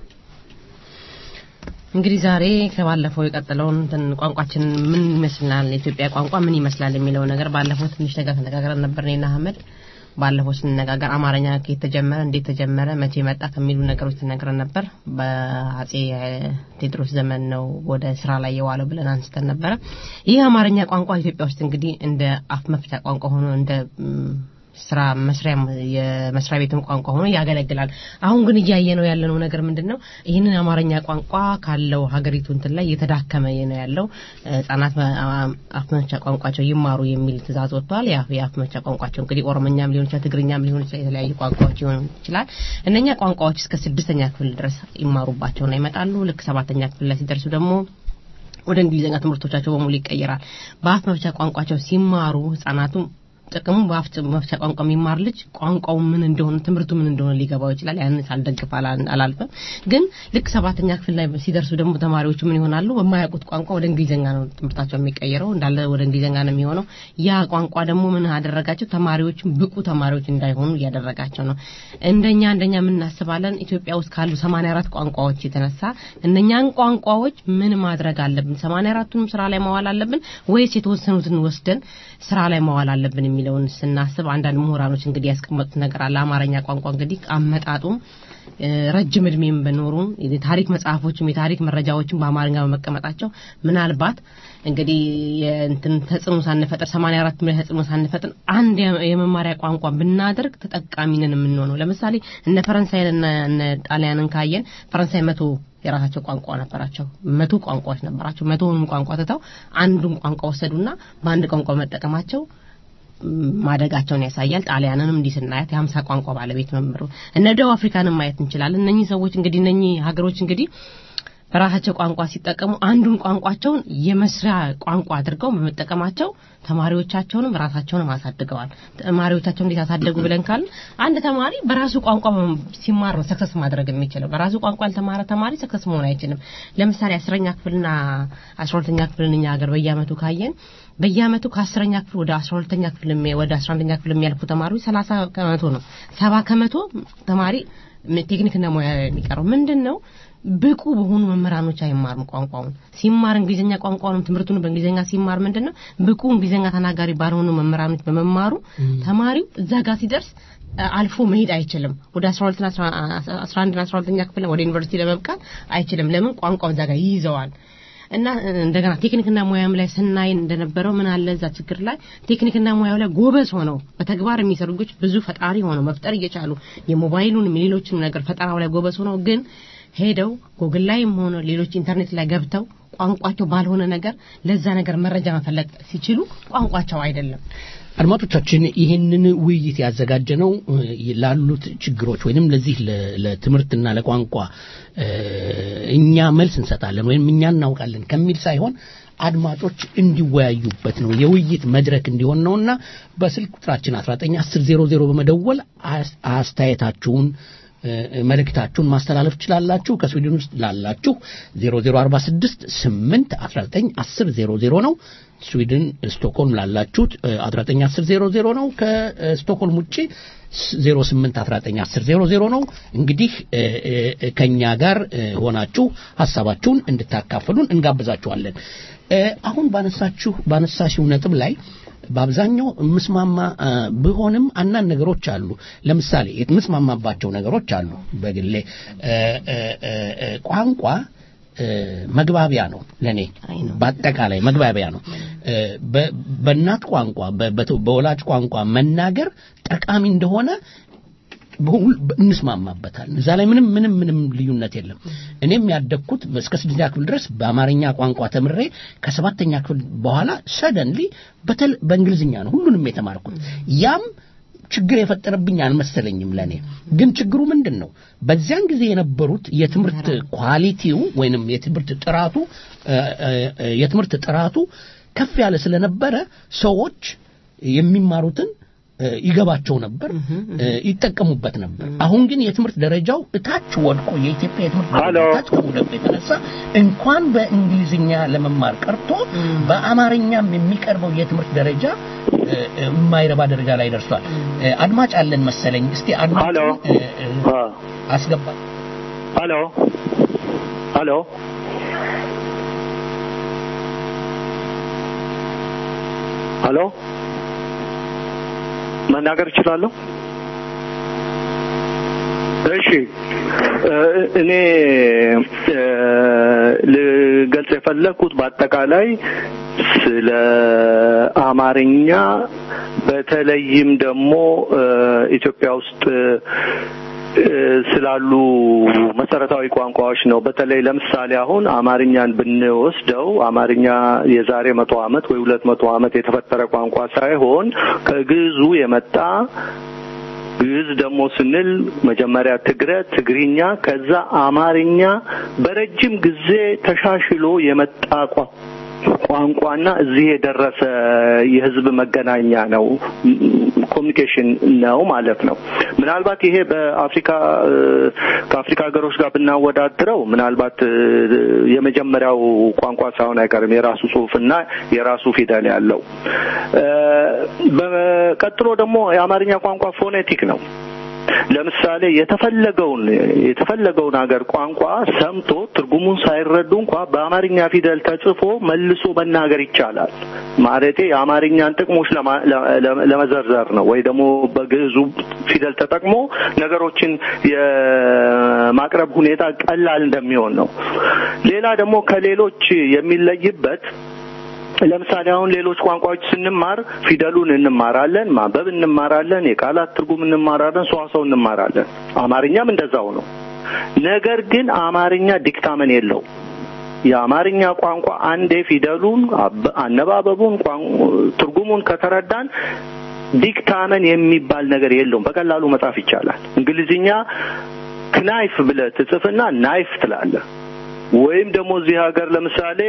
እንግዲህ ዛሬ ከባለፈው የቀጠለውን ቋንቋችን ምን ይመስላል፣ የኢትዮጵያ ቋንቋ ምን ይመስላል የሚለው ነገር ባለፈው ትንሽ ነገር ተነጋግረን ነበር እኔና አህመድ። ባለፈው ስንነጋገር አማርኛ ከየት ተጀመረ፣ እንዴት ተጀመረ፣ መቼ መጣ ከሚሉ ነገሮች ተነግረን ነበር። በአጼ ቴዎድሮስ ዘመን ነው ወደ ስራ ላይ የዋለው ብለን አንስተን ነበር። ይህ አማርኛ ቋንቋ ኢትዮጵያ ውስጥ እንግዲህ እንደ አፍ መፍቻ ቋንቋ ሆኖ እንደ ስራ የመስሪያ ቤትም ቋንቋ ሆኖ ያገለግላል። አሁን ግን እያየነው ያለነው ነገር ምንድነው? ይህንን አማርኛ ቋንቋ ካለው ሀገሪቱ እንትን ላይ የተዳከመ ነው ያለው። ህጻናት አፍ መፍቻ ቋንቋቸው ይማሩ የሚል ትእዛዝ ወጥቷል። የአፍ መፍቻ ቋንቋቸው እንግዲህ ኦሮሞኛም ሊሆን ይችላል፣ ትግርኛም ሊሆን ይችላል፣ የተለያዩ ቋንቋዎች ሊሆን ይችላል። እነኛ ቋንቋዎች እስከ 6ኛ ክፍል ድረስ ይማሩባቸውና ይመጣሉ። ልክ 7ኛ ክፍል ላይ ሲደርሱ ደግሞ ወደ እንግሊዘኛ ትምህርቶቻቸው በሙሉ ይቀየራል። በአፍ መፍቻ ቋንቋቸው ሲማሩ ህጻናቱ ጥቅሙ በአፍ መፍቻ ቋንቋ የሚማር ልጅ ቋንቋው ምን እንደሆነ ትምህርቱ ምን እንደሆነ ሊገባው ይችላል። ያንን ሳልደግፍ አላልፈም። ግን ልክ 7ኛ ክፍል ላይ ሲደርሱ ደግሞ ተማሪዎቹ ምን ይሆናሉ? በማያውቁት ቋንቋ ወደ እንግሊዘኛ ነው ትምህርታቸው የሚቀየረው፣ እንዳለ ወደ እንግሊዘኛ ነው የሚሆነው። ያ ቋንቋ ደግሞ ምን አደረጋቸው? ተማሪዎቹም ብቁ ተማሪዎች እንዳይሆኑ ያደረጋቸው ነው። እንደኛ ምን እናስባለን? ኢትዮጵያ ውስጥ ካሉ 84 ቋንቋዎች የተነሳ እነኛን ቋንቋዎች ምን ማድረግ አለብን? 84ቱንም ስራ ላይ ማዋል አለብን ወይስ የተወሰኑትን ወስደን ስራ ላይ ማዋል አለብን የሚለውን ስናስብ አንዳንድ ምሁራኖች እንግዲህ ያስቀመጡት ነገር አለ። አማርኛ ቋንቋ እንግዲህ አመጣጡም ረጅም እድሜም በኖሩ የታሪክ መጽሐፎችም የታሪክ መረጃዎችም በአማርኛ በመቀመጣቸው ምናልባት እንግዲህ የእንትን ተጽዕኖ ሳንፈጥር 84 ላይ ተጽዕኖ ሳንፈጥር አንድ የመማሪያ ቋንቋ ብናደርግ ተጠቃሚ ነን የምንሆነው። ለምሳሌ እነ ፈረንሳይና እነ ጣሊያንን ካየን ፈረንሳይ 100 የራሳቸው ቋንቋ ነበራቸው። 100 ቋንቋዎች ነበራቸው። 100ውን ቋንቋ ተተው አንዱን ቋንቋ ወሰዱና በአንድ ቋንቋ መጠቀማቸው ማደጋቸውን ያሳያል። ጣሊያንንም እንዲስናያት የ50 ቋንቋ ባለቤት መምሩ እነ ደቡብ አፍሪካንም ማየት እንችላለን። እነኚህ ሰዎች እንግዲህ እነኚህ ሀገሮች እንግዲህ በራሳቸው ቋንቋ ሲጠቀሙ አንዱን ቋንቋቸውን የመስሪያ ቋንቋ አድርገው በመጠቀማቸው ተማሪዎቻቸውንም ራሳቸውንም አሳድገዋል። ተማሪዎቻቸው እንዴት አሳደጉ ብለን ካል አንድ ተማሪ በራሱ ቋንቋ ሲማር ነው ሰክሰስ ማድረግ የሚችለው። በራሱ ቋንቋ ያልተማረ ተማሪ ሰክሰስ መሆን አይችልም። ለምሳሌ 10ኛ ክፍልና 12ኛ ክፍልን እኛ ሀገር በየአመቱ ካየን በየአመቱ ከ10ኛ ክፍል ወደ 12ኛ ክፍል ወደ 11ኛ ክፍል የሚያልፉ ተማሪዎች 30% ነው። 70% ተማሪ ቴክኒክና ሙያ የሚቀረው ምንድነው? ብቁ በሆኑ መምህራኖች አይማርም። ቋንቋውን ሲማር እንግሊዘኛ ቋንቋውን ትምህርቱን በእንግሊዘኛ ሲማር ምንድነው? ብቁ እንግሊዘኛ ተናጋሪ ባልሆኑ መምህራኖች በመማሩ ተማሪው እዛ ጋር ሲደርስ አልፎ መሄድ አይችልም። ወደ 12 እና 11 እና 12ኛ ክፍል ወደ ዩኒቨርሲቲ ለመብቃት አይችልም። ለምን? ቋንቋው እዛ ጋር ይይዘዋል። እና እንደገና ቴክኒክና ሙያም ላይ ስናይ እንደነበረው ምን አለ እዛ ችግር ላይ ቴክኒክና ሙያው ላይ ጎበዝ ሆነው በተግባር የሚሰሩ ልጆች ብዙ ፈጣሪ ሆነው መፍጠር እየቻሉ የሞባይሉን ሌሎችን ነገር ፈጠራው ላይ ጎበዝ ሆነው ግን ሄደው ጉግል ላይም ሆነ ሌሎች ኢንተርኔት ላይ ገብተው ቋንቋቸው ባልሆነ ነገር ለዛ ነገር መረጃ መፈለግ ሲችሉ ቋንቋቸው አይደለም። አድማጮቻችን ይህንን ውይይት ያዘጋጀነው ላሉት ችግሮች ወይንም ለዚህ ለትምህርትና ለቋንቋ እኛ መልስ እንሰጣለን ወይንም እኛ እናውቃለን ከሚል ሳይሆን አድማጮች እንዲወያዩበት ነው፣ የውይይት መድረክ እንዲሆን ነውና በስልክ ቁጥራችን 191000 በመደወል አስተያየታችሁን መልእክታችሁን ማስተላለፍ ትችላላችሁ። ከስዊድን ውስጥ ላላችሁ 0046 8 19 1000 ነው። ስዊድን ስቶክሆልም ላላችሁት 191000 ነው። ከስቶክሆልም ውጪ 08 19 1000 ነው። እንግዲህ ከኛ ጋር ሆናችሁ ሐሳባችሁን እንድታካፍሉን እንጋብዛችኋለን። አሁን ባነሳሽው ነጥብ ላይ በአብዛኛው ምስማማ ቢሆንም አንዳንድ ነገሮች አሉ። ለምሳሌ የምስማማባቸው ነገሮች አሉ። በግሌ ቋንቋ መግባቢያ ነው ለኔ፣ በአጠቃላይ መግባቢያ ነው። በእናት ቋንቋ በወላጅ ቋንቋ መናገር ጠቃሚ እንደሆነ እንስማማበታለን። እዛ ላይ ምንም ልዩነት የለም። እኔም ያደግኩት እስከ 6ኛ ክፍል ድረስ በአማርኛ ቋንቋ ተምሬ ከ7ኛ ክፍል በኋላ ሰደንሊ በእንግሊዝኛ ነው ሁሉንም የተማርኩት። ያም ችግር የፈጠረብኝ አልመሰለኝም ለኔ። ግን ችግሩ ምንድነው? በዚያን ጊዜ የነበሩት የትምህርት ኳሊቲው ወይንም የትምህርት ጥራቱ ከፍ ያለ ስለነበረ ሰዎች የሚማሩትን ይገባቸው ነበር ይጠቀሙበት ነበር አሁን ግን የትምህርት ደረጃው እታች ወድቆ የኢትዮጵያ የትምህርት ደረጃ እታች ከመውደቁ የተነሳ እንኳን በእንግሊዝኛ ለመማር ቀርቶ በአማርኛም የሚቀርበው የትምህርት ደረጃ የማይረባ ደረጃ ላይ ደርሷል አድማጭ አለን መሰለኝ እስቲ አድማጭ አስገባ ሄሎ መናገር እችላለሁ እሺ እኔ ልገልጽ የፈለኩት በአጠቃላይ ስለ አማርኛ በተለይም ደግሞ ኢትዮጵያ ውስጥ ስላሉ መሰረታዊ ቋንቋዎች ነው በተለይ ለምሳሌ አሁን አማርኛን ብንወስደው አማርኛ የዛሬ 100 አመት ወይ 200 አመት የተፈጠረ ቋንቋ ሳይሆን ከግዕዙ የመጣ ግዕዝ ደግሞ ስንል መጀመሪያ ትግርኛ ከዛ አማርኛ በረጅም ጊዜ ተሻሽሎ የመጣ ቋንቋና እዚህ የደረሰ የህዝብ መገናኛ ነው ኮሙኒኬሽን ነው ማለት ነው ምናልባት ይሄ በአፍሪካ ከአፍሪካ ሀገሮች ጋር ብናወዳድረው ምናልባት የመጀመሪያው ቋንቋ ሳይሆን አይቀርም የራሱ ጽሁፍና የራሱ ፊደል ያለው በቀጥሎ ደግሞ የአማርኛ ቋንቋ ፎኔቲክ ነው ለምሳሌ የተፈለገውን ሀገር ቋንቋ ሰምቶ ትርጉሙን ሳይረዱ እንኳን በአማርኛ ፊደል ተጽፎ መልሶ መናገር ይቻላል ማለቴ የአማርኛን ጥቅሞች ለመዘርዘር ነው ወይ ደግሞ በግዕዙ ፊደል ተጠቅሞ ነገሮችን የማቅረብ ሁኔታ ቀላል እንደሚሆን ነው ሌላ ደግሞ ከሌሎች የሚለይበት ለምሳሌ አሁን ሌሎች ቋንቋዎች ስንማር ፊደሉን እንማራለን ማንበብ እንማራለን የቃላት ትርጉም እንማራለን ሰዋሰው እንማራለን አማርኛም እንደዛው ነው ነገር ግን አማርኛ ዲክታመን የለው የአማርኛ ቋንቋ አንዴ ፊደሉን አነባበቡን ትርጉሙን ከተረዳን ዲክታመን የሚባል ነገር የለውም በቀላሉ መጻፍ ይቻላል እንግሊዝኛ ክናይፍ ብለህ ትጽፍና ናይፍ ትላለህ ወይም ደግሞ እዚህ ሀገር ለምሳሌ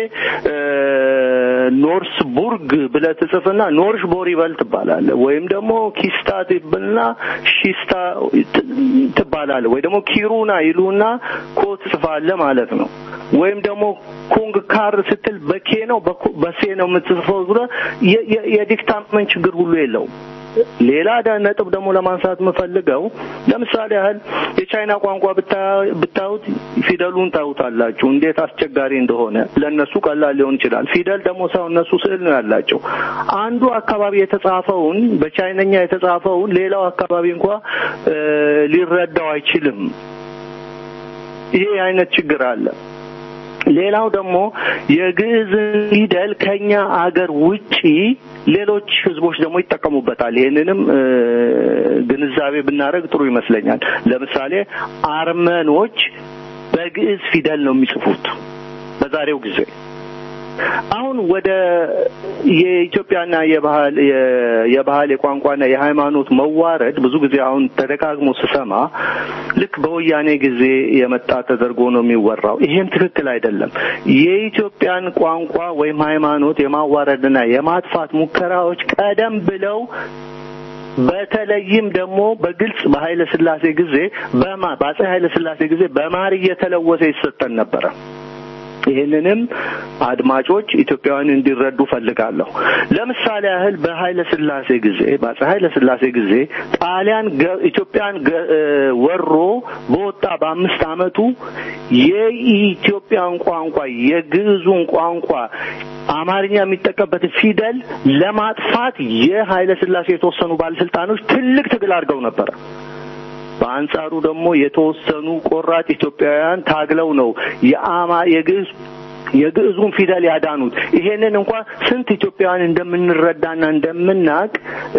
ኖርስቡርግ ብለህ ትጽፍና ኖርሽቦሪቨል ትባላለህ ወይም ደግሞ ኪስታት ይብልና ሺስታ ትባላለህ ወይ ደግሞ ኪሩና ይሉና ኮት ጽፋለህ ማለት ነው ወይም ደግሞ ኩንግ ካር ስትል በኬ ነው በሴ ነው የምትጽፈው የዲክታመንት ችግር ሁሉ የለውም ሌላ ነጥብ ደግሞ ለማንሳት መፈልገው ለምሳሌ ያህል የቻይና ቋንቋ ብታዩት ፊደሉን ታዩታላችሁ እንዴት አስቸጋሪ እንደሆነ ለነሱ ቀላል ሊሆን ይችላል ፊደል ደግሞ ሰው እነሱ ስዕል ነው ያላቸው አንዱ አካባቢ የተጻፈውን በቻይነኛ የተጻፈውን ሌላው አካባቢ እንኳን ሊረዳው አይችልም ይሄ አይነት ችግር አለ ሌላው ደግሞ የግዕዝ ፊደል ከኛ አገር ውጪ ሌሎች ህዝቦች ደግሞ ይተቀሙበታል ይሄንንም ግንዛቤ ብናረግ ጥሩ ይመስለኛል ለምሳሌ አርመኖች በግዕዝ ፊደል ነው የሚጽፉት በዛሬው ጊዜ አሁን ወደ የኢትዮጵያና የባህል የቋንቋና የሃይማኖት መዋረድ ብዙ ጊዜ አሁን ተደጋግሞ ስሰማ ልክ በወያኔ ጊዜ የመጣ ተደርጎ ነው የሚወራው ይሄም ትክክል አይደለም የኢትዮጵያን ቋንቋ ወይም ሃይማኖት የማዋረድና የማጥፋት ሙከራዎች ቀደም ብለው በተለይም ደግሞ በግልጽ በኃይለ ሥላሴ ጊዜ በአፄ ኃይለ ሥላሴ ጊዜ በማር እየተለወሰ ይሰጠን ነበር ይሄንንም አድማጮች ኢትዮጵያውያን እንዲረዱ ፈልጋለሁ ለምሳሌ ያህል በኃይለ ሥላሴ ጊዜ ጣሊያን ኢትዮጵያን ወሮ በወጣ በ5 አመቱ የኢትዮጵያን ቋንቋ የግዕዙን ቋንቋ አማርኛ የሚጠቀምበት ፊደል ለማጥፋት የኃይለ ሥላሴ የተወሰኑ ባለስልጣኖች ትልቅ ትግል አድርገው ነበር በአንጻሩ ደግሞ የተወሰኑ ቆራጥ ኢትዮጵያውያን ታግለው ነው የግዕዙን ፊደል ያዳኑት ይሄንን እንኳን ስንት ኢትዮጵያውያን እንደምንረዳና እንደምናቅ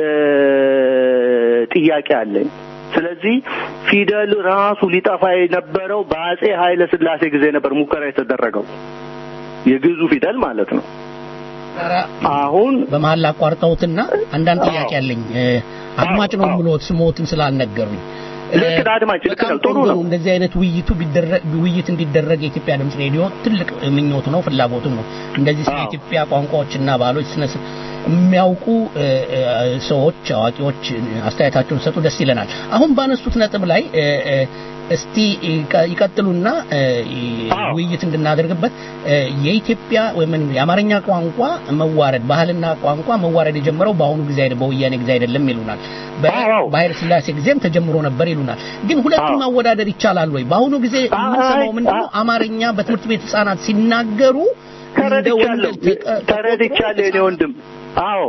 ጥያቄ አለኝ ስለዚህ ፊደል ራሱ ሊጠፋ የነበረው በአፄ ኃይለ ሥላሴ ጊዜ ነበር ሙከራ የተደረገው የግዕዙ ፊደል ማለት ነው አሁን በመሐላ አቋርጠውትና አንዳንድ ጥያቄ አለኝ አድማጭ ነው ብሎት ስሞትን ስላልነገሩኝ ልክ አድማጭ ልክ ነው ጥሩ ነው እንደዚህ አይነት ውይይት እንዲደረግ የኢትዮጵያ ድምጽ ሬዲዮ ትልቅ ምኞቱ ነው ፍላጎቱ ነው እንደዚህ ስለ ኢትዮጵያ ቋንቋዎችና ባህሎች የሚያውቁ ሰዎች አዋቂዎች አስተያየታቸውን ሰጡ ደስ ይለናል አሁን ባነሱት ነጥብ ላይ እስቲ ይቀጥሉና ውይይት እንድናደርግበት የኢትዮጵያ ወይም የአማርኛ ቋንቋ መዋረድ ባህልና ቋንቋ መዋረድ የጀመረው በአሁኑ ጊዜ አይደለም በወያኔ ጊዜ አይደለም ይሉናል በኃይለ ሥላሴ ጊዜም ተጀምሮ ነበር ይሉናል ግን ሁለቱም ማወዳደር ይቻላል ወይ በአሁኑ ጊዜ የምንሰማው ምንድነው አማርኛ በትምህርት ቤት ህፃናት ሲናገሩ ተረድቻለሁ እኔ ወንድም አዎ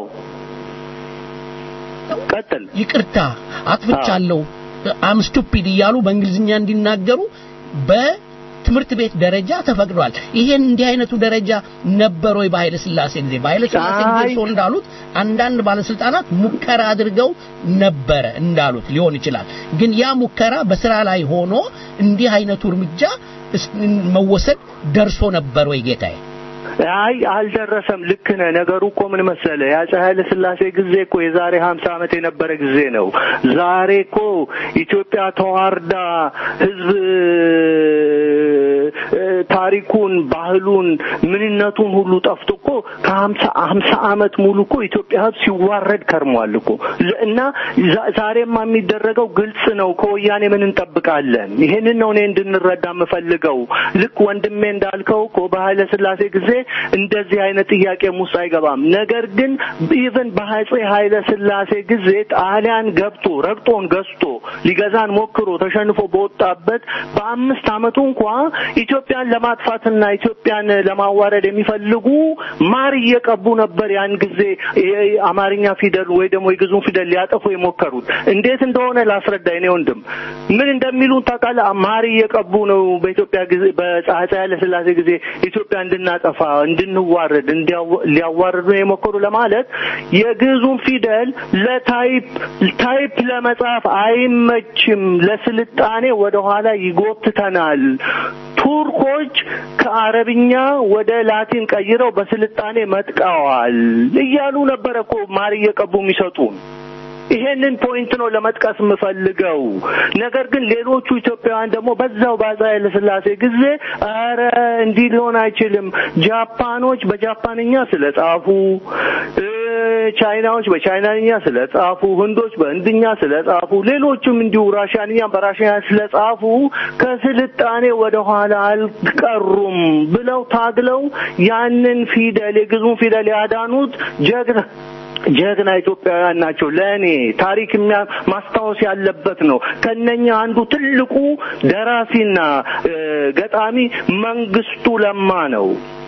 ቀጥል ይቅርታ አጥፍቻለሁ አም ስቱፒድ ይያሉ በእንግሊዝኛ እንዲናገሩ በትምህርት ቤት ደረጃ ተፈቅዷል ይሄን እንዲህ አይነቱ ደረጃ ነበር ወይ በኃይለ ሥላሴ ጊዜ በኃይለ ሥላሴ ጊዜ ሰው እንዳሉት አንዳንድ ባለስልጣናት ሙከራ አድርገው ነበር እንዳሉት ሊሆን ይችላል ግን ያ ሙከራ በስራ ላይ ሆኖ እንዲህ አይነቱ እርምጃ መወሰድ ደርሶ ነበር ወይ ጌታዬ አይ አልደረሰም ልክ ነህ ነገሩ እኮ ምን መሰለ ያጸ ኃይለ ሥላሴ ጊዜ እኮ የዛሬ 50 ዓመት የነበረ ጊዜ ነው ዛሬ እኮ ኢትዮጵያ ተዋርዳ ህዝብ ታሪኩን ባህሉን ምንነቱን ሁሉ ጠፍቶ እኮ ከ50 ዓመት ሙሉ እኮ ኢትዮጵያ ህዝብ ሲዋረድ ከርሟል እኮ እና ዛሬማ የሚደረገው ግልጽ ነው ከወያኔ ምን እንጠብቃለን ይሄንን ነው እኔ እንድንረዳ የምፈልገው ልክ ወንድሜ እንዳልከው እኮ በኃይለ ሥላሴ ጊዜ እንደዚህ አይነት ጥያቄ ሙሳ አይገባም ነገር ግን ኢቭን በኃይለ ኃይለ ሥላሴ ጊዜ ጣሊያን ገብቶ ረግጦን ገዝቶ ሊገዛን ሞክሮ ተሸንፎ በወጣበት በ5 ዓመቱ እንኳን ኢትዮጵያን ለማጥፋትና ኢትዮጵያን ለማዋረድ የሚፈልጉ ማር እየቀቡ ነበር ያን ጊዜ የአማርኛ ፊደል ወይ ደግሞ የግዙን ፊደል ሊያጠፉ የሞከሩት እንዴት እንደሆነ ላስረዳኝ ነው ወንድም ምን እንደሚሉ ታውቃለህ ማር እየቀቡ ነው በኢትዮጵያ ጊዜ በኃይለ ኃይለ ሥላሴ ጊዜ ኢትዮጵያ እንድናጠፋ እንድንዋረድ ሊያዋርዱ የሞከሩ ለማለት የግዙን ፊደል ለታይፕ ለመጻፍ አይመችም ለስልጣኔ ወደ ኋላ ይጎትተናል ቱርኮች ከአረብኛ ወደ ላቲን ቀይረው በስልጣኔ መጥቀዋል እያሉ ነበር እኮ ማር እየቀቡ የሚሰጡ ይሄንን ፖይንት ነው ለመጥቀስ የምፈልገው ነገር ግን ሌሎቹ ኢትዮጵያውያን ደግሞ በዛው ባዛይለ ሥላሴ ጊዜ አረ እንዲህ ሊሆን አይችልም ጃፓኖች በጃፓንኛ ስለጻፉ ቻይናዎች በቻይናኛ ስለጻፉ ህንዶች በህንድኛ ስለጻፉ ሌሎችም እንዲሁ ራሽያንኛ በራሽያ ስለጻፉ ከስልጣኔ ወደ ኋላ አልቀሩም ብለው ታግለው ያንን ፊደል የግዙን ፊደል ያዳኑት ጀግና ኢትዮጵያውያን ናቸው ለኔ ታሪክ ማስታወስ ያለበት ነው ከነኛ አንዱ ትልቁ ደራሲና ገጣሚ መንግስቱ ለማ ነው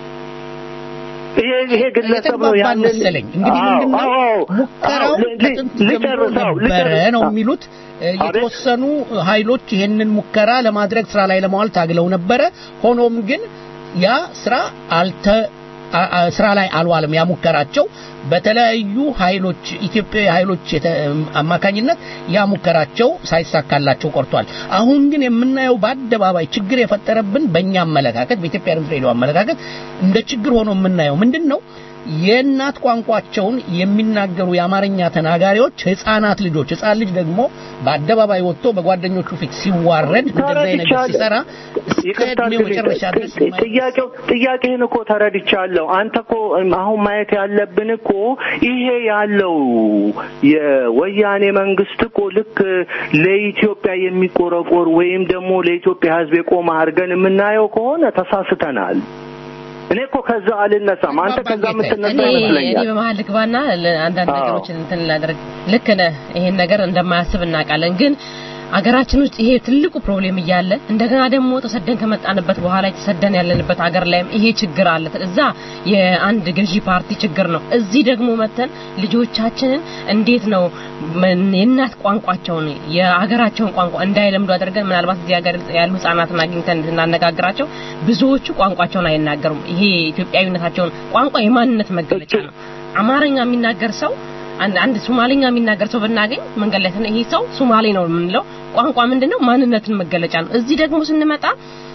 ይሄ ግለሰብ ነው ያንን መሰለኝ እንግዲህ ምንድነው ሙከራው ልጨርሰው ነው የሚሉት የተወሰኑ ኃይሎች ይሄንን ሙከራ ለማድረግ ስራ ላይ ለማዋል ታግለው ነበር ሆኖም ግን ያ ስራ ላይ አልዋለም ያ ሙከራቸው በተለያዩ ኃይሎች ኢትዮጵያዊ ኃይሎች አማካኝነት ያ ሙከራቸው ሳይሳካላቸው ቆርጧል አሁን ግን የምናየው በአደባባይ ችግር የፈጠረብን በእኛ አመለካከት በኢትዮጵያ ድምፅ ሬዲዮ አመለካከት እንደ ችግር ሆኖ የምናየው ምንድነው የእናት ቋንቋቸውን የሚናገሩ የአማርኛ ተናጋሪዎች ህፃናት ልጆች ህፃን ልጅ ደግሞ በአደባባይ ወጥቶ በጓደኞቹ ፊት ሲዋረድ እንደዚህ ነገር ሲሰራ እስከድሜው መጨረሻ ድረስ ጥያቄህን እኮ ተረድቻለሁ አንተ እኮ አሁን ማየት ያለብን እኮ ይሄ ያለው የወያኔ መንግስት እኮ ልክ ለኢትዮጵያ የሚቆረቆር ወይም ደግሞ ለኢትዮጵያ ህዝብ የቆመ አድርገን የምናየው ከሆነ ተሳስተናል እኔ እኮ ከዛ አልነሳም አንተ ከዛ የምትነሳ ይመስለኛል እኔ በመሃል ልግባና አንዳንድ ነገሮችን እንትን ላደርግ ልክ ነህ ይሄን ነገር እንደማያስብ እናውቃለን ግን አገራችን ውስጥ ይሄ ትልቁ ፕሮብሌም እያለ እንደገና ደግሞ ተሰደን ከመጣንበት በኋላ ተሰደን ያለንበት አገር ላይም ይሄ ችግር አለ እዛ የአንድ ገዢ ፓርቲ ችግር ነው እዚህ ደግሞ መተን ልጆቻችንን እንዴት ነው የእናት ቋንቋቸውን የአገራቸውን ቋንቋ እንዳይለምዱ አድርገን ምናልባት እዚህ ሀገር ያሉ ህፃናትን አግኝተን እንድናነጋግራቸው ብዙዎቹ ቋንቋቸውን አይናገሩም ይሄ ኢትዮጵያዊነታቸውን ቋንቋ የማንነት መገለጫ ነው አማርኛ የሚናገር ሰው አንድ ሶማሊኛ የሚናገር ሰው ብናገኝ መንገድ ላይ ይሄ ሰው ሶማሌ ነው የምንለው ቋንቋ ምንድነው ማንነትን መገለጫ ነው እዚህ ደግሞ ስንመጣ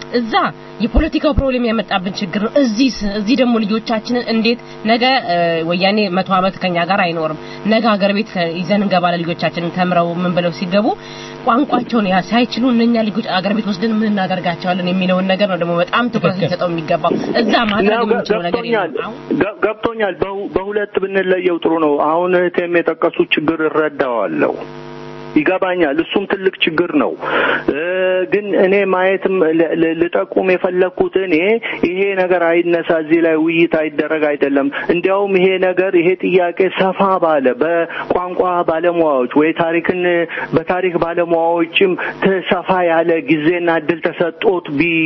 እዛ የፖለቲካው ፕሮብሌም ያመጣብን ችግር ነው እዚህ ደግሞ ልጆቻችንን እንዴት ነገ ወያኔ 100 ዓመት ከኛ ጋር አይኖርም ነገ ሀገር ቤት ይዘን እንገባለን ልጆቻችንን ተምረው ምን ብለው ሲገቡ ቋንቋቸውን ሳይችሉ እነኛ ልጆች ሀገር ቤት ወስደን ምን እናደርጋቸዋለን የሚለውን ነገር ነው ደግሞ በጣም ትኩረት ሊሰጠው የሚገባው እዛ ማድረግ የምንችለው ነገር ገብቶኛል በሁለት ብንለየው ጥሩ ነው አሁን እህቴም የጠቀሱት ችግር እረዳዋለሁ ይገባኛል እሱም ትልቅ ችግር ነው ግን እኔ ማየትም ለጠቁም የፈለኩት እኔ ይሄ ነገር አይነሳ እዚህ ላይ ውይይት አይደረግ አይደለም እንዲያውም ይሄ ጥያቄ ሰፋ ባለ በቋንቋ ባለሙያዎች ወይ በታሪክ ባለሙያዎችም ተሰፋ ያለ ጊዜና እድል ተሰጥቶት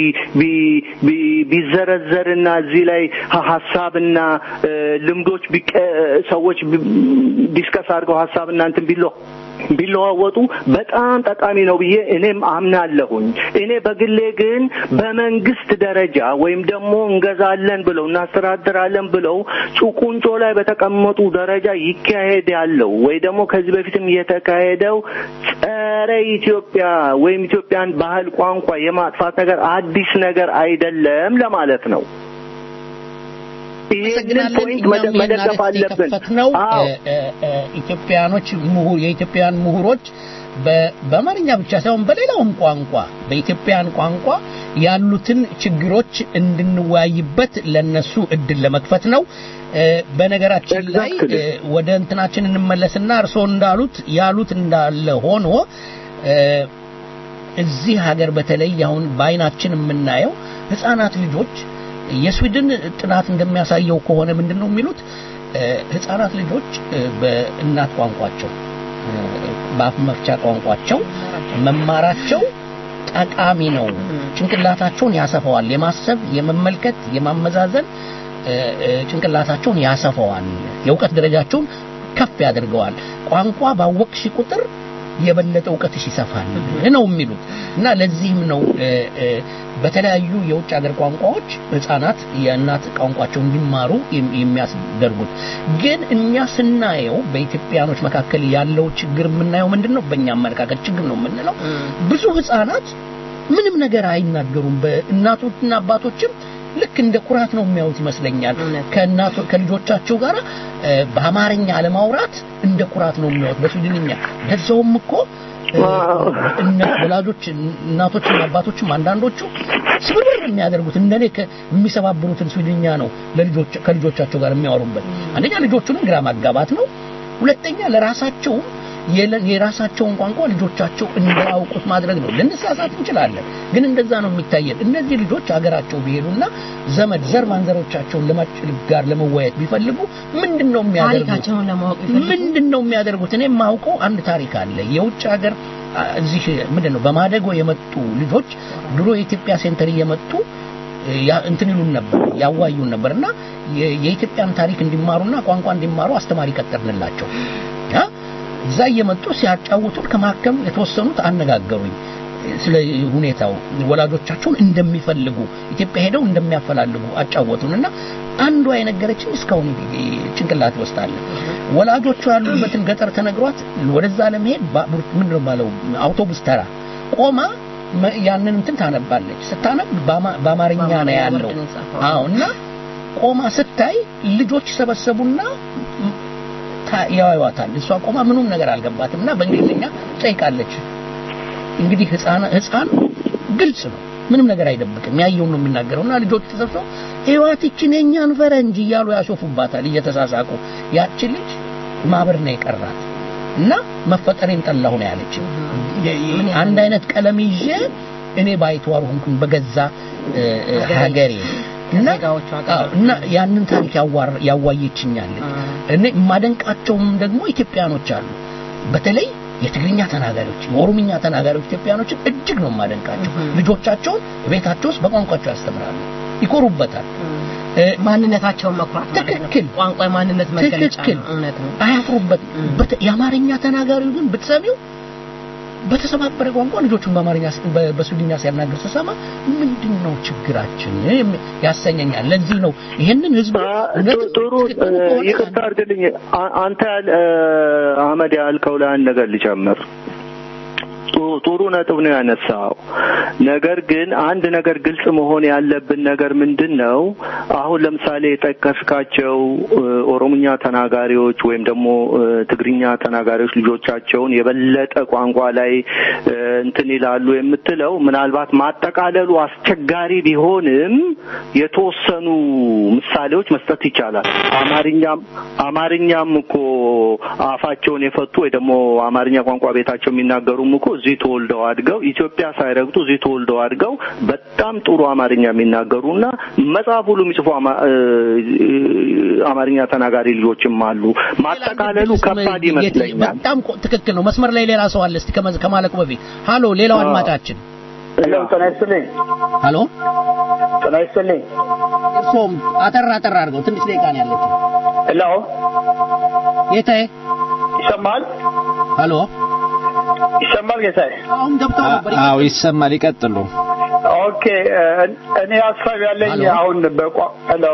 ቢዘረዘርና እዚህ ላይ ሐሳብና ልምዶች ሰዎች ዲስከስ አድርገው ሐሳብና እንትን ቢለዋወጡ በጣም ጠቃሚ ነው ብዬ እኔም አምናለሁኝ እኔ በግሌ ግን በመንግስት ደረጃ ወይም ደግሞ እንገዛለን ብለው እናስተዳድራለን ብለው ጩቁንጮ ላይ በተቀመጡ ደረጃ ይካሄድ ያለው ወይ ደግሞ ከዚህ በፊትም የተካሄደው ጸረ ኢትዮጵያ ወይም ኢትዮጵያን ባህል ቋንቋ የማጥፋት ነገር አዲስ ነገር አይደለም ለማለት ነው ይሄንን ፖይንት መደገፍ አለብን ኢትዮጵያኖች የኢትዮጵያን ምሁሮች በአማርኛ ብቻ ሳይሆን በሌላውም ቋንቋ በኢትዮጵያን ቋንቋ ያሉትን ችግሮች እንድንወያይበት ለነሱ እድል ለመክፈት ነው በነገራችን ላይ ወደ እንትናችን እንመለስና እርሶ ያሉት እንዳለ ሆኖ እዚህ ሀገር በተለይ አሁን ባይናችን የምናየው ህፃናት ልጆች የስዊድን ጥናት እንደሚያሳየው ከሆነ ምንድነው የሚሉት ህፃናት ልጆች በእናት ቋንቋቸው በአፍ መፍቻ ቋንቋቸው መማራቸው ጠቃሚ ነው ጭንቅላታቸውን ያሰፋዋል የማሰብ የመመልከት የማመዛዘን ጭንቅላታቸውን ያሰፋዋል የእውቀት ደረጃቸውን ከፍ ያደርገዋል ቋንቋ ባወቅሽ ቁጥር የበለጠ እውቀትሽ ይሰፋል ነው የሚሉት እና ለዚህም ነው በተለያዩ የውጭ ሀገር ቋንቋዎች ህፃናት የእናት ቋንቋቸው እንዲማሩ የሚያስደርጉት ግን እኛ ስናየው በኢትዮጵያኖች መካከል ያለው ችግር የምናየው ምንድነው በእኛ አመለካከት ችግር ነው የምንለው ብዙ ህፃናት ምንም ነገር አይናገሩም በእናቶችና አባቶችም ልክ እንደ ኩራት ነው የሚያዩት ይመስለኛል ከልጆቻቸው ጋር በአማርኛ ለማውራት እንደ ኩራት ነው የሚያዩት በስዊድንኛ ደዛውም እኮ ወላጆች እናቶችና አባቶችም አንዳንዶቹ ስብርብር የሚያደርጉት እንደኔ የሚሰባብሩትን ስዊድንኛ ነው ከልጆቻቸው ጋር የሚያወሩበት አንደኛ ልጆቹንም ግራ ማጋባት ነው ሁለተኛ ለራሳቸው የራሳቸውን ቋንቋ ልጆቻቸው እንዳያውቁት ማድረግ ነው ልንሳሳት እንችላለን ግን እንደዛ ነው የሚታየው እነዚህ ልጆች ሀገራቸው ቢሄዱና ዘመድ ዘር ማንዘሮቻቸውን ጋር ለመወያየት ቢፈልጉ ምንድነው የሚያደርጉት እኔ ማውቀው አንድ ታሪክ አለ የውጭ ሀገር እዚህ ምንድነው በማደጎ የመጡ ልጆች ድሮ የኢትዮጵያ ሴንተር የመጡ እንትን ይሉን ነበር ያዋዩን ነበርና የኢትዮጵያን ታሪክ እንዲማሩና ቋንቋ እንዲማሩ አስተማሪ ቀጠርንላቸው እዛ የመጡ ሲያጫውቱን ከማከም የተወሰኑት አነጋገሩኝ ስለ ሁኔታው ወላጆቻቸውን እንደሚፈልጉ ኢትዮጵያ ሄደው እንደሚያፈላልጉ አጫወቱንና አንዷ የነገረችኝ እስካሁን ጭንቅላት ወስታለ ወላጆቹ ያሉበትን ገጠር ተነግሯት ወደዛ ለመሄድ ምንድነው ባለው አውቶቡስ ተራ ቆማ ያንን እንትን ታነባለች ስታነብ በአማርኛ ነው ያለው አውና ቆማ ስታይ ልጆች ሰበሰቡና ያዋዋታል እሷ ቆማ ምንም ነገር አልገባትምና በእንግሊዝኛ ጠይቃለች እንግዲህ ህፃን ግልጽ ነው ምንም ነገር አይደብቅም ያየው ነው የሚናገረውና ልጆች ተሰብስበው ህይወትችን የኛን ፈረንጅ እያሉ ያሾፉባታል እየተሳሳቁ ያቺ ልጅ ማብር ነው የቀራት እና መፈጠሬን ጠላሁ ነው ያለች አንድ አይነት ቀለም ይዤ እኔ ባይተዋር ሆንኩኝ በገዛ ሀገሬ እና ያንን ታሪክ ያዋየችኛል እኔ ማደንቃቸውም ደግሞ ኢትዮጵያኖች አሉ በተለይ የትግርኛ ተናጋሪዎች የኦሮምኛ ተናጋሪዎች ኢትዮጵያኖች እጅግ ነው ማደንቃቸው ልጆቻቸው ቤታቸው ውስጥ በቋንቋቸው ያስተምራሉ ይኮሩበታል ማንነታቸውን መኩራት ትክክል ቋንቋ ማንነት መገለጫ ነው እውነት ነው አያፍሩበት የአማርኛ ተናጋሪው ግን ብትሰሚው በተሰባበረ ቋንቋ ልጆቹን በአማርኛ በስዊድንኛ ሲያናገር ተሰማ ምንድነው ችግራችን ያሰኘኛል ለዚህ ነው ይሄንን ህዝብ ጥሩ ይቅርታ አድርግልኝ አንተ አህመድ ያልከው ላይ ነገር ልጨምር ጥሩ ነጥብ ነው ያነሳው። ነገር ግን አንድ ነገር ግልጽ መሆን ያለብን ነገር ምንድነው? አሁን ለምሳሌ የጠቀስካቸው ኦሮምኛ ተናጋሪዎች ወይም ደግሞ ትግርኛ ተናጋሪዎች ልጆቻቸውን የበለጠ ቋንቋ ላይ እንትን ይላሉ የምትለው ምናልባት ማጠቃለሉ አስቸጋሪ ቢሆንም የተወሰኑ ምሳሌዎች መስጠት ይቻላል። አማርኛም እኮ አፋቸውን የፈቱ ወይ ደግሞ አማርኛ ቋንቋ ቤታቸው የሚናገሩም እኮ እዚህ ተወልደው አድገው ኢትዮጵያ ሳይረግጡ እዚህ ተወልደው አድገው በጣም ጥሩ አማርኛ የሚናገሩና መጽሐፍ ሁሉ የሚጽፉ አማርኛ ተናጋሪ ልጆችም አሉ። ማጠቃለሉ ከባድ ይመስለኛል። በጣም ትክክል ነው። መስመር ላይ ሌላ ሰው አለ። እስቲ ከማለቁ በፊት ሃሎ፣ ሌላው አድማጫችን ሄሎ፣ ተነስተልኝ። ሃሎ፣ ተነስተልኝ። እርሶም አጠር አድርገው ትንሽ ደቂቃ ነው ያለችው። ሄሎ፣ ጌታዬ ይሰማል? ሃሎ፣ ይሰማል ጌታዬ? አሁን ገብተው ነበር። አዎ ይሰማል፣ ይቀጥሉ። ኦኬ፣ እኔ ሀሳብ ያለኝ አሁን ሄሎ፣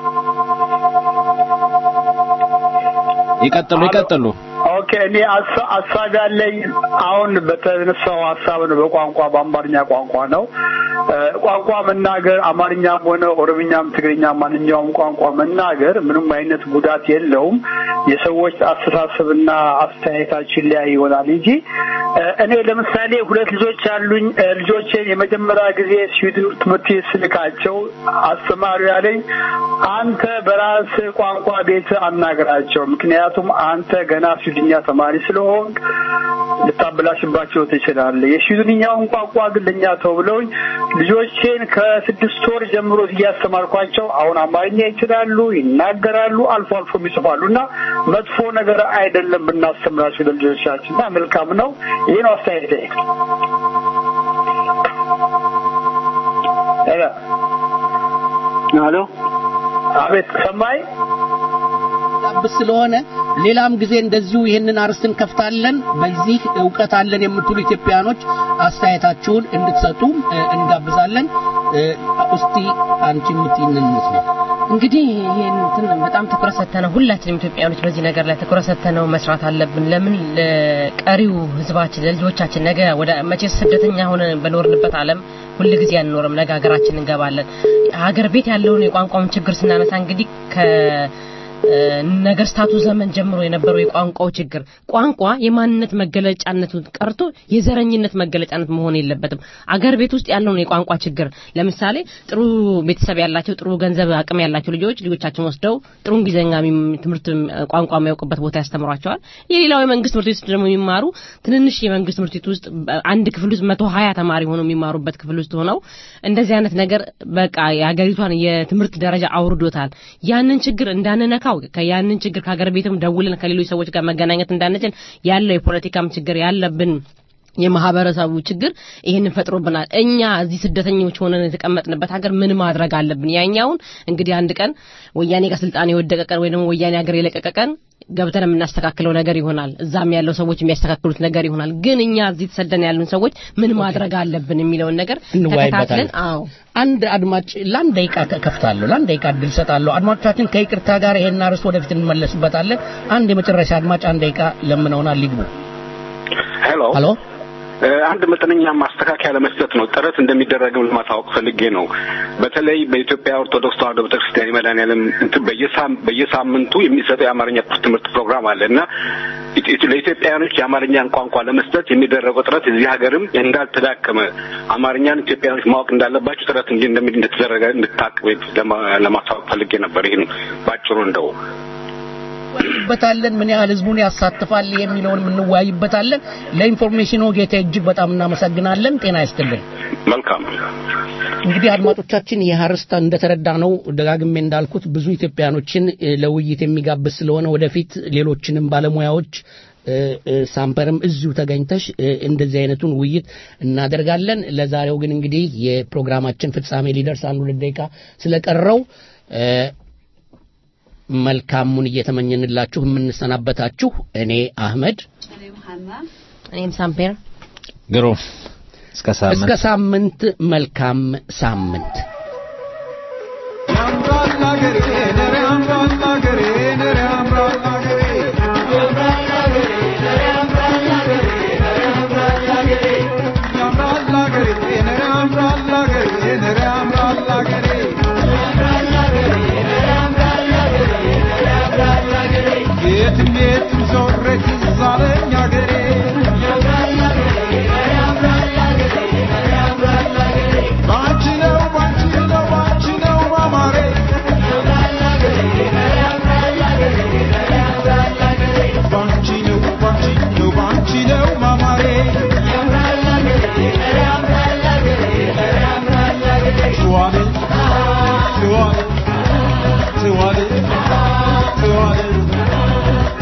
ይቀጥሉ። ኦኬ፣ እኔ ሀሳብ ያለኝ አሁን በተነሳው ሀሳብ ነው። በቋንቋ በአማርኛ ቋንቋ ነው። ቋንቋ መናገር አማርኛም ሆነ ኦሮምኛም ትግርኛም ማንኛውም ቋንቋ መናገር ምንም አይነት ጉዳት የለውም። የሰዎች አስተሳሰብና አስተያየታችን ላይ ይሆናል እንጂ እኔ ለምሳሌ ሁለት ልጆች ያሉኝ ልጆቼን የመጀመሪያ ጊዜ ስዊድን ትምህርት ስልካቸው አስተማሪው ያለኝ አንተ በራስ ቋንቋ ቤት አናገራቸው፣ ምክንያቱም አንተ ገና ስዊድንኛ ተማሪ ስለሆንክ ልታበላሽባቸው ትችላለህ። የስዊድንኛውን ቋንቋ ግን ለኛ ተብለውኝ ልጆቼን ከ6 ወር ጀምሮ እያስተማርኳቸው አሁን አማርኛ ይችላሉ፣ ይናገራሉ፣ አልፎ ይጽፋሉና መጥፎ ነገር አይደለም ብናስተምራቸው ለልጆቻችንና መልካም ነው። ይሄ ነው አስተያየቴ። ሄሎ፣ አቤት፣ ሰማይ ስለሆነ ሌላም ጊዜ እንደዚሁ ይሄንን አርስትን ከፍታለን። በዚህ ዕውቀት አለን የምትሉ ኢትዮጵያኖች አስተያየታችሁን እንድትሰጡ እንጋብዛለን። እስቲ አንቺ ምትይንን ነው እንግዲህ ይሄን እንትን በጣም ትኩረት ሰተነው ሁላችንም ኢትዮጵያኖች በዚህ ነገር ላይ ትኩረት ሰተነው መስራት አለብን። ለምን ለቀሪው ህዝባችን ለልጆቻችን ነገ ወደ መቼስ ስደተኛ ሆነን በኖርንበት ዓለም ሁሉ ጊዜ አንኖርም። ነገ ሀገራችን እንገባለን። ሀገር ቤት ያለውን የቋንቋውን ችግር ስናነሳ እንግዲህ ነገስታቱ ዘመን ጀምሮ የነበረው የቋንቋው ችግር ቋንቋ የማንነት መገለጫነቱ ቀርቶ የዘረኝነት መገለጫነት መሆን የለበትም። አገር ቤት ውስጥ ያለውን የቋንቋ ችግር ለምሳሌ ጥሩ ቤተሰብ ያላቸው ጥሩ ገንዘብ አቅም ያላቸው ልጆቻቸውን ወስደው ጥሩ እንግሊዘኛ ትምህርት ቋንቋ የሚያውቁበት ቦታ ያስተምሯቸዋል። የሌላው የመንግስት ትምህርት ቤት ደግሞ የሚማሩ ትንንሽ የመንግስት ትምህርት ቤት ውስጥ አንድ ክፍል ውስጥ 120 ተማሪ ሆነው የሚማሩበት ክፍል ውስጥ ሆነው እንደዚህ አይነት ነገር በቃ የሀገሪቷን የትምህርት ደረጃ አውርዶታል። ያንን ችግር እንዳንነካው ከያንን ችግር ከሀገር ቤትም ደውለን ከሌሎች ሰዎች ጋር መገናኘት እንዳንችል ያለው የፖለቲካም ችግር ያለብን የማህበረሰቡ ችግር ይሄንን ፈጥሮብናል። እኛ እዚህ ስደተኞች ሆነን የተቀመጥንበት ሀገር ምን ማድረግ አለብን? ያኛውን እንግዲህ አንድ ቀን ወያኔ ከስልጣን የወደቀቀን ወይ ደግሞ ወያኔ ሀገር የለቀቀቀን ገብተን የምናስተካክለው ነገር ይሆናል። እዛም ያለው ሰዎች የሚያስተካክሉት ነገር ይሆናል። ግን እኛ እዚህ ተሰደን ያሉን ሰዎች ምን ማድረግ አለብን የሚለውን ነገር ተከታትለን አንድ አድማጭ ለአንድ ደቂቃ ከፍታለሁ፣ ለአንድ ደቂቃ እድል ሰጣለሁ። አድማጮቻችን ከይቅርታ ጋር ይሄን አርዕስት ወደፊት እንመለስበታለን። አንድ የመጨረሻ አድማጭ አንድ ደቂቃ ለምነውናል ሊግቡ። ሄሎ አንድ መጠነኛ ማስተካከያ ለመስጠት ነው ጥረት እንደሚደረግም ለማሳወቅ ፈልጌ ነው። በተለይ በኢትዮጵያ ኦርቶዶክስ ተዋሕዶ ቤተክርስቲያን የመድኃኔዓለም በየሳምንቱ የሚሰጠው የአማርኛ ትምህርት ፕሮግራም አለና ለኢትዮጵያውያኖች የአማርኛን ቋንቋ ለመስጠት የሚደረገው ጥረት እዚህ ሀገርም እንዳልተዳከመ አማርኛን ኢትዮጵያውያኖች ማወቅ እንዳለባቸው ጥረት እንደተደረገ እንድታቅ ለማሳወቅ ፈልጌ ነበር። ይሄን ባጭሩ እንደው በታለን ምን ያህል ህዝቡን ያሳትፋል የሚለውን እንወያይበታለን። ለኢንፎርሜሽኑ ጌታ እጅግ በጣም እናመሰግናለን። ጤና ይስጥልን። መልካም። እንግዲህ አድማጮቻችን የሐርስታ እንደተረዳ ነው ደጋግሜ እንዳልኩት ብዙ ኢትዮጵያኖችን ለውይይት የሚጋብዝ ስለሆነ ወደፊት ሌሎችንም ባለሙያዎች ሳምፐርም እዚሁ ተገኝተሽ እንደዚህ አይነቱን ውይይት እናደርጋለን። ለዛሬው ግን እንግዲህ የፕሮግራማችን ፍጻሜ ሊደርስ አንድ 2 ደቂቃ ስለቀረው መልካሙን እየተመኘንላችሁ የምንሰናበታችሁ እኔ አህመድ፣ እኔም ሳምፔር ግሩ እስከ ሳምንት መልካም ሳምንት። Thank you.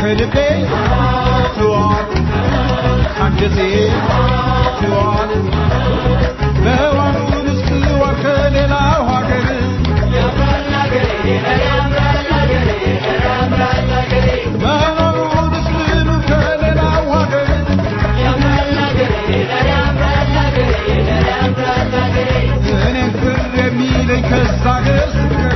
ከልቤ ትዋል አንገቴ ትዋል በዋኑን ስትዋል ከሌላው ሀገር በዋኑን ስትሉ ከሌላው ሀገር እኔን ቅር የሚለኝ ከዛ ሀገር ስቀር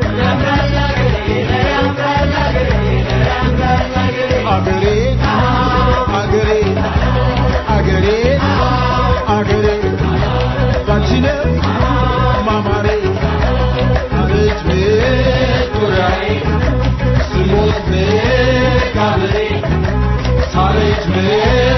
አገሬ አገሬ አገሬ አገሬ ባንቺ ነው ማማሬ አለች ቪክቶሪያዬ ስሞት መቃብሬ ሳለች